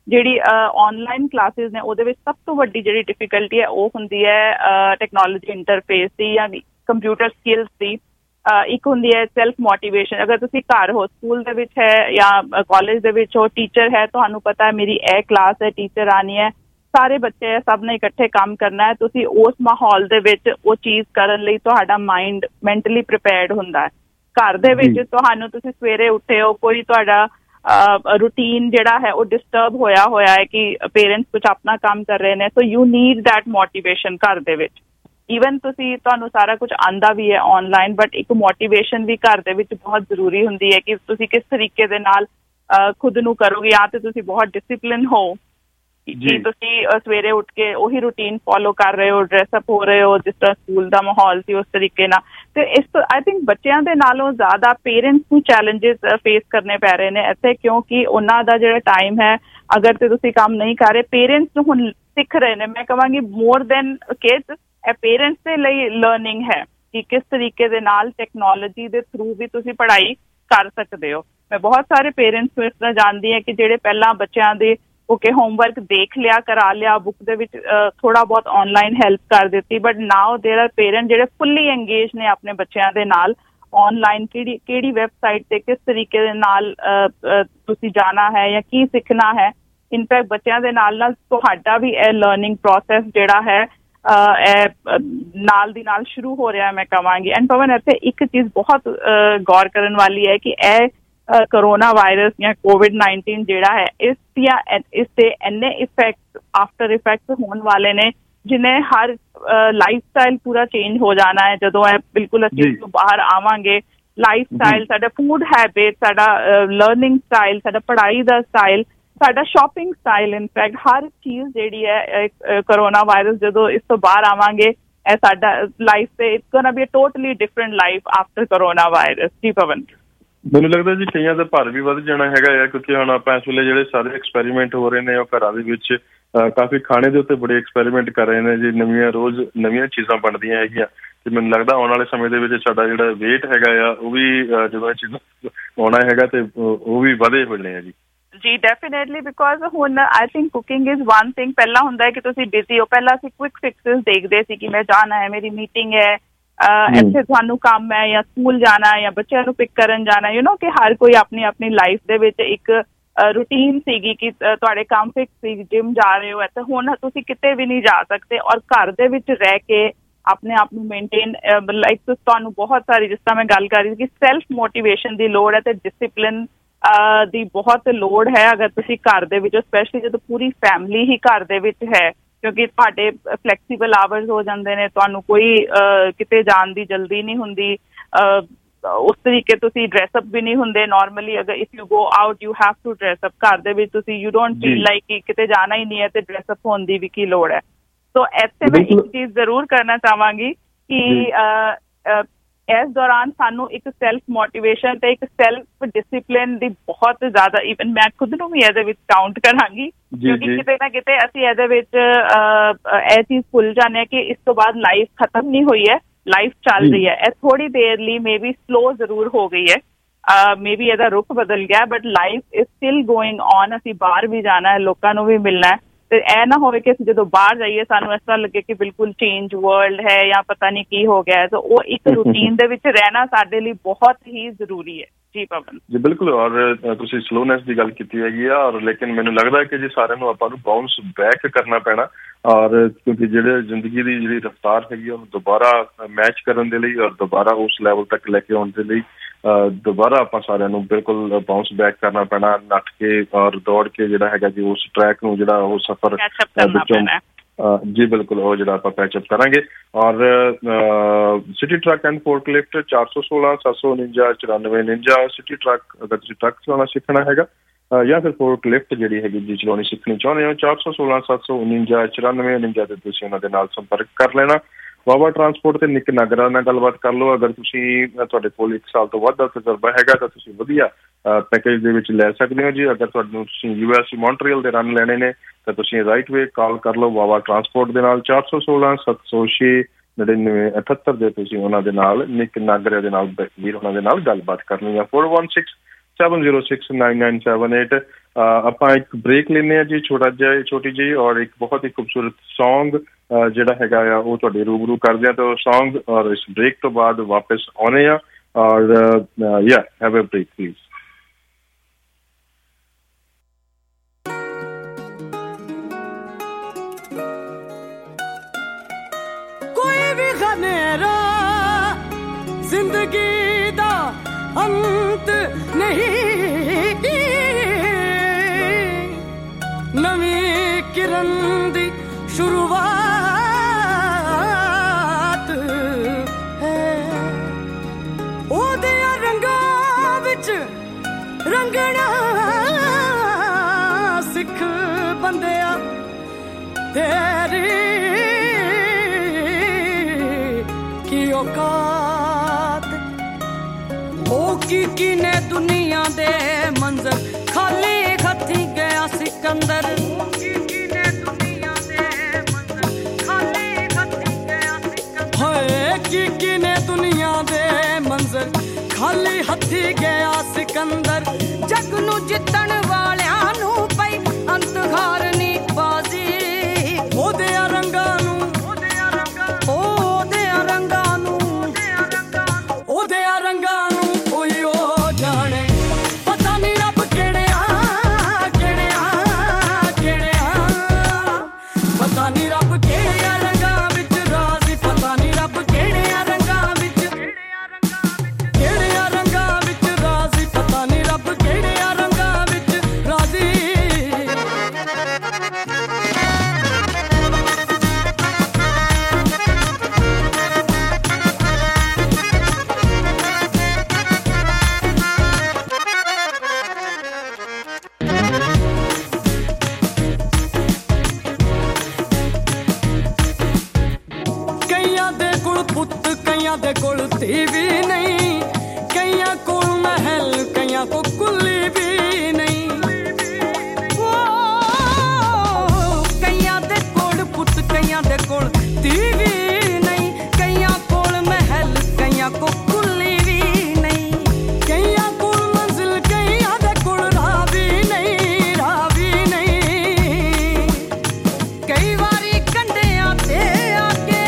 ਜਿਹੜੀ ਆਨਲਾਈਨ ਕਲਾਸਿਸ ਨੇ ਉਹਦੇ ਵਿੱਚ ਸਭ ਤੋਂ ਵੱਡੀ ਜਿਹੜੀ ਡਿਫਿਕਲਟੀ ਹੈ ਉਹ ਹੁੰਦੀ ਹੈ ਟੈਕਨੋਲੋਜੀ ਇੰਟਰਫੇਸ ਦੀ ਜਾਂ ਕੰਪਿਊਟਰ ਸਕਿੱਲਸ ਦੀ। ਇੱਕ ਹੁੰਦੀ ਹੈ ਸੈਲਫ ਮੋਟੀਵੇਸ਼ਨ। ਅਗਰ ਤੁਸੀਂ ਘਰ ਹੋ, ਸਕੂਲ ਦੇ ਵਿੱਚ ਹੈ ਜਾਂ ਕਾਲਜ ਦੇ ਵਿੱਚ ਹੋ, ਟੀਚਰ ਹੈ, ਤੁਹਾਨੂੰ ਪਤਾ ਹੈ ਮੇਰੀ ਇਹ ਕਲਾਸ ਹੈ, ਟੀਚਰ ਆਉਣੀ ਹੈ, ਸਾਰੇ ਬੱਚੇ ਹੈ, ਸਭ ਨੇ ਇਕੱਠੇ ਕੰਮ ਕਰਨਾ ਹੈ। ਤੁਸੀਂ ਉਸ ਮਾਹੌਲ ਦੇ ਵਿੱਚ ਉਹ ਚੀਜ਼ ਕਰਨ ਲਈ ਤੁਹਾਡਾ ਮਾਈਂਡ ਮੈਂਟਲੀ ਪ੍ਰੀਪੇਅਰਡ ਹੁੰਦਾ ਹੈ। ਘਰ ਦੇ ਵਿੱਚ ਤੁਹਾਨੂੰ ਤੁਸੀਂ ਸਵੇਰੇ ਉੱਠੇ ਹੋ, ਕੋਈ ਤੁਹਾਡਾ ਰੂਟੀਨ ਜਿਹੜਾ ਹੈ ਉਹ ਡਿਸਟਰਬ ਹੋਇਆ ਹੈ ਕਿ ਪੇਰੈਂਟਸ ਕੁਝ ਆਪਣਾ ਕੰਮ ਕਰ ਰਹੇ ਨੇ, so you need that motivation ਘਰ ਦੇ ਵਿੱਚ। ਈਵਨ ਤੁਹਾਨੂੰ ਸਾਰਾ ਕੁਝ ਆਉਂਦਾ ਵੀ ਹੈ ਆਨਲਾਈਨ, ਬਟ ਇੱਕ ਮੋਟੀਵੇਸ਼ਨ ਵੀ ਘਰ ਦੇ ਵਿੱਚ ਬਹੁਤ ਜ਼ਰੂਰੀ ਹੁੰਦੀ ਹੈ ਕਿ ਤੁਸੀਂ ਕਿਸ ਤਰੀਕੇ ਦੇ ਨਾਲ ਖੁਦ ਨੂੰ ਕਰੋਗੇ। ਜਾਂ ਤੇ ਤੁਸੀਂ ਬਹੁਤ ਡਿਸਿਪਲਿਨ ਹੋ ਕਿ ਤੁਸੀਂ ਸਵੇਰੇ ਉੱਠ ਕੇ ਉਹੀ ਰੂਟੀਨ ਫੋਲੋ ਕਰ ਰਹੇ ਹੋ, ਡਰੈਸਅਪ ਹੋ ਰਹੇ ਹੋ ਜਿਸ ਤਰ੍ਹਾਂ ਸਕੂਲ ਦਾ ਮਾਹੌਲ ਸੀ ਉਸ ਤਰੀਕੇ ਨਾਲ। ਤੇ ਇਸ ਤੋਂ ਆਈ ਥਿੰਕ ਬੱਚਿਆਂ ਦੇ ਨਾਲੋਂ ਜ਼ਿਆਦਾ ਪੇਰੈਂਟਸ ਨੂੰ ਚੈਲੰਜਿਸ ਫੇਸ ਕਰਨੇ ਪੈ ਰਹੇ ਨੇ ਇੱਥੇ, ਕਿਉਂਕਿ ਉਹਨਾਂ ਦਾ ਜਿਹੜਾ ਟਾਈਮ ਹੈ, ਅਗਰ ਤੇ ਤੁਸੀਂ ਕੰਮ ਨਹੀਂ ਕਰ ਰਹੇ, ਪੇਰੈਂਟਸ ਨੂੰ ਹੁਣ ਸਿੱਖ ਰਹੇ ਨੇ। ਮੈਂ ਕਹਾਂਗੀ ਮੋਰ ਦੈਨ ਕਿਡਸ, ਇਹ ਪੇਰੈਂਟਸ ਦੇ ਲਈ ਲਰਨਿੰਗ ਹੈ ਕਿ ਕਿਸ ਤਰੀਕੇ ਦੇ ਨਾਲ ਟੈਕਨੋਲੋਜੀ ਦੇ ਥਰੂ ਵੀ ਤੁਸੀਂ ਪੜ੍ਹਾਈ ਕਰ ਸਕਦੇ ਹੋ। ਮੈਂ ਬਹੁਤ ਸਾਰੇ ਪੇਰੈਂਟਸ ਨੂੰ ਇਸ ਤਰ੍ਹਾਂ ਜਾਣਦੀ ਹਾਂ ਕਿ ਜਿਹੜੇ ਪਹਿਲਾਂ ਬੱਚਿਆਂ ਦੇ ਹੋਮਵਰਕ ਦੇਖ ਲਿਆ, ਕਰਾ ਲਿਆ, ਬੁੱਕ ਦੇ ਵਿੱਚ ਥੋੜਾ ਬਹੁਤ ਆਨਲਾਈਨ ਹੈਲਪ ਕਰ ਦਿੱਤੀ, ਬਟ ਨਾਓ ਦੇਰ ਆਰ ਪੇਰੈਂਟ ਜਿਹੜੇ ਫੁੱਲੀ ਇੰਗੇਜ ਨੇ ਆਪਣੇ ਬੱਚਿਆਂ ਦੇ ਨਾਲ ਆਨਲਾਈਨ। ਕਿਹੜੀ ਵੈਬਸਾਈਟ ਤੇ ਕਿਸ ਤਰੀਕੇ ਦੇ ਨਾਲ ਤੁਸੀਂ ਜਾਣਾ ਹੈ ਜਾਂ ਕੀ ਸਿੱਖਣਾ ਹੈ। ਇਨਫੈਕਟ ਬੱਚਿਆਂ ਦੇ ਨਾਲ ਤੁਹਾਡਾ ਵੀ ਇਹ ਲਰਨਿੰਗ ਪ੍ਰੋਸੈਸ ਜਿਹੜਾ ਹੈ ਨਾਲ ਦੀ ਨਾਲ ਸ਼ੁਰੂ ਹੋ ਰਿਹਾ ਮੈਂ ਕਹਾਂਗੀ। ਐਂਡ ਪਵਨ, ਇੱਥੇ ਇੱਕ ਚੀਜ਼ ਬਹੁਤ ਗੌਰ ਕਰਨ ਵਾਲੀ ਹੈ ਕਿ ਇਹ ਕਰੋਨਾ ਵਾਇਰਸ ਜਾਂ COVID-19 ਜਿਹੜਾ ਹੈ, ਇਸ ਦੇ ਇੰਨੇ ਇਫੈਕਟ, ਆਫਟਰ ਇਫੈਕਟ ਹੋਣ ਵਾਲੇ ਨੇ, ਜਿਨੇ ਹਰ ਲਾਈਫ ਸਟਾਈਲ ਪੂਰਾ ਚੇਂਜ ਹੋ ਜਾਣਾ ਹੈ ਜਦੋਂ ਇਹ ਬਿਲਕੁਲ ਅਸੀਂ ਤੋਂ ਬਾਹਰ ਆਵਾਂਗੇ। ਲਾਈਫ ਸਟਾਈਲ, ਸਾਡਾ ਫੂਡ ਹੈਬਿਟ, ਸਾਡਾ ਲਰਨਿੰਗ ਸਟਾਈਲ, ਸਾਡਾ ਪੜ੍ਹਾਈ ਦਾ ਸਟਾਈਲ, ਸਾਡਾ ਸ਼ਾਪਿੰਗ ਸਟਾਈਲ, ਇਨਫੈਕਟ ਹਰ ਚੀਜ਼ ਜਿਹੜੀ ਹੈ ਕਰੋਨਾ ਵਾਇਰਸ ਜਦੋਂ ਇਸ ਤੋਂ ਬਾਹਰ ਆਵਾਂਗੇ, ਇਹ ਸਾਡਾ ਲਾਈਫ ਤੇ it's gonna be a totally different life after coronavirus. ਜੀ ਪਵਨ, ਮੈਨੂੰ ਲੱਗਦਾ ਜੀ ਕਈਆਂ ਦਾ ਭਾਰ ਵੀ ਵੱਧ ਜਾਣਾ ਹੈਗਾ ਆ, ਕਿਉਂਕਿ ਹੁਣ ਆਪਾਂ ਇਸ ਵੇਲੇ ਜਿਹੜੇ ਸਾਰੇ ਐਕਸਪੈਰੀਮੈਂਟ ਹੋ ਰਹੇ ਨੇ ਉਹ ਘਰਾਂ ਦੇ ਵਿੱਚ ਕਾਫੀ ਖਾਣੇ ਦੇ ਉੱਤੇ ਬੜੇ ਐਕਸਪੈਰੀਮੈਂਟ ਕਰ ਰਹੇ ਨੇ ਜੀ। ਰੋਜ਼ ਨਵੀਆਂ ਚੀਜ਼ਾਂ ਬਣਦੀਆਂ ਹੈਗੀਆਂ ਤੇ ਮੈਨੂੰ ਲੱਗਦਾ ਆਉਣ ਵਾਲੇ ਸਮੇਂ ਦੇ ਵਿੱਚ ਸਾਡਾ ਜਿਹੜਾ ਵੇਟ ਹੈਗਾ ਆ ਉਹ ਵੀ ਜਦੋਂ ਇਹ ਚੀਜ਼ਾਂ ਆਉਣਾ ਹੈਗਾ ਤੇ ਉਹ ਵੀ ਵਧੇ ਹੋਣੇ ਆ ਜੀ। ਜੀ ਡੈਫੀਨੇਟਲੀ, ਬਿਕੋਜ਼ ਹੁਣ I think cooking is one thing. ਪਹਿਲਾਂ ਹੁੰਦਾ ਹੈ ਕਿ ਤੁਸੀਂ ਬਿਜ਼ੀ ਹੋ, ਪਹਿਲਾਂ ਅਸੀਂ ਕੁਇਕ ਫਿਕਸਿਸ ਦੇਖਦੇ ਸੀ ਕਿ ਮੈਂ ਜਾਣਾ ਹੈ, ਮੇਰੀ ਮੀਟਿੰਗ ਹੈ, ਇੱਥੇ ਤੁਹਾਨੂੰ ਕੰਮ ਹੈ, ਜਾਂ ਸਕੂਲ ਜਾਣਾ ਹੈ, ਜਾਂ ਬੱਚਿਆਂ ਨੂੰ ਪਿਕ ਕਰਨ ਜਾਣਾ, ਕਿ ਹਰ ਕੋਈ ਆਪਣੀ ਆਪਣੀ ਲਾਈਫ ਦੇ ਵਿੱਚ ਇੱਕ ਰੂਟੀਨ ਸੀਗੀ ਕਿ ਤੁਹਾਡੇ ਕੰਮ ਫਿਕਸ ਸੀ, ਜਿਮ ਜਾ ਰਹੇ ਹੋ, ਇੱਥੇ ਹੁਣ ਤੁਸੀਂ ਕਿਤੇ ਵੀ ਨਹੀਂ ਜਾ ਸਕਦੇ। ਔਰ ਘਰ ਦੇ ਵਿੱਚ ਰਹਿ ਕੇ ਆਪਣੇ ਆਪ ਨੂੰ ਮੇਨਟੇਨ, ਲਾਈਕ ਤੁਹਾਨੂੰ ਬਹੁਤ ਸਾਰੀ, ਜਿਸ ਤਰ੍ਹਾਂ ਮੈਂ ਗੱਲ ਕਰ ਰਹੀ ਸੀ ਕਿ ਸੈਲਫ ਮੋਟੀਵੇਸ਼ਨ ਦੀ ਲੋੜ ਹੈ ਤੇ ਡਿਸਿਪਲਿਨ ਦੀ ਬਹੁਤ ਲੋੜ ਹੈ। ਅਗਰ ਤੁਸੀਂ ਘਰ ਦੇ ਵਿੱਚ, ਸਪੈਸ਼ਲੀ ਜਦੋਂ ਪੂਰੀ ਫੈਮਿਲੀ ਹੀ ਘਰ ਦੇ ਵਿੱਚ ਹੈ, ਕਿਉਂਕਿ ਤੁਹਾਡੇ ਫਲੈਕਸੀਬਲ ਆਵਰਸ ਹੋ ਜਾਂਦੇ ਨੇ, ਤੁਹਾਨੂੰ ਕੋਈ ਕਿਤੇ ਜਾਣ ਦੀ ਜਲਦੀ ਨਹੀਂ ਹੁੰਦੀ, ਉਸ ਤਰੀਕੇ ਤੁਸੀਂ ਡਰੈਸਅਪ ਵੀ ਨਹੀਂ ਹੁੰਦੇ ਨਾਰਮਲੀ। ਅਗਰ if you go out you have to dress up. ਘਰ ਦੇ ਵਿੱਚ ਤੁਸੀਂ ਯੂ ਡੋਂਟ ਫੀਲ ਲਾਈਕ ਕਿ ਕਿਤੇ ਜਾਣਾ ਹੀ ਨਹੀਂ ਹੈ ਤੇ ਡਰੈਸਅਪ ਹੋਣ ਦੀ ਵੀ ਕੀ ਲੋੜ ਹੈ। ਸੋ ਇੱਥੇ ਮੈਂ ਇੱਕ ਚੀਜ਼ ਜ਼ਰੂਰ ਕਰਨਾ ਚਾਹਾਂਗੀ ਕਿ ਇਸ ਦੌਰਾਨ ਸਾਨੂੰ ਇੱਕ ਸੈਲਫ ਮੋਟੀਵੇਸ਼ਨ ਤੇ ਇੱਕ ਸੈਲਫ ਡਿਸਿਪਲਿਨ ਦੀ ਬਹੁਤ ਜ਼ਿਆਦਾ, ਈਵਨ ਮੈਂ ਖੁਦ ਨੂੰ ਵੀ ਇਹਦੇ ਵਿੱਚ ਕਾਊਂਟ ਕਰਾਂਗੀ, ਕਿਉਂਕਿ ਕਿਤੇ ਨਾ ਕਿਤੇ ਅਸੀਂ ਇਹਦੇ ਵਿੱਚ ਇਹ ਚੀਜ਼ ਭੁੱਲ ਜਾਂਦੇ ਹਾਂ ਕਿ ਇਸ ਤੋਂ ਬਾਅਦ ਲਾਈਫ ਖਤਮ ਨਹੀਂ ਹੋਈ ਹੈ, ਲਾਈਫ ਚੱਲ ਰਹੀ ਹੈ। ਇਹ ਥੋੜੀ ਦੇਰ ਲਈ ਮੇ ਬੀ ਸਲੋ ਜ਼ਰੂਰ ਹੋ ਗਈ ਹੈ, ਮੇ ਬੀ ਇਹਦਾ ਰੁਖ ਬਦਲ ਗਿਆ, but life is still going on. ਅਸੀਂ ਬਾਹਰ ਵੀ ਜਾਣਾ ਹੈ, ਲੋਕਾਂ ਨੂੰ ਵੀ ਮਿਲਣਾ ਹੈ, ਤੇ ਇਹ ਨਾ ਹੋਵੇ ਕਿ ਅਸੀਂ ਜਦੋਂ ਬਾਹਰ ਜਾਈਏ ਸਾਨੂੰ ਇਸ ਤਰ੍ਹਾਂ ਲੱਗੇ ਕਿ ਬਿਲਕੁਲ ਚੇਂਜ ਵਰਲਡ ਹੈ ਜਾਂ ਪਤਾ ਨਹੀਂ ਕੀ ਹੋ ਗਿਆ ਹੈ। ਤਾਂ ਉਹ ਇੱਕ ਰੂਟੀਨ ਦੇ ਵਿੱਚ ਰਹਿਣਾ ਸਾਡੇ ਲਈ ਬਹੁਤ ਹੀ ਜ਼ਰੂਰੀ ਹੈ। ਜੀ ਪਵਨ ਜੀ ਬਿਲਕੁਲ, ਔਰ ਤੁਸੀਂ ਸਲੋਨੈਸ ਦੀ ਗੱਲ ਕੀਤੀ ਹੈਗੀ ਆ, ਔਰ ਲੇਕਿਨ ਮੈਨੂੰ ਲੱਗਦਾ ਕਿ ਜੀ ਸਾਰਿਆਂ ਨੂੰ ਆਪਾਂ ਨੂੰ ਬਾਉਂਸ ਬੈਕ ਕਰਨਾ ਪੈਣਾ, ਔਰ ਕਿਉਂਕਿ ਜਿਹੜੇ ਜ਼ਿੰਦਗੀ ਦੀ ਜਿਹੜੀ ਰਫਤਾਰ ਹੈਗੀ ਉਹਨੂੰ ਦੁਬਾਰਾ ਮੈਚ ਕਰਨ ਦੇ ਲਈ ਔਰ ਦੁਬਾਰਾ ਉਸ ਲੈਵਲ ਤੱਕ ਲੈ ਕੇ ਆਉਣ ਦੇ ਲਈ ਦੁਬਾਰਾ ਆਪਾਂ ਸਾਰਿਆਂ ਨੂੰ ਬਿਲਕੁਲ ਬਾਉਂਸ ਬੈਕ ਕਰਨਾ ਪੈਣਾ, ਨੱਠ ਕੇ ਔਰ ਦੌੜ ਕੇ ਜਿਹੜਾ ਹੈਗਾ ਜੀ ਉਸ ਟਰੈਕ ਨੂੰ, ਜਿਹੜਾ ਉਹ ਸਫ਼ਰ ਵਿੱਚੋਂ ਜੀ ਬਿਲਕੁਲ ਉਹ ਜਿਹੜਾ ਆਪਾਂ ਪੈਚਅਪ ਕਰਾਂਗੇ। ਔਰ City Truck and Forklift 416 749 9449। City Truck ਅਗਰ ਤੁਸੀਂ ਟਰੱਕ ਚਲਾਉਣਾ ਸਿੱਖਣਾ ਹੈਗਾ ਜਾਂ ਫਿਰ ਫੋਰਕਲਿਫਟ ਜਿਹੜੀ ਹੈਗੀ ਜੀ ਚਲਾਉਣੀ ਸਿੱਖਣੀ ਚਾਹੁੰਦੇ ਹੋ, 416 749 9449 ਤੇ ਤੁਸੀਂ ਉਹਨਾਂ ਦੇ ਨਾਲ ਸੰਪਰਕ ਕਰ ਲੈਣਾ। ਵਾਵਾ ਟਰਾਂਸਪੋਰਟ ਤੇ ਨਿੱਕ ਨਾਗਰਾ ਨਾਲ ਗੱਲਬਾਤ ਕਰ ਲਓ। ਅਗਰ ਤੁਸੀਂ ਤੁਹਾਡੇ ਕੋਲ 1 ਸਾਲ ਤੋਂ ਵੱਧ ਦਾ ਤਜਰਬਾ ਹੈਗਾ ਤਾਂ ਤੁਸੀਂ ਵਧੀਆ ਪੈਕੇਜ ਦੇ ਵਿੱਚ ਲੈ ਸਕਦੇ ਹੋ ਜੀ। ਅਗਰ ਤੁਹਾਨੂੰ ਤੁਸੀਂ US ਮੌਂਟਰੀਅਲ ਦੇ ਰਨ ਲੈਣੇ ਨੇ ਤਾਂ ਤੁਸੀਂ ਰਾਈਟ ਵੇ ਕਾਲ ਕਰ ਲਓ ਵਾਵਾ ਟਰਾਂਸਪੋਰਟ ਦੇ ਨਾਲ 416 706 9978 ਦੇ ਤੁਸੀਂ ਉਹਨਾਂ ਦੇ ਨਾਲ ਨਿੱਕ ਨਾਗਰਾ ਦੇ ਨਾਲ ਵੀਰ ਉਹਨਾਂ ਦੇ ਨਾਲ ਗੱਲਬਾਤ ਕਰਨੀ ਆ। 416 706 9978 ਆਪਾਂ ਇੱਕ ਬ੍ਰੇਕ ਲੈਂਦੇ ਹਾਂ ਜੀ ਛੋਟੀ ਜਿਹੀ, ਔਰ ਇੱਕ ਬਹੁਤ ਹੀ ਖੂਬਸੂਰਤ ਸੌਂਗ ਜਿਹੜਾ ਹੈਗਾ ਆ ਉਹ ਤੁਹਾਡੇ ਰੂਬਰੂ ਕਰਦੇ ਆ। ਤਾਂ ਸੌਂਗ ਔਰ ਇਸ ਬ੍ਰੇਕ ਤੋਂ ਬਾਅਦ ਵਾਪਸ ਆਉਣੇ ਆ, ਔਰ ਯਾ ਹੈਵ ਅ ਬ੍ਰੇਕ ਪਲੀਜ਼। ਕੋਈ ਵੀ ਹਨੇਰਾ ਜ਼ਿੰਦਗੀ ਦਾ ਅੰਤ ਨਹੀਂ, ਨਵੀਂ ਕਿਰਨ ਦੀ ਸ਼ੁਰੂਆਤ ਹੈ। ਉਹਦੇ ਰੰਗਾਂ ਵਿੱਚ ਰੰਗਣਾ ਸਿੱਖ ਬੰਦਿਆ, ਤੇਰੀ ਕੀ ਔਕਾਤ। ਉਹ ਕੀ ਨੇ ਦੁਨੀਆ ਦੇ ਮੰਜ਼ਰ ਖਾਲੀ ਹੱਥੀ ਗਿਆ ਸਿਕੰਦਰ। ਕੀ ਨੇ ਦੁਨੀਆ ਦੇ ਮੰਜ਼ਰ ਖਾਲੀ ਹੱਥੀ ਗਿਆ ਸਿਕੰਦਰ। ਜੱਗ ਨੂੰ ਜਿੱਤਣ ਵਾਲਿਆਂ ਨੂੰ ਪਈ ਅੰਤ ਹਾਰਨੀ ਬਾਜ਼ੀ। ਉਹਦੇ ਰੰਗਾਂ ਨੂੰ, ਉਹਦੇ ਰੰਗਾਂ ਨੂੰ, ਉਹਦੇ ਰੰਗਾਂ ਨੂੰ ਕੋਈ ਉਹ ਜਾਣੇ। ਪਤਾ ਨਹੀਂ ਰੱਬ ਕਿਹੜਿਆਂ ਪਤਾ ਨਹੀਂ ਰੱਬ ਕਿਹੜਿਆਂ ਰੰਗਾਂ ਵਿੱਚ ਰਾਜ਼ੀ। ਪਤਾ ਨਹੀਂ ਰੱਬ ਕਿਹੜਿਆਂ ਰੰਗਾਂ ਵਿੱਚ ਰਾਜ਼ੀ। ਪਤਾ ਨਹੀਂ ਰੱਬ ਕਿਹੜਿਆਂ ਰੰਗਾਂ ਵਿੱਚ ਰਾਜ਼ੀ। ਕਈਆਂ ਦੇ ਕੋਲ ਪੁੱਤ, ਕਈਆਂ ਦੇ ਕੋਲ ਧੀ ਵੀ ਨਹੀਂ, ਕਈਆਂ ਕੋਲ ਮਹਿਲ, ਕਈਆਂ ਕੋਲ ਕੁੱਲੀ ਵੀ ਨਹੀਂ। ਕਈਆਂ ਦੇ ਕੋਲ ਪੁੱਤ, ਕਈਆਂ ਦੇ ਕੋਲ ਧੀ ਵੀ ਨਹੀਂ, ਕਈਆਂ ਕੋਲ ਮਹਿਲ, ਕਈਆਂ ਕੋਲ ਕੁੱਲੀ ਵੀ ਨਹੀਂ। ਕਈਆਂ ਕੋਲ ਮੰਜ਼ਿਲ, ਕਈਆਂ ਦੇ ਕੋਲ ਰਾਹ ਵੀ ਨਹੀਂ, ਰਾਹ ਵੀ ਨਹੀਂ। ਕਈ ਵਾਰੀ ਕੰਢਿਆਂ ਤੇ ਆ ਕੇ,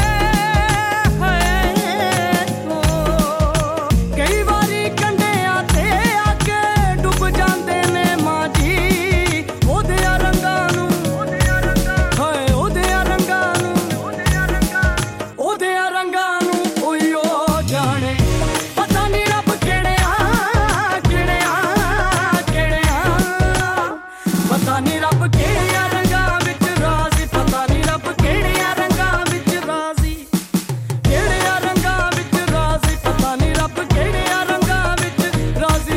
ਕਈ ਵਾਰੀ ਕੰਢਿਆਂ ਤੇ ਆ ਕੇ ਡੁੱਬ ਜਾਂਦੇ ਨੇ ਮਾਂ ਜੀ। ਉਹਦੇ ਰੰਗਾਂ ਨੂੰ, ਉਹਦੇ ਰੰਗਾਂ ਨੂੰ, ਉਹਦੇ ਰੰਗਾਂ ਨੂੰ ਕੋਈ ਉਹ ਜਾਣੇ। ਪਤਾ ਨਹੀਂ ਰੱਬ ਕਿਹੜਿਆਂ ਪਤਾ ਨਹੀਂ ਰੱਬ ਕਿਹੜਿਆਂ ਰੰਗਾਂ ਵਿੱਚ ਰਾਜ਼ੀ। ਪਤਾ ਨਹੀਂ ਰੱਬ ਕਿਹੜਿਆਂ ਰੰਗਾਂ ਵਿੱਚ ਰਾਜ਼ੀ, ਕਿਹੜਿਆਂ ਰੰਗਾਂ ਵਿੱਚ ਰਾਜ਼ੀ। ਪਤਾ ਨਹੀਂ ਰੱਬ ਕਿਹੜਿਆਂ ਰੰਗਾਂ ਵਿੱਚ ਰਾਜ਼ੀ।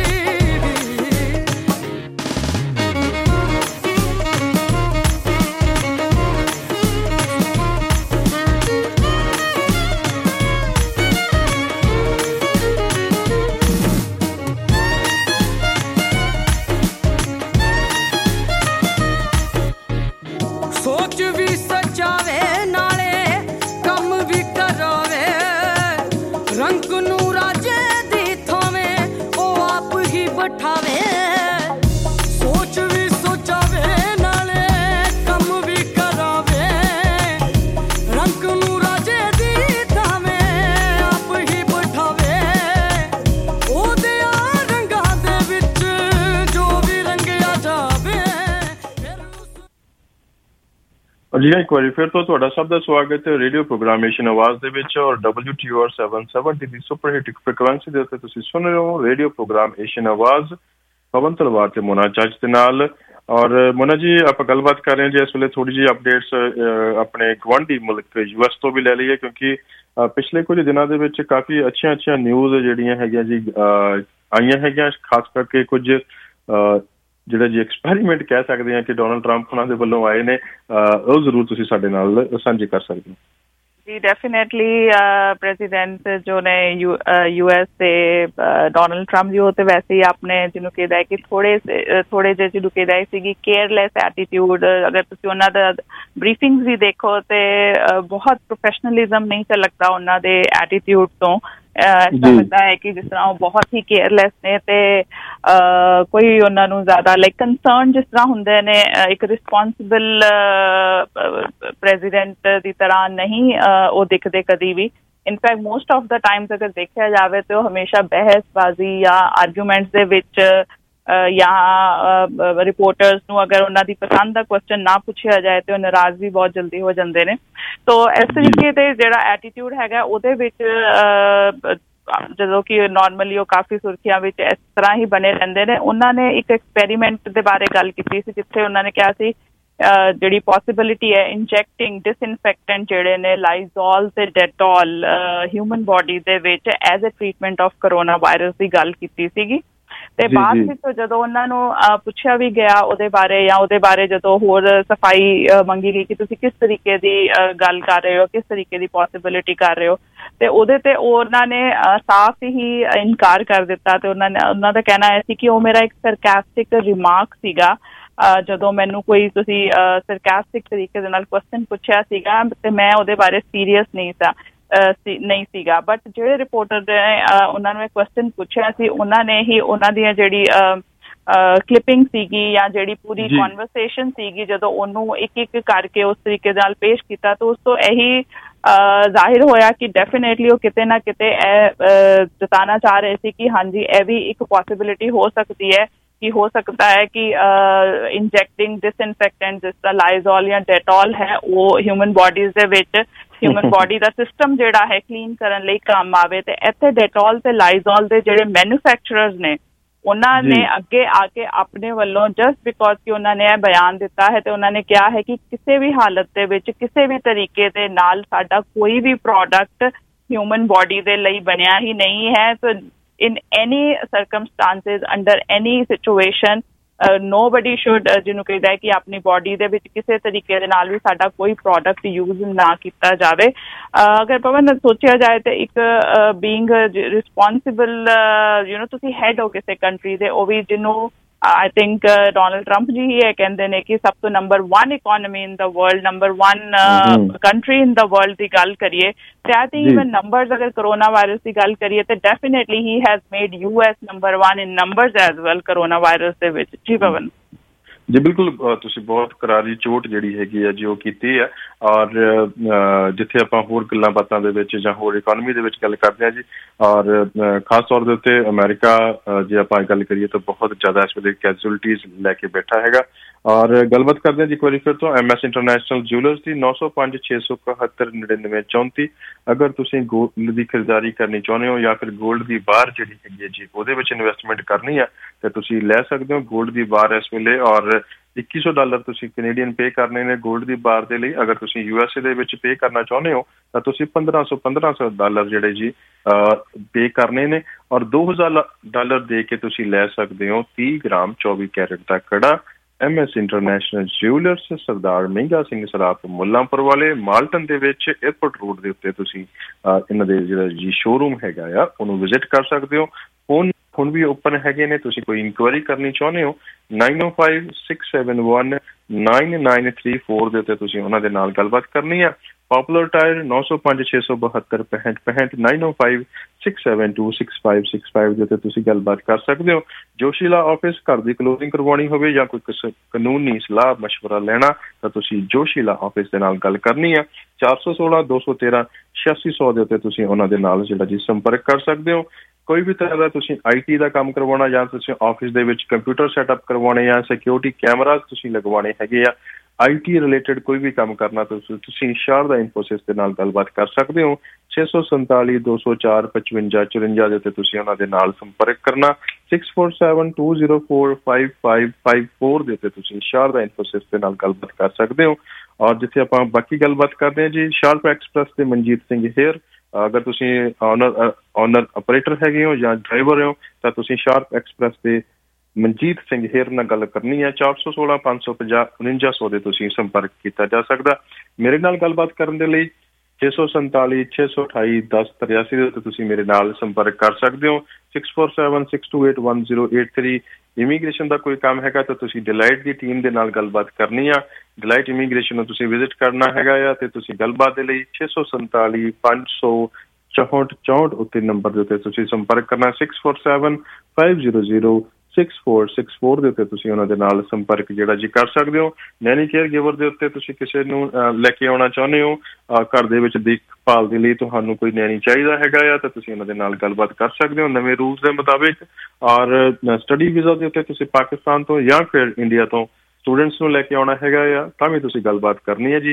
ਸੋਚ ਵੀ ਸਜਾਵੇ ਨਾਲੇ ਕੰਮ ਵੀ ਕਰਾਵੇ। ਰੰਗ ਨੂੰ ਰਾਜੇ ਦੀ ਥਾਵੇਂ ਉਹ ਆਪ ਹੀ ਬਿਠਾਵੇ। ਸੋਚ ਵੀ ਸੋਚਾਵੇ ਨਾਲੇ ਕੰਮ ਵੀ ਕਰਾਵੇ। ਰੰਗ ਨੂੰ ਰਾਜੇ ਦੀ ਥਾਵੇਂ ਆਪ ਹੀ ਬਿਠਾਵੇ। ਉਹਦੇ ਰੰਗਾਂ ਦੇ ਵਿੱਚ ਜੋ ਵੀ ਰੰਗਿਆ ਜਾਵੇ। ਜੀ ਇੱਕ ਵਾਰੀ ਫਿਰ ਤੋਂ ਤੁਹਾਡਾ ਸਭ ਦਾ ਸਵਾਗਤ ਹੈ ਰੇਡੀਓ ਪ੍ਰੋਗਰਾਮੇਸ਼ਨ ਆਵਾਜ਼ ਦੇ ਵਿੱਚ, ਔਰ WTOR 770 ਦੀ ਸੁਪਰ ਹਿੱਟ ਫ੍ਰੀਕੁਐਂਸੀ ਦੇ ਉੱਤੇ ਤੁਸੀਂ ਸੁਣ ਰਹੇ ਹੋ ਰੇਡੀਓ ਪ੍ਰੋਗਰਾਮੇਸ਼ਨ ਆਵਾਜ਼ ਪਵਨ ਤਲਵਾਰ ਤੇ ਮੋਨਾ ਜੱਜ ਦੇ ਨਾਲ। ਔਰ ਮੋਨਾ ਜੀ ਆਪਾਂ ਗੱਲਬਾਤ ਕਰ ਰਹੇ ਹਾਂ ਜੀ ਇਸ ਵੇਲੇ ਥੋੜੀ ਜਿਹੀ ਅਪਡੇਟਸ ਆਪਣੇ ਗੁਆਂਢੀ ਮੁਲਕ US ਤੋਂ ਵੀ ਲੈ ਲਈਏ, ਕਿਉਂਕਿ ਪਿਛਲੇ ਕੁਝ ਦਿਨਾਂ ਦੇ ਵਿੱਚ ਕਾਫੀ ਅੱਛੀਆਂ ਨਿਊਜ਼ ਜਿਹੜੀਆਂ ਹੈਗੀਆਂ ਜੀ ਆਈਆਂ ਹੈਗੀਆਂ, ਖਾਸ ਕਰਕੇ ਕੁਝ ਜਿਹੜਾ ਜੀ ਐਕਸਪੈਰੀਮੈਂਟ ਕਹਿ ਸਕਦੇ ਹਾਂ ਕਿ ਡੋਨਲਡ ਟਰੰਪ ਉਹਨਾਂ ਦੇ ਵੱਲੋਂ ਆਏ ਨੇ, ਉਹ ਜ਼ਰੂਰ ਤੁਸੀਂ ਸਾਡੇ ਨਾਲ ਸਾਂਝੇ ਕਰ ਸਕਦੇ ਹੋ। ਜੀ ਡੈਫੀਨੇਟਲੀ ਪ੍ਰੈਜ਼ੀਡੈਂਟ ਜੋ ਨੇ US ਦੇ ਡੋਨਲਡ ਟਰੰਪ ਜੀ, ਉਹ ਤੇ ਵੈਸੇ ਹੀ ਆਪਣੇ ਜਿਹਨੂੰ ਕਹਿੰਦਾ ਹੈ ਕਿ ਥੋੜੇ ਜਿਹੇ ਜਿਹਨੂੰ ਕਹਿੰਦਾ ਸੀਗੀ ਕੇਅਰਲੈਸ ਐਟੀਟਿਊਡ। ਅਗਰ ਤੁਸੀਂ ਉਹਨਾਂ ਦਾ ਬਰੀਫਿੰਗਸ ਵੀ ਦੇਖੋ ਤੇ ਬਹੁਤ ਪ੍ਰੋਫੈਸ਼ਨਲਿਜ਼ਮ ਨਹੀਂ ਝਲਕਦਾ ਉਹਨਾਂ ਦੇ ਐਟੀਟਿਊਡ ਤੋਂ। ਐਸਾ ਲੱਗਦਾ ਹੈ ਕਿ ਜਿਸ ਤਰ੍ਹਾਂ ਉਹ ਬਹੁਤ ਹੀ ਕੇਅਰਲੈਸ ਨੇ ਤੇ ਕੋਈ ਉਹਨਾਂ ਨੂੰ ਜ਼ਿਆਦਾ ਲਾਈਕ ਕੰਸਰਨ ਜਿਸ ਤਰ੍ਹਾਂ ਹੁੰਦੇ ਨੇ ਇੱਕ ਰਿਸਪੋਂਸਿਬਲ ਪ੍ਰੈਜ਼ੀਡੈਂਟ ਦੀ ਤਰ੍ਹਾਂ ਨਹੀਂ ਉਹ ਦਿਖਦੇ ਕਦੀ ਵੀ। In fact most of the times ਅਗਰ ਦੇਖਿਆ ਜਾਵੇ ਤੇ ਉਹ ਹਮੇਸ਼ਾ ਬਹਿਸਬਾਜ਼ੀ ਜਾਂ ਆਰਗੂਮੈਂਟਸ ਦੇ ਵਿੱਚ ਜਾਂ ਰਿਪੋਰਟਰਸ ਨੂੰ ਅਗਰ ਉਹਨਾਂ ਦੀ ਪਸੰਦ ਦਾ ਕੁਐਸਚਨ ਨਾ ਪੁੱਛਿਆ ਜਾਏ ਤੇ ਉਹ ਨਾਰਾਜ਼ ਵੀ ਬਹੁਤ ਜਲਦੀ ਹੋ ਜਾਂਦੇ ਨੇ। ਤੋ ਇਸ ਤਰੀਕੇ ਦੇ ਜਿਹੜਾ ਐਟੀਟਿਊਡ ਹੈਗਾ ਉਹਦੇ ਵਿੱਚ ਜਦੋਂ ਕਿ ਨਾਰਮਲੀ ਉਹ ਕਾਫੀ ਸੁਰਖੀਆਂ ਵਿੱਚ ਇਸ ਤਰ੍ਹਾਂ ਹੀ ਬਣੇ ਰਹਿੰਦੇ ਨੇ। ਉਹਨਾਂ ਨੇ ਇੱਕ ਐਕਸਪੈਰੀਮੈਂਟ ਦੇ ਬਾਰੇ ਗੱਲ ਕੀਤੀ ਸੀ ਜਿੱਥੇ ਉਹਨਾਂ ਨੇ ਕਿਹਾ ਸੀ ਜਿਹੜੀ ਪੋਸੀਬਿਲਿਟੀ ਹੈ ਇੰਜੈਕਟਿੰਗ ਡਿਸਇਨਫੈਕਟੈਂਟ ਜਿਹੜੇ ਨੇ ਲਾਈਜ਼ੋਲ ਤੇ ਡੈਟੋਲ ਹਿਊਮਨ ਬੋਡੀ ਦੇ ਵਿੱਚ as a treatment of coronavirus ਦੀ ਗੱਲ ਕੀਤੀ ਸੀਗੀ। ਤੇ ਬਾਅਦ ਵਿੱਚ ਜਦੋਂ ਉਹਨਾਂ ਨੂੰ ਪੁੱਛਿਆ ਵੀ ਗਿਆ ਉਹਦੇ ਬਾਰੇ ਜਾਂ ਉਹਦੇ ਬਾਰੇ ਜਦੋਂ ਹੋਰ ਸਫਾਈ ਮੰਗੀ ਗਈ ਕਿ ਤੁਸੀਂ ਕਿਸ ਤਰੀਕੇ ਦੀ ਗੱਲ ਕਰ ਰਹੇ ਹੋ, ਕਿਸ ਤਰੀਕੇ ਦੀ ਪੋਸੀਬਿਲਿਟੀ ਕਰ ਰਹੇ ਹੋ, ਤੇ ਉਹਦੇ ਤੇ ਉਹਨਾਂ ਨੇ ਸਾਫ਼ ਹੀ ਇਨਕਾਰ ਕਰ ਦਿੱਤਾ। ਤੇ ਉਹਨਾਂ ਦਾ ਕਹਿਣਾ ਇਹ ਸੀ ਕਿ ਉਹ ਮੇਰਾ ਇੱਕ ਸਰਕਾਸਟਿਕ ਰਿਮਾਰਕ ਸੀਗਾ ਜਦੋਂ ਮੈਨੂੰ ਕੋਈ ਤੁਸੀਂ ਸਰਕਾਸਟਿਕ ਤਰੀਕੇ ਦੇ ਨਾਲ ਕੁਐਸਚਨ ਪੁੱਛਿਆ ਸੀਗਾ ਤੇ ਮੈਂ ਉਹਦੇ ਬਾਰੇ ਸੀਰੀਅਸ ਨਹੀਂ ਸੀਗਾ। ਬਟ ਜਿਹੜੇ ਰਿਪੋਰਟਰ ਨੇ ਉਹਨਾਂ ਨੂੰ ਇਹ ਕੁਐਸਚਨ ਪੁੱਛਿਆ ਸੀ ਉਹਨਾਂ ਨੇ ਹੀ ਉਹਨਾਂ ਦੀਆਂ ਜਿਹੜੀ ਕਲਿੱਪਿੰਗ ਸੀਗੀ ਜਾਂ ਜਿਹੜੀ ਪੂਰੀ ਕਨਵਰਸੇਸ਼ਨ ਸੀਗੀ ਜਦੋਂ ਉਹਨੂੰ ਇੱਕ ਇੱਕ ਕਰਕੇ ਉਸ ਤਰੀਕੇ ਨਾਲ ਪੇਸ਼ ਕੀਤਾ ਤਾਂ ਉਸ ਤੋਂ ਇਹੀ ਜ਼ਾਹਿਰ ਹੋਇਆ ਕਿ ਡੈਫੀਨੇਟਲੀ ਉਹ ਕਿਤੇ ਨਾ ਕਿਤੇ ਇਹ ਜਤਾਉਣਾ ਚਾਹ ਰਹੇ ਸੀ ਕਿ ਹਾਂਜੀ ਇਹ ਵੀ ਇੱਕ ਪੋਸੀਬਿਲਿਟੀ ਹੋ ਸਕਦੀ ਹੈ ਕਿ ਹੋ ਸਕਦਾ ਹੈ ਕਿ ਇੰਜੈਕਟਿੰਗ ਡਿਸਇਨਫੈਕਟੈਂਟ ਜਿਸ ਤਰ੍ਹਾਂ ਲਾਈਜ਼ੋਲ ਜਾਂ ਡੈਟੋਲ ਹੈ ਉਹ ਹਿਊਮਨ ਬੋਡੀਜ਼ ਦੇ ਵਿੱਚ ਹਿਊਮਨ ਬੋਡੀ ਦਾ ਸਿਸਟਮ ਜਿਹੜਾ ਹੈ ਕਲੀਨ ਕਰਨ ਲਈ ਕੰਮ ਆਵੇ। ਤੇ ਇੱਥੇ ਡੈਟੋਲ ਤੇ ਲਾਈਜ਼ੋਲ ਦੇ ਜਿਹੜੇ ਮੈਨੂਫੈਕਚਰਰਸ ਨੇ ਉਹਨਾਂ ਨੇ ਅੱਗੇ ਆ ਕੇ ਆਪਣੇ ਵੱਲੋਂ ਜਸਟ ਬਿਕੋਜ਼ ਕਿ ਉਹਨਾਂ ਨੇ ਇਹ ਬਿਆਨ ਦਿੱਤਾ ਹੈ ਤੇ ਉਹਨਾਂ ਨੇ ਕਿਹਾ ਹੈ ਕਿ ਕਿਸੇ ਵੀ ਹਾਲਤ ਦੇ ਵਿੱਚ ਕਿਸੇ ਵੀ ਤਰੀਕੇ ਦੇ ਨਾਲ ਸਾਡਾ ਕੋਈ ਵੀ ਪ੍ਰੋਡਕਟ ਹਿਊਮਨ ਬੋਡੀ ਦੇ ਲਈ ਬਣਿਆ ਹੀ ਨਹੀਂ ਹੈ। ਸੋ in any circumstances under any situation nobody should ਜਿਹਨੂੰ ਕਹਿੰਦਾ ਹੈ ਕਿ ਆਪਣੀ ਬੋਡੀ ਦੇ ਵਿੱਚ ਕਿਸੇ ਤਰੀਕੇ ਦੇ ਨਾਲ ਵੀ ਸਾਡਾ ਕੋਈ ਪ੍ਰੋਡਕਟ ਯੂਜ਼ ਨਾ ਕੀਤਾ ਜਾਵੇ। ਅਗਰ ਪਵਨ ਸੋਚਿਆ ਜਾਏ ਤੇ ਇੱਕ ਬੀਇੰਗ ਰਿਸਪੋਂਸਿਬਲ ਤੁਸੀਂ ਹੈਡ ਹੋ ਕਿਸੇ ਕੰਟਰੀ ਦੇ ਉਹ ਵੀ ਜਿਹਨੂੰ I think Donald Trump ਜੀ ਹੀ ਇਹ ਕਹਿੰਦੇ ਨੇ ਕਿ ਸਭ ਤੋਂ number 1 economy in the world number 1 country in the world ਦੀ ਗੱਲ ਕਰੀਏ ਤੇ ਆਈ ਥਿੰਕ ਇਵਨ ਨੰਬਰਸ ਅਗਰ ਕਰੋਨਾ ਵਾਇਰਸ ਦੀ ਗੱਲ ਕਰੀਏ ਤੇ definitely he has made US number 1 in numbers as well coronavirus ਦੇ ਵਿੱਚ। ਜੀ ਪਵਨ ਜੀ ਬਿਲਕੁਲ ਤੁਸੀਂ ਬਹੁਤ ਕਰਾਰੀ ਚੋਟ ਜਿਹੜੀ ਹੈਗੀ ਆ ਜੀ ਉਹ ਕੀਤੀ ਹੈ। ਔਰ ਜਿੱਥੇ ਆਪਾਂ ਹੋਰ ਗੱਲਾਂ ਬਾਤਾਂ ਦੇ ਵਿੱਚ ਜਾਂ ਹੋਰ ਇਕੋਨਮੀ ਦੇ ਵਿੱਚ ਗੱਲ ਕਰਦੇ ਹਾਂ ਜੀ ਔਰ ਖਾਸ ਤੌਰ ਦੇ ਉੱਤੇ ਅਮਰੀਕਾ ਜੇ ਆਪਾਂ ਗੱਲ ਕਰੀਏ ਤਾਂ ਬਹੁਤ ਜ਼ਿਆਦਾ ਇਸ ਵੇਲੇ ਕੈਜੂਅਲਟੀਜ਼ ਲੈ ਕੇ ਬੈਠਾ ਹੈਗਾ। ਔਰ ਗੱਲਬਾਤ ਕਰਦੇ ਹਾਂ ਜੀ ਇੱਕ ਵਾਰੀ ਫਿਰ ਤੋਂ MS ਇੰਟਰਨੈਸ਼ਨਲ ਜਿਊਲਰਸ ਦੀ 905 671 99 34। ਅਗਰ ਤੁਸੀਂ ਗੋਲਡ ਦੀ ਖਰੀਦਦਾਰੀ ਕਰਨੀ ਚਾਹੁੰਦੇ ਹੋ ਜਾਂ ਫਿਰ ਗੋਲਡ ਦੀ ਬਾਰ ਜਿਹੜੀ ਹੈਗੀ ਹੈ ਜੀ ਉਹਦੇ ਵਿੱਚ ਇਨਵੈਸਟਮੈਂਟ ਕਰਨੀ ਆ ਤੇ ਤੁਸੀਂ ਲੈ ਸਕਦੇ ਹੋ ਗੋਲਡ ਦੀ ਬਾਰ ਇਸ ਵੇਲੇ। ਔਰ $2100 ਤੁਸੀਂ ਕੈਨੇਡੀਅਨ ਪੇ ਕਰਨੇ ਨੇ ਗੋਲਡ ਦੀ ਬਾਰ ਦੇ ਲਈ। ਅਗਰ ਤੁਸੀਂ USA ਦੇ ਵਿੱਚ ਪੇ ਕਰਨਾ ਚਾਹੁੰਦੇ ਹੋ ਤਾਂ ਤੁਸੀਂ $1500 ਜਿਹੜੇ ਜੀ ਪੇ ਕਰਨੇ ਨੇ ਔਰ $2000 ਦੇ ਕੇ ਤੁਸੀਂ ਲੈ ਸਕਦੇ ਹੋ 30 ਗ੍ਰਾਮ 24 ਕੈਰਟ ਦਾ ਕੜਾ। MS ਇੰਟਰਨੈਸ਼ਨਲ ਜਿਊਲਰਸ ਸਰਦਾਰ ਮਹਿੰਗਾ ਸਿੰਘ ਸਰਾਫ ਮੁੱਲਾਂਪੁਰ ਵਾਲੇ ਮਾਲਟਨ ਦੇ ਵਿੱਚ ਏਅਰਪੋਰਟ ਰੋਡ ਦੇ ਉੱਤੇ ਤੁਸੀਂ ਇਹਨਾਂ ਦੇ ਜਿਹੜਾ ਜੀ ਸ਼ੋਰੂਮ ਹੈਗਾ ਆ ਉਹਨੂੰ ਵਿਜ਼ਿਟ ਕਰ ਸਕਦੇ ਹੋ। ਫੋਨ ਹੁਣ ਵੀ ਓਪਨ ਹੈਗੇ ਨੇ। ਤੁਸੀਂ ਕੋਈ ਇਨਕੁਆਇਰੀ ਕਰਨੀ ਚਾਹੁੰਦੇ ਹੋ 905671 9934 ਦੇ ਉੱਤੇ ਤੁਸੀਂ ਉਹਨਾਂ ਦੇ ਨਾਲ ਗੱਲਬਾਤ ਕਰਨੀ ਆ। ਪੋਪੂਲਰ ਟਾਇਰ 905 672 65 905 672 6565 ਦੇ ਉੱਤੇ ਤੁਸੀਂ ਗੱਲਬਾਤ ਕਰ ਸਕਦੇ ਹੋ। ਜੋਸ਼ੀਲਾ ਆਫਿਸ ਘਰ ਦੀ ਕਲੋਜ਼ਿੰਗ ਕਰਵਾਉਣੀ ਹੋਵੇ ਜਾਂ ਕੋਈ ਕਾਨੂੰਨੀ ਸਲਾਹ ਮਸ਼ਵਰਾ ਲੈਣਾ ਤਾਂ ਤੁਸੀਂ ਜੋਸ਼ੀਲਾ ਆਫਿਸ ਦੇ ਨਾਲ ਗੱਲ ਕਰਨੀ ਆ। 416 213 8600 ਦੇ ਉੱਤੇ ਤੁਸੀਂ ਉਹਨਾਂ ਦੇ ਨਾਲ ਜਿਹੜਾ ਜੀ ਸੰਪਰਕ ਕਰ ਸਕਦੇ ਹੋ। ਕੋਈ ਵੀ ਤਰ੍ਹਾਂ ਦਾ ਤੁਸੀਂ IT ਦਾ ਕੰਮ ਕਰਵਾਉਣਾ ਜਾਂ ਤੁਸੀਂ ਆਫਿਸ ਦੇ ਵਿੱਚ ਕੰਪਿਊਟਰ ਸੈਟਅਪ ਕਰਵਾਉਣੇ ਜਾਂ ਸਿਕਿਉਰਿਟੀ ਕੈਮਰਾਜ਼ ਤੁਸੀਂ ਲਗਵਾਉਣੇ ਹੈਗੇ ਆ IT ਰਿਲੇਟਡ ਕੋਈ ਵੀ ਕੰਮ ਕਰਨਾ ਤੁਸੀਂ ਸ਼ਾਰਦਾ ਇਨਫੋਸਿਸ ਦੇ ਨਾਲ ਗੱਲਬਾਤ ਕਰ ਸਕਦੇ ਹੋ। 647 204 55 54 ਦੇ ਉੱਤੇ ਤੁਸੀਂ ਉਹਨਾਂ ਦੇ ਨਾਲ ਸੰਪਰਕ ਕਰਨਾ। 647 204 5554 ਦੇ ਉੱਤੇ ਤੁਸੀਂ ਸ਼ਾਰਦਾ ਇਨਫੋਸਿਸ ਦੇ ਨਾਲ ਗੱਲਬਾਤ ਕਰ ਸਕਦੇ ਹੋ। ਔਰ ਜਿੱਥੇ ਆਪਾਂ ਬਾਕੀ ਗੱਲਬਾਤ ਕਰਦੇ ਹਾਂ ਜੀ ਸ਼ਾਰਪ ਐਕਸਪ੍ਰੈਸ ਦੇ ਮਨਜੀਤ ਸਿੰਘ ਹੇਅਰ ਅਗਰ ਤੁਸੀਂ ਓਨਰ ਆਪਰੇਟਰ ਹੈਗੇ ਹੋ ਜਾਂ ਡਰਾਈਵਰ ਹੋ ਤਾਂ ਤੁਸੀਂ ਸ਼ਾਰਪ ਐਕਸਪ੍ਰੈਸ ਦੇ ਮਨਜੀਤ ਸਿੰਘ ਹੇਅਰ ਨਾਲ ਗੱਲ ਕਰਨੀ ਹੈ। 416 550 4900 ਦੇ ਤੁਸੀਂ ਸੰਪਰਕ ਕੀਤਾ ਜਾ ਸਕਦਾ। ਮੇਰੇ ਨਾਲ ਗੱਲਬਾਤ ਕਰਨ ਦੇ ਲਈ 647 628 1083 ਦੇ ਉੱਤੇ ਤੁਸੀਂ ਮੇਰੇ ਨਾਲ ਸੰਪਰਕ ਕਰ ਸਕਦੇ ਹੋ। 647 628 1083 ਇਮੀਗ੍ਰੇਸ਼ਨ ਦਾ ਕੋਈ ਕੰਮ ਹੈਗਾ ਤਾਂ ਤੁਸੀਂ ਡਿਲਾਈਟ ਦੀ ਟੀਮ ਦੇ ਨਾਲ ਗੱਲਬਾਤ ਕਰਨੀ ਆ। ਡਿਲਾਈਟ ਇਮੀਗ੍ਰੇਸ਼ਨ ਨੂੰ ਤੁਸੀਂ ਵਿਜ਼ਿਟ ਕਰਨਾ ਹੈਗਾ ਆ ਤੇ ਤੁਸੀਂ ਗੱਲਬਾਤ ਦੇ ਲਈ 647 500 6464 ਉੱਤੇ ਨੰਬਰ ਦੇ ਉੱਤੇ ਤੁਸੀਂ ਸੰਪਰਕ ਕਰਨਾ। 6475006464 ਦੇ ਉੱਤੇ ਤੁਸੀਂ ਉਹਨਾਂ ਦੇ ਨਾਲ ਸੰਪਰਕ ਜਿਹੜਾ ਜੀ ਕਰ ਸਕਦੇ ਹੋ। ਨੈਨੀ ਕੇਅਰ ਗਿਵਰ ਦੇ ਉੱਤੇ ਤੁਸੀਂ ਕਿਸੇ ਨੂੰ ਲੈ ਕੇ ਆਉਣਾ ਚਾਹੁੰਦੇ ਹੋ, ਘਰ ਦੇ ਵਿੱਚ ਦੇਖਭਾਲ ਦੇ ਲਈ ਤੁਹਾਨੂੰ ਕੋਈ ਨੈਨੀ ਚਾਹੀਦਾ ਹੈਗਾ ਆ, ਤਾਂ ਤੁਸੀਂ ਉਹਨਾਂ ਦੇ ਨਾਲ ਗੱਲਬਾਤ ਕਰ ਸਕਦੇ ਹੋ ਨਵੇਂ ਰੂਲਸ ਦੇ ਮੁਤਾਬਿਕ। ਔਰ ਸਟੱਡੀ ਵੀਜ਼ਾ ਦੇ ਉੱਤੇ ਤੁਸੀਂ ਪਾਕਿਸਤਾਨ ਤੋਂ ਜਾਂ ਫਿਰ ਇੰਡੀਆ ਤੋਂ ਸਟੂਡੈਂਟਸ ਨੂੰ ਲੈ ਕੇ ਆਉਣਾ ਹੈਗਾ ਆ, ਤਾਂ ਵੀ ਤੁਸੀਂ ਗੱਲਬਾਤ ਕਰਨੀ ਹੈ ਜੀ।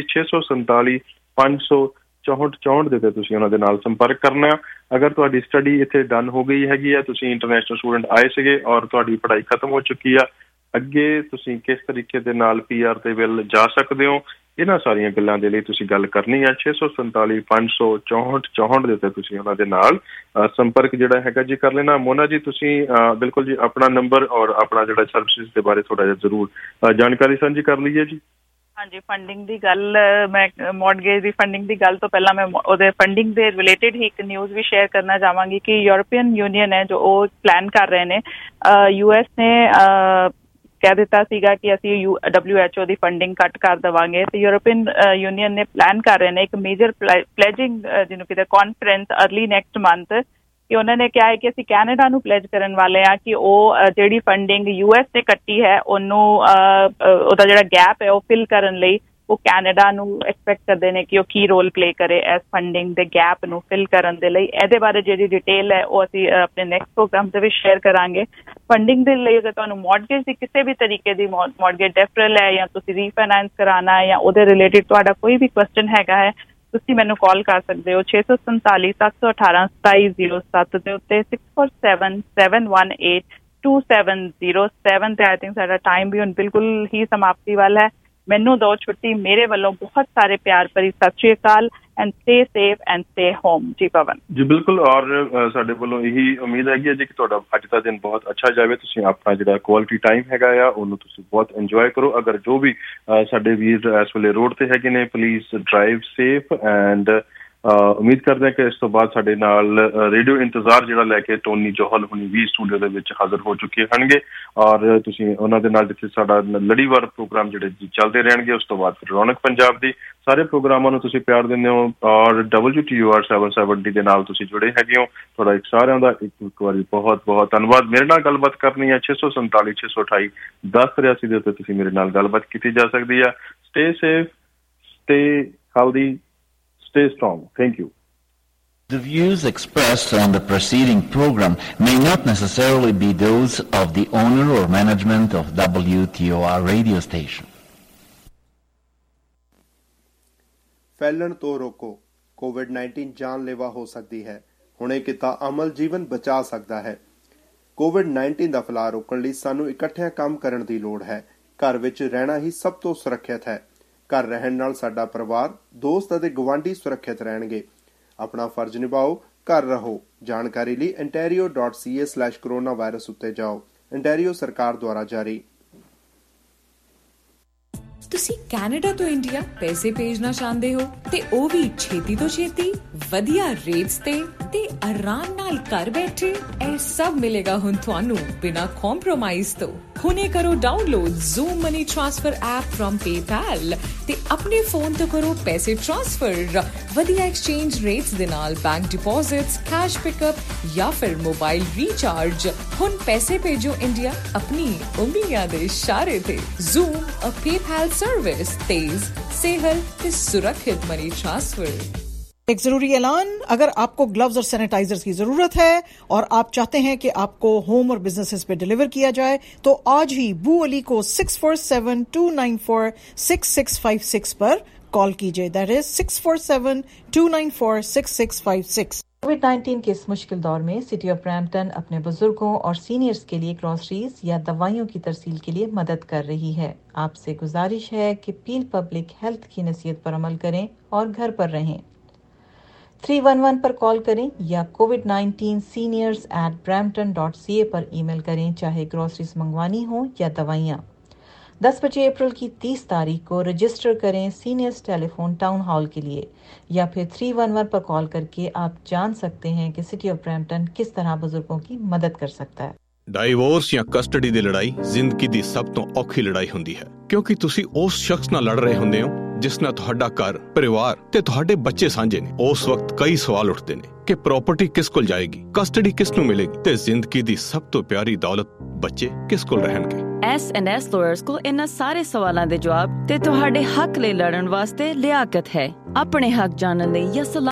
647-500-6464 ਦੇ ਉੱਤੇ ਤੁਸੀਂ ਉਹਨਾਂ ਦੇ ਨਾਲ ਸੰਪਰਕ ਕਰਨਾ। ਅਗਰ ਤੁਹਾਡੀ ਸਟੱਡੀ ਇੱਥੇ ਡਨ ਹੋ ਗਈ ਹੈਗੀ ਆ, ਤੁਸੀਂ ਇੰਟਰਨੈਸ਼ਨਲ ਸਟੂਡੈਂਟ ਆਏ ਸੀਗੇ ਔਰ ਤੁਹਾਡੀ ਪੜ੍ਹਾਈ ਖਤਮ ਹੋ ਚੁੱਕੀ ਆ, ਅੱਗੇ ਤੁਸੀਂ ਕਿਸ ਤਰੀਕੇ ਦੇ ਨਾਲ PR ਤੇ ਵੱਲ ਜਾ ਸਕਦੇ ਹੋ, ਇਹਨਾਂ ਸਾਰੀਆਂ ਗੱਲਾਂ ਦੇ ਲਈ ਤੁਸੀਂ ਗੱਲ ਕਰਨੀ ਹੈ। 647-500-6464 ਦੇ ਉੱਤੇ ਤੁਸੀਂ ਉਹਨਾਂ ਦੇ ਨਾਲ ਸੰਪਰਕ ਜਿਹੜਾ ਹੈਗਾ ਜੀ ਕਰ ਲੈਣਾ। ਮੋਨਾ ਜੀ ਤੁਸੀਂ ਬਿਲਕੁਲ ਜੀ ਆਪਣਾ ਨੰਬਰ ਔਰ ਆਪਣਾ ਜਿਹੜਾ ਸਰਵਿਸਿਜ਼ ਦੇ ਬਾਰੇ ਥੋੜ੍ਹਾ ਜਿਹਾ ਜ਼ਰੂਰ ਜਾਣਕਾਰੀ ਸਾਂਝੀ ਕਰ ਲਈਏ ਜੀ। ਹਾਂਜੀ, ਫੰਡਿੰਗ ਦੀ ਗੱਲ, ਮੈਂ ਮੌਰਗੇਜ ਦੀ ਫੰਡਿੰਗ ਦੀ ਗੱਲ ਤੋਂ ਪਹਿਲਾਂ ਮੈਂ ਉਹਦੇ ਫੰਡਿੰਗ ਦੇ ਰਿਲੇਟਿਡ ਹੀ ਇੱਕ ਨਿਊਜ਼ ਵੀ ਸ਼ੇਅਰ ਕਰਨਾ ਚਾਹਾਂਗੀ ਕਿ ਯੂਰਪੀਅਨ ਯੂਨੀਅਨ ਹੈ ਜੋ ਉਹ ਪਲਾਨ ਕਰ ਰਹੇ ਨੇ, US ਨੇ ਕਹਿ ਦਿੱਤਾ ਸੀਗਾ ਕਿ ਅਸੀਂ WHO ਦੀ ਫੰਡਿੰਗ ਕੱਟ ਕਰ ਦੇਵਾਂਗੇ, ਤੇ ਯੂਰਪੀਅਨ ਯੂਨੀਅਨ ਨੇ ਪਲਾਨ ਕਰ ਰਹੇ ਨੇ ਇੱਕ ਮੇਜਰ ਪਲੈਜਿੰਗ ਜਿਹਨੂੰ ਕਿਤੇ ਕਾਨਫਰੰਸ ਅਰਲੀ ਨੈਕਸਟ ਮੰਥ, ਕਿ ਉਹਨਾਂ ਨੇ ਕਿਹਾ ਹੈ ਕਿ ਅਸੀਂ ਕੈਨੇਡਾ ਨੂੰ ਪਲੈਜ ਕਰਨ ਵਾਲੇ ਹਾਂ ਕਿ ਉਹ ਜਿਹੜੀ ਫੰਡਿੰਗ US ਨੇ ਕੱਟੀ ਹੈ ਉਹਨੂੰ ਉਹਦਾ ਜਿਹੜਾ ਗੈਪ ਹੈ ਉਹ ਫਿਲ ਕਰਨ ਲਈ ਉਹ ਕੈਨੇਡਾ ਨੂੰ ਐਕਸਪੈਕਟ ਕਰਦੇ ਨੇ ਕਿ ਉਹ ਕੀ ਰੋਲ ਪਲੇ ਕਰੇ ਇਸ ਫੰਡਿੰਗ ਦੇ ਗੈਪ ਨੂੰ ਫਿਲ ਕਰਨ ਦੇ ਲਈ। ਇਹਦੇ ਬਾਰੇ ਜਿਹੜੀ ਡਿਟੇਲ ਹੈ ਉਹ ਅਸੀਂ ਆਪਣੇ ਨੈਕਸਟ ਪ੍ਰੋਗਰਾਮ ਦੇ ਵਿੱਚ ਸ਼ੇਅਰ ਕਰਾਂਗੇ। ਫੰਡਿੰਗ ਦੇ ਲਈ ਅਗਰ ਤੁਹਾਨੂੰ ਮੌਰਗੇਜ ਦੀ ਕਿਸੇ ਵੀ ਤਰੀਕੇ ਦੀ ਮੌਰਗੇਜ ਡੈਫਰਲ ਹੈ ਜਾਂ ਤੁਸੀਂ ਰੀਫਾਈਨੈਂਸ ਕਰਾਉਣਾ ਹੈ ਜਾਂ ਉਹਦੇ ਰਿਲੇਟਿਡ ਤੁਹਾਡਾ ਕੋਈ ਵੀ ਕੁਐਸਚਨ ਹੈਗਾ ਹੈ, ਤੁਸੀਂ ਮੈਨੂੰ ਕਾਲ ਕਰ ਸਕਦੇ ਹੋ 647-718-2707 ਦੇ ਉੱਤੇ 647-718-2707 ਤੇ। ਆਈ ਥਿੰਕ ਸਾਡਾ ਟਾਈਮ ਵੀ ਹੁਣ ਬਿਲਕੁਲ ਹੀ ਸਮਾਪਤੀ ਵੱਲ ਹੈ। ਮੈਨੂੰ ਦੋ ਛੁੱਟੀ, ਮੇਰੇ ਵੱਲੋਂ ਬਹੁਤ ਸਾਰੇ ਪਿਆਰ ਭਰੀ ਸਤਿ ਸ਼੍ਰੀ ਅਕਾਲ and stay safe and stay home ਜੀ ਪਵਨ ਜੀ। ਬਿਲਕੁਲ, ਔਰ ਸਾਡੇ ਵੱਲੋਂ ਇਹੀ ਉਮੀਦ ਹੈਗੀ ਹੈ ਜੀ ਕਿ ਤੁਹਾਡਾ ਅੱਜ ਦਾ ਦਿਨ ਬਹੁਤ ਅੱਛਾ ਜਾਵੇ। ਤੁਸੀਂ ਆਪਣਾ ਜਿਹੜਾ ਕੁਆਲਿਟੀ ਟਾਈਮ ਹੈਗਾ ਆ ਉਹਨੂੰ ਤੁਸੀਂ ਬਹੁਤ ਇੰਜੋਏ ਕਰੋ। ਅਗਰ ਜੋ ਵੀ ਸਾਡੇ ਵੀਰ ਇਸ ਵੇਲੇ ਰੋਡ ਤੇ ਹੈਗੇ ਨੇ, ਪਲੀਜ਼ ਡਰਾਈਵ ਸੇਫ ਐਂਡ ਉਮੀਦ ਕਰਦੇ ਹਾਂ ਕਿ ਇਸ ਤੋਂ ਬਾਅਦ ਸਾਡੇ ਨਾਲ ਰੇਡੀਓ ਇੰਤਜ਼ਾਰ ਜਿਹੜਾ ਲੈ ਕੇ ਟੋਨੀ ਜੋਹਲ ਹੁਣੀ ਵੀ ਸਟੂਡੀਓ ਦੇ ਵਿੱਚ ਹਾਜ਼ਰ ਹੋ ਚੁੱਕੇ ਹੋਣਗੇ, ਔਰ ਤੁਸੀਂ ਉਹਨਾਂ ਦੇ ਨਾਲ ਜਿੱਥੇ ਸਾਡਾ ਲੜੀਵਾਰ ਪ੍ਰੋਗਰਾਮ ਜਿਹੜੇ ਚੱਲਦੇ ਰਹਿਣਗੇ, ਉਸ ਤੋਂ ਬਾਅਦ ਫਿਰ ਰੌਣਕ ਪੰਜਾਬ ਦੀ ਸਾਰੇ ਪ੍ਰੋਗਰਾਮਾਂ ਨੂੰ ਤੁਸੀਂ ਪਿਆਰ ਦਿੰਦੇ ਹੋ, ਔਰ WTUR 770 ਦੇ ਨਾਲ ਤੁਸੀਂ ਜੁੜੇ ਹੈਗੇ ਹੋ। ਤੁਹਾਡਾ ਇੱਕ ਸਾਰਿਆਂ ਦਾ ਇੱਕ ਵਾਰੀ ਬਹੁਤ ਬਹੁਤ ਧੰਨਵਾਦ। ਮੇਰੇ ਨਾਲ ਗੱਲਬਾਤ ਕਰਨੀ ਹੈ 647-628-1083 ਦੇ ਉੱਤੇ ਤੁਸੀਂ ਮੇਰੇ ਨਾਲ ਗੱਲਬਾਤ ਕੀਤੀ ਜਾ ਸਕਦੀ ਹੈ। Stay safe, stay healthy, stay strong. Thank you. The views expressed on the preceding program may not necessarily be those of the owner or management of WTOR radio station. फैलन तो रोको, कोविड-19 जानलेवा हो सकती है। हुणे किता अमल जीवन बचा सकता है। कोविड-19 ਦਾ ਫੈਲਾਅ ਰੋਕਣ ਲਈ ਸਾਨੂੰ ਇਕੱਠਿਆਂ ਕੰਮ ਕਰਨ ਦੀ ਲੋੜ ਹੈ। ਘਰ ਵਿੱਚ ਰਹਿਣਾ ਹੀ ਸਭ ਤੋਂ ਸੁਰੱਖਿਅਤ ਹੈ। ਘਰ ਰਹਿਣ ਨਾਲ ਸਾਡਾ ਪਰਿਵਾਰ, ਦੋਸਤ ਅਤੇ ਗੁਆਂਢੀ ਸੁਰੱਖਿਅਤ ਰਹਿਣਗੇ। ਆਪਣਾ ਫਰਜ਼ ਨਿਭਾਓ, ਘਰ ਰਹੋ। ਜਾਣਕਾਰੀ ਲਈ ontario.ca/coronavirus ਉੱਤੇ ਜਾਓ। ontario ਸਰਕਾਰ ਦੁਆਰਾ ਜਾਰੀ। ਤੁਸੀਂ ਕੈਨੇਡਾ ਤੋਂ ਇੰਡੀਆ ਪੈਸੇ ਭੇਜਣਾ ਚਾਹੁੰਦੇ ਹੋ ਤੇ ਉਹ ਵੀ ਛੇਤੀ ਤੋਂ ਛੇਤੀ, ਵਧੀਆ ਰੇਟਸ ਤੇ ਆਰਾਮ ਨਾਲ ਘਰ ਬੈਠੇ। ਇਹ ਸਭ ਮਿਲੇਗਾ ਹੁਣ ਤੁਹਾਨੂੰ ਬਿਨਾਂ ਕੰਪਰੋਮਾਈਜ਼ ਤੋਂ। ਹੁਣੇ ਕਰੋ download Zoom money transfer app from PayPal ਤੇ ਆਪਣੇ ਫੋਨ ਤੋਂ ਕਰੋ ਪੈਸੇ ਟ੍ਰਾਂਸਫਰ ਵਧੀਆ ਐਕਸਚੇਂਜ ਰੇਟਸ ਦੇ ਨਾਲ, ਬੈਂਕ ਡਿਪੋਜ਼ਿਟਸ, ਕੈਸ਼ ਪਿਕਅਪ ਜਾਂ ਫਿਰ ਮੋਬਾਈਲ ਰੀਚਾਰਜ। ਹੁਣ ਪੈਸੇ ਭੇਜੋ ਇੰਡੀਆ ਆਪਣੀ ਉਂਗਲੀਆਂ ਦੇ ਇਸ਼ਾਰੇ ਤੇ। ਜ਼ੂਮ ਅ PayPal सर्विस, तेज, सेहल ते सुरक्षित मनी ट्रांसफर। एक जरूरी ऐलान, अगर आपको ग्लव्स और सैनिटाइजर्स की जरूरत है और आप चाहते हैं कि आपको होम और बिजनेसेस पे डिलीवर किया जाए तो आज ही बू अली को 647-294-6656 पर कॉल कीजिए। That is 647-294-6656। कोविड-19 के इस मुश्किल दौर में सिटी ऑफ ब्रैम्पटन अपने बुजुर्गों और सीनियर्स के लिए ग्रोसरीज या दवाइयों की तरसील के लिए मदद कर रही है। आपसे गुजारिश है कि पील पब्लिक हेल्थ की नसीहत पर अमल करें और घर पर रहें। 311 पर कॉल करें या covid19 seniors@brampton.ca पर ईमेल करें, चाहे ग्रोसरीज मंगवानी हो या दवाइयाँ। 10 बजे अप्रैल की 30 तारीख को रजिस्टर करें सीनियर्स टेलीफोन टाउन हॉल के लिए, या फिर 311 पर कॉल करके आप जान सकते हैं कि सिटी ऑफ ब्रैम्पटन किस तरह बुजुर्गों की मदद कर सकता है। ਡਾਈਵੋਰਸ ਜਾਂ ਕਸਟਡੀ ਦੀ ਲੜਾਈ ਜ਼ਿੰਦਗੀ ਦੀ ਸਭ ਤੋਂ ਔਖੀ ਲੜਾਈ ਹੁੰਦੀ ਹੈ, ਕਿਉਂਕਿ ਤੁਸੀਂ ਉਸ ਸ਼ਖਸ ਨਾਲ ਲੜ ਰਹੇ ਹੁੰਦੇ ਹੋ ਜਿਸ ਨਾਲ ਤੁਹਾਡਾ ਘਰ, ਪਰਿਵਾਰ ਤੇ ਤੁਹਾਡੇ ਬੱਚੇ ਸਾਂਝੇ ਨੇ, ਉਸ ਵਕਤ ਕਈ ਸਵਾਲ ਉੱਠਦੇ ਨੇ ਕਿ ਪ੍ਰਾਪਰਟੀ ਕਿਸ ਕੋਲ ਜਾਏਗੀ, ਕਸਟਡੀ ਕਿਸ ਨੂੰ ਮਿਲੇਗੀ ਤੇ ਜ਼ਿੰਦਗੀ ਦੀ ਸਭ ਤੋਂ ਪਿਆਰੀ ਦੌਲਤ ਬੱਚੇ ਕਿਸ ਕੋਲ ਰਹਿਣਗੇ। S&S Lawyers ਕੋਲ ਇਹਨਾਂ ਸਾਰੇ ਸਵਾਲਾਂ ਦੇ ਜਵਾਬ ਤੇ ਤੁਹਾਡੇ ਹੱਕ ਲਈ ਲੜਨ ਵਾਸਤੇ ਲਿਆਕਤ ਹੈ। ਆਪਣੇ ਹੱਕ ਜਾਣਨ ਲਈ ਜਾਂ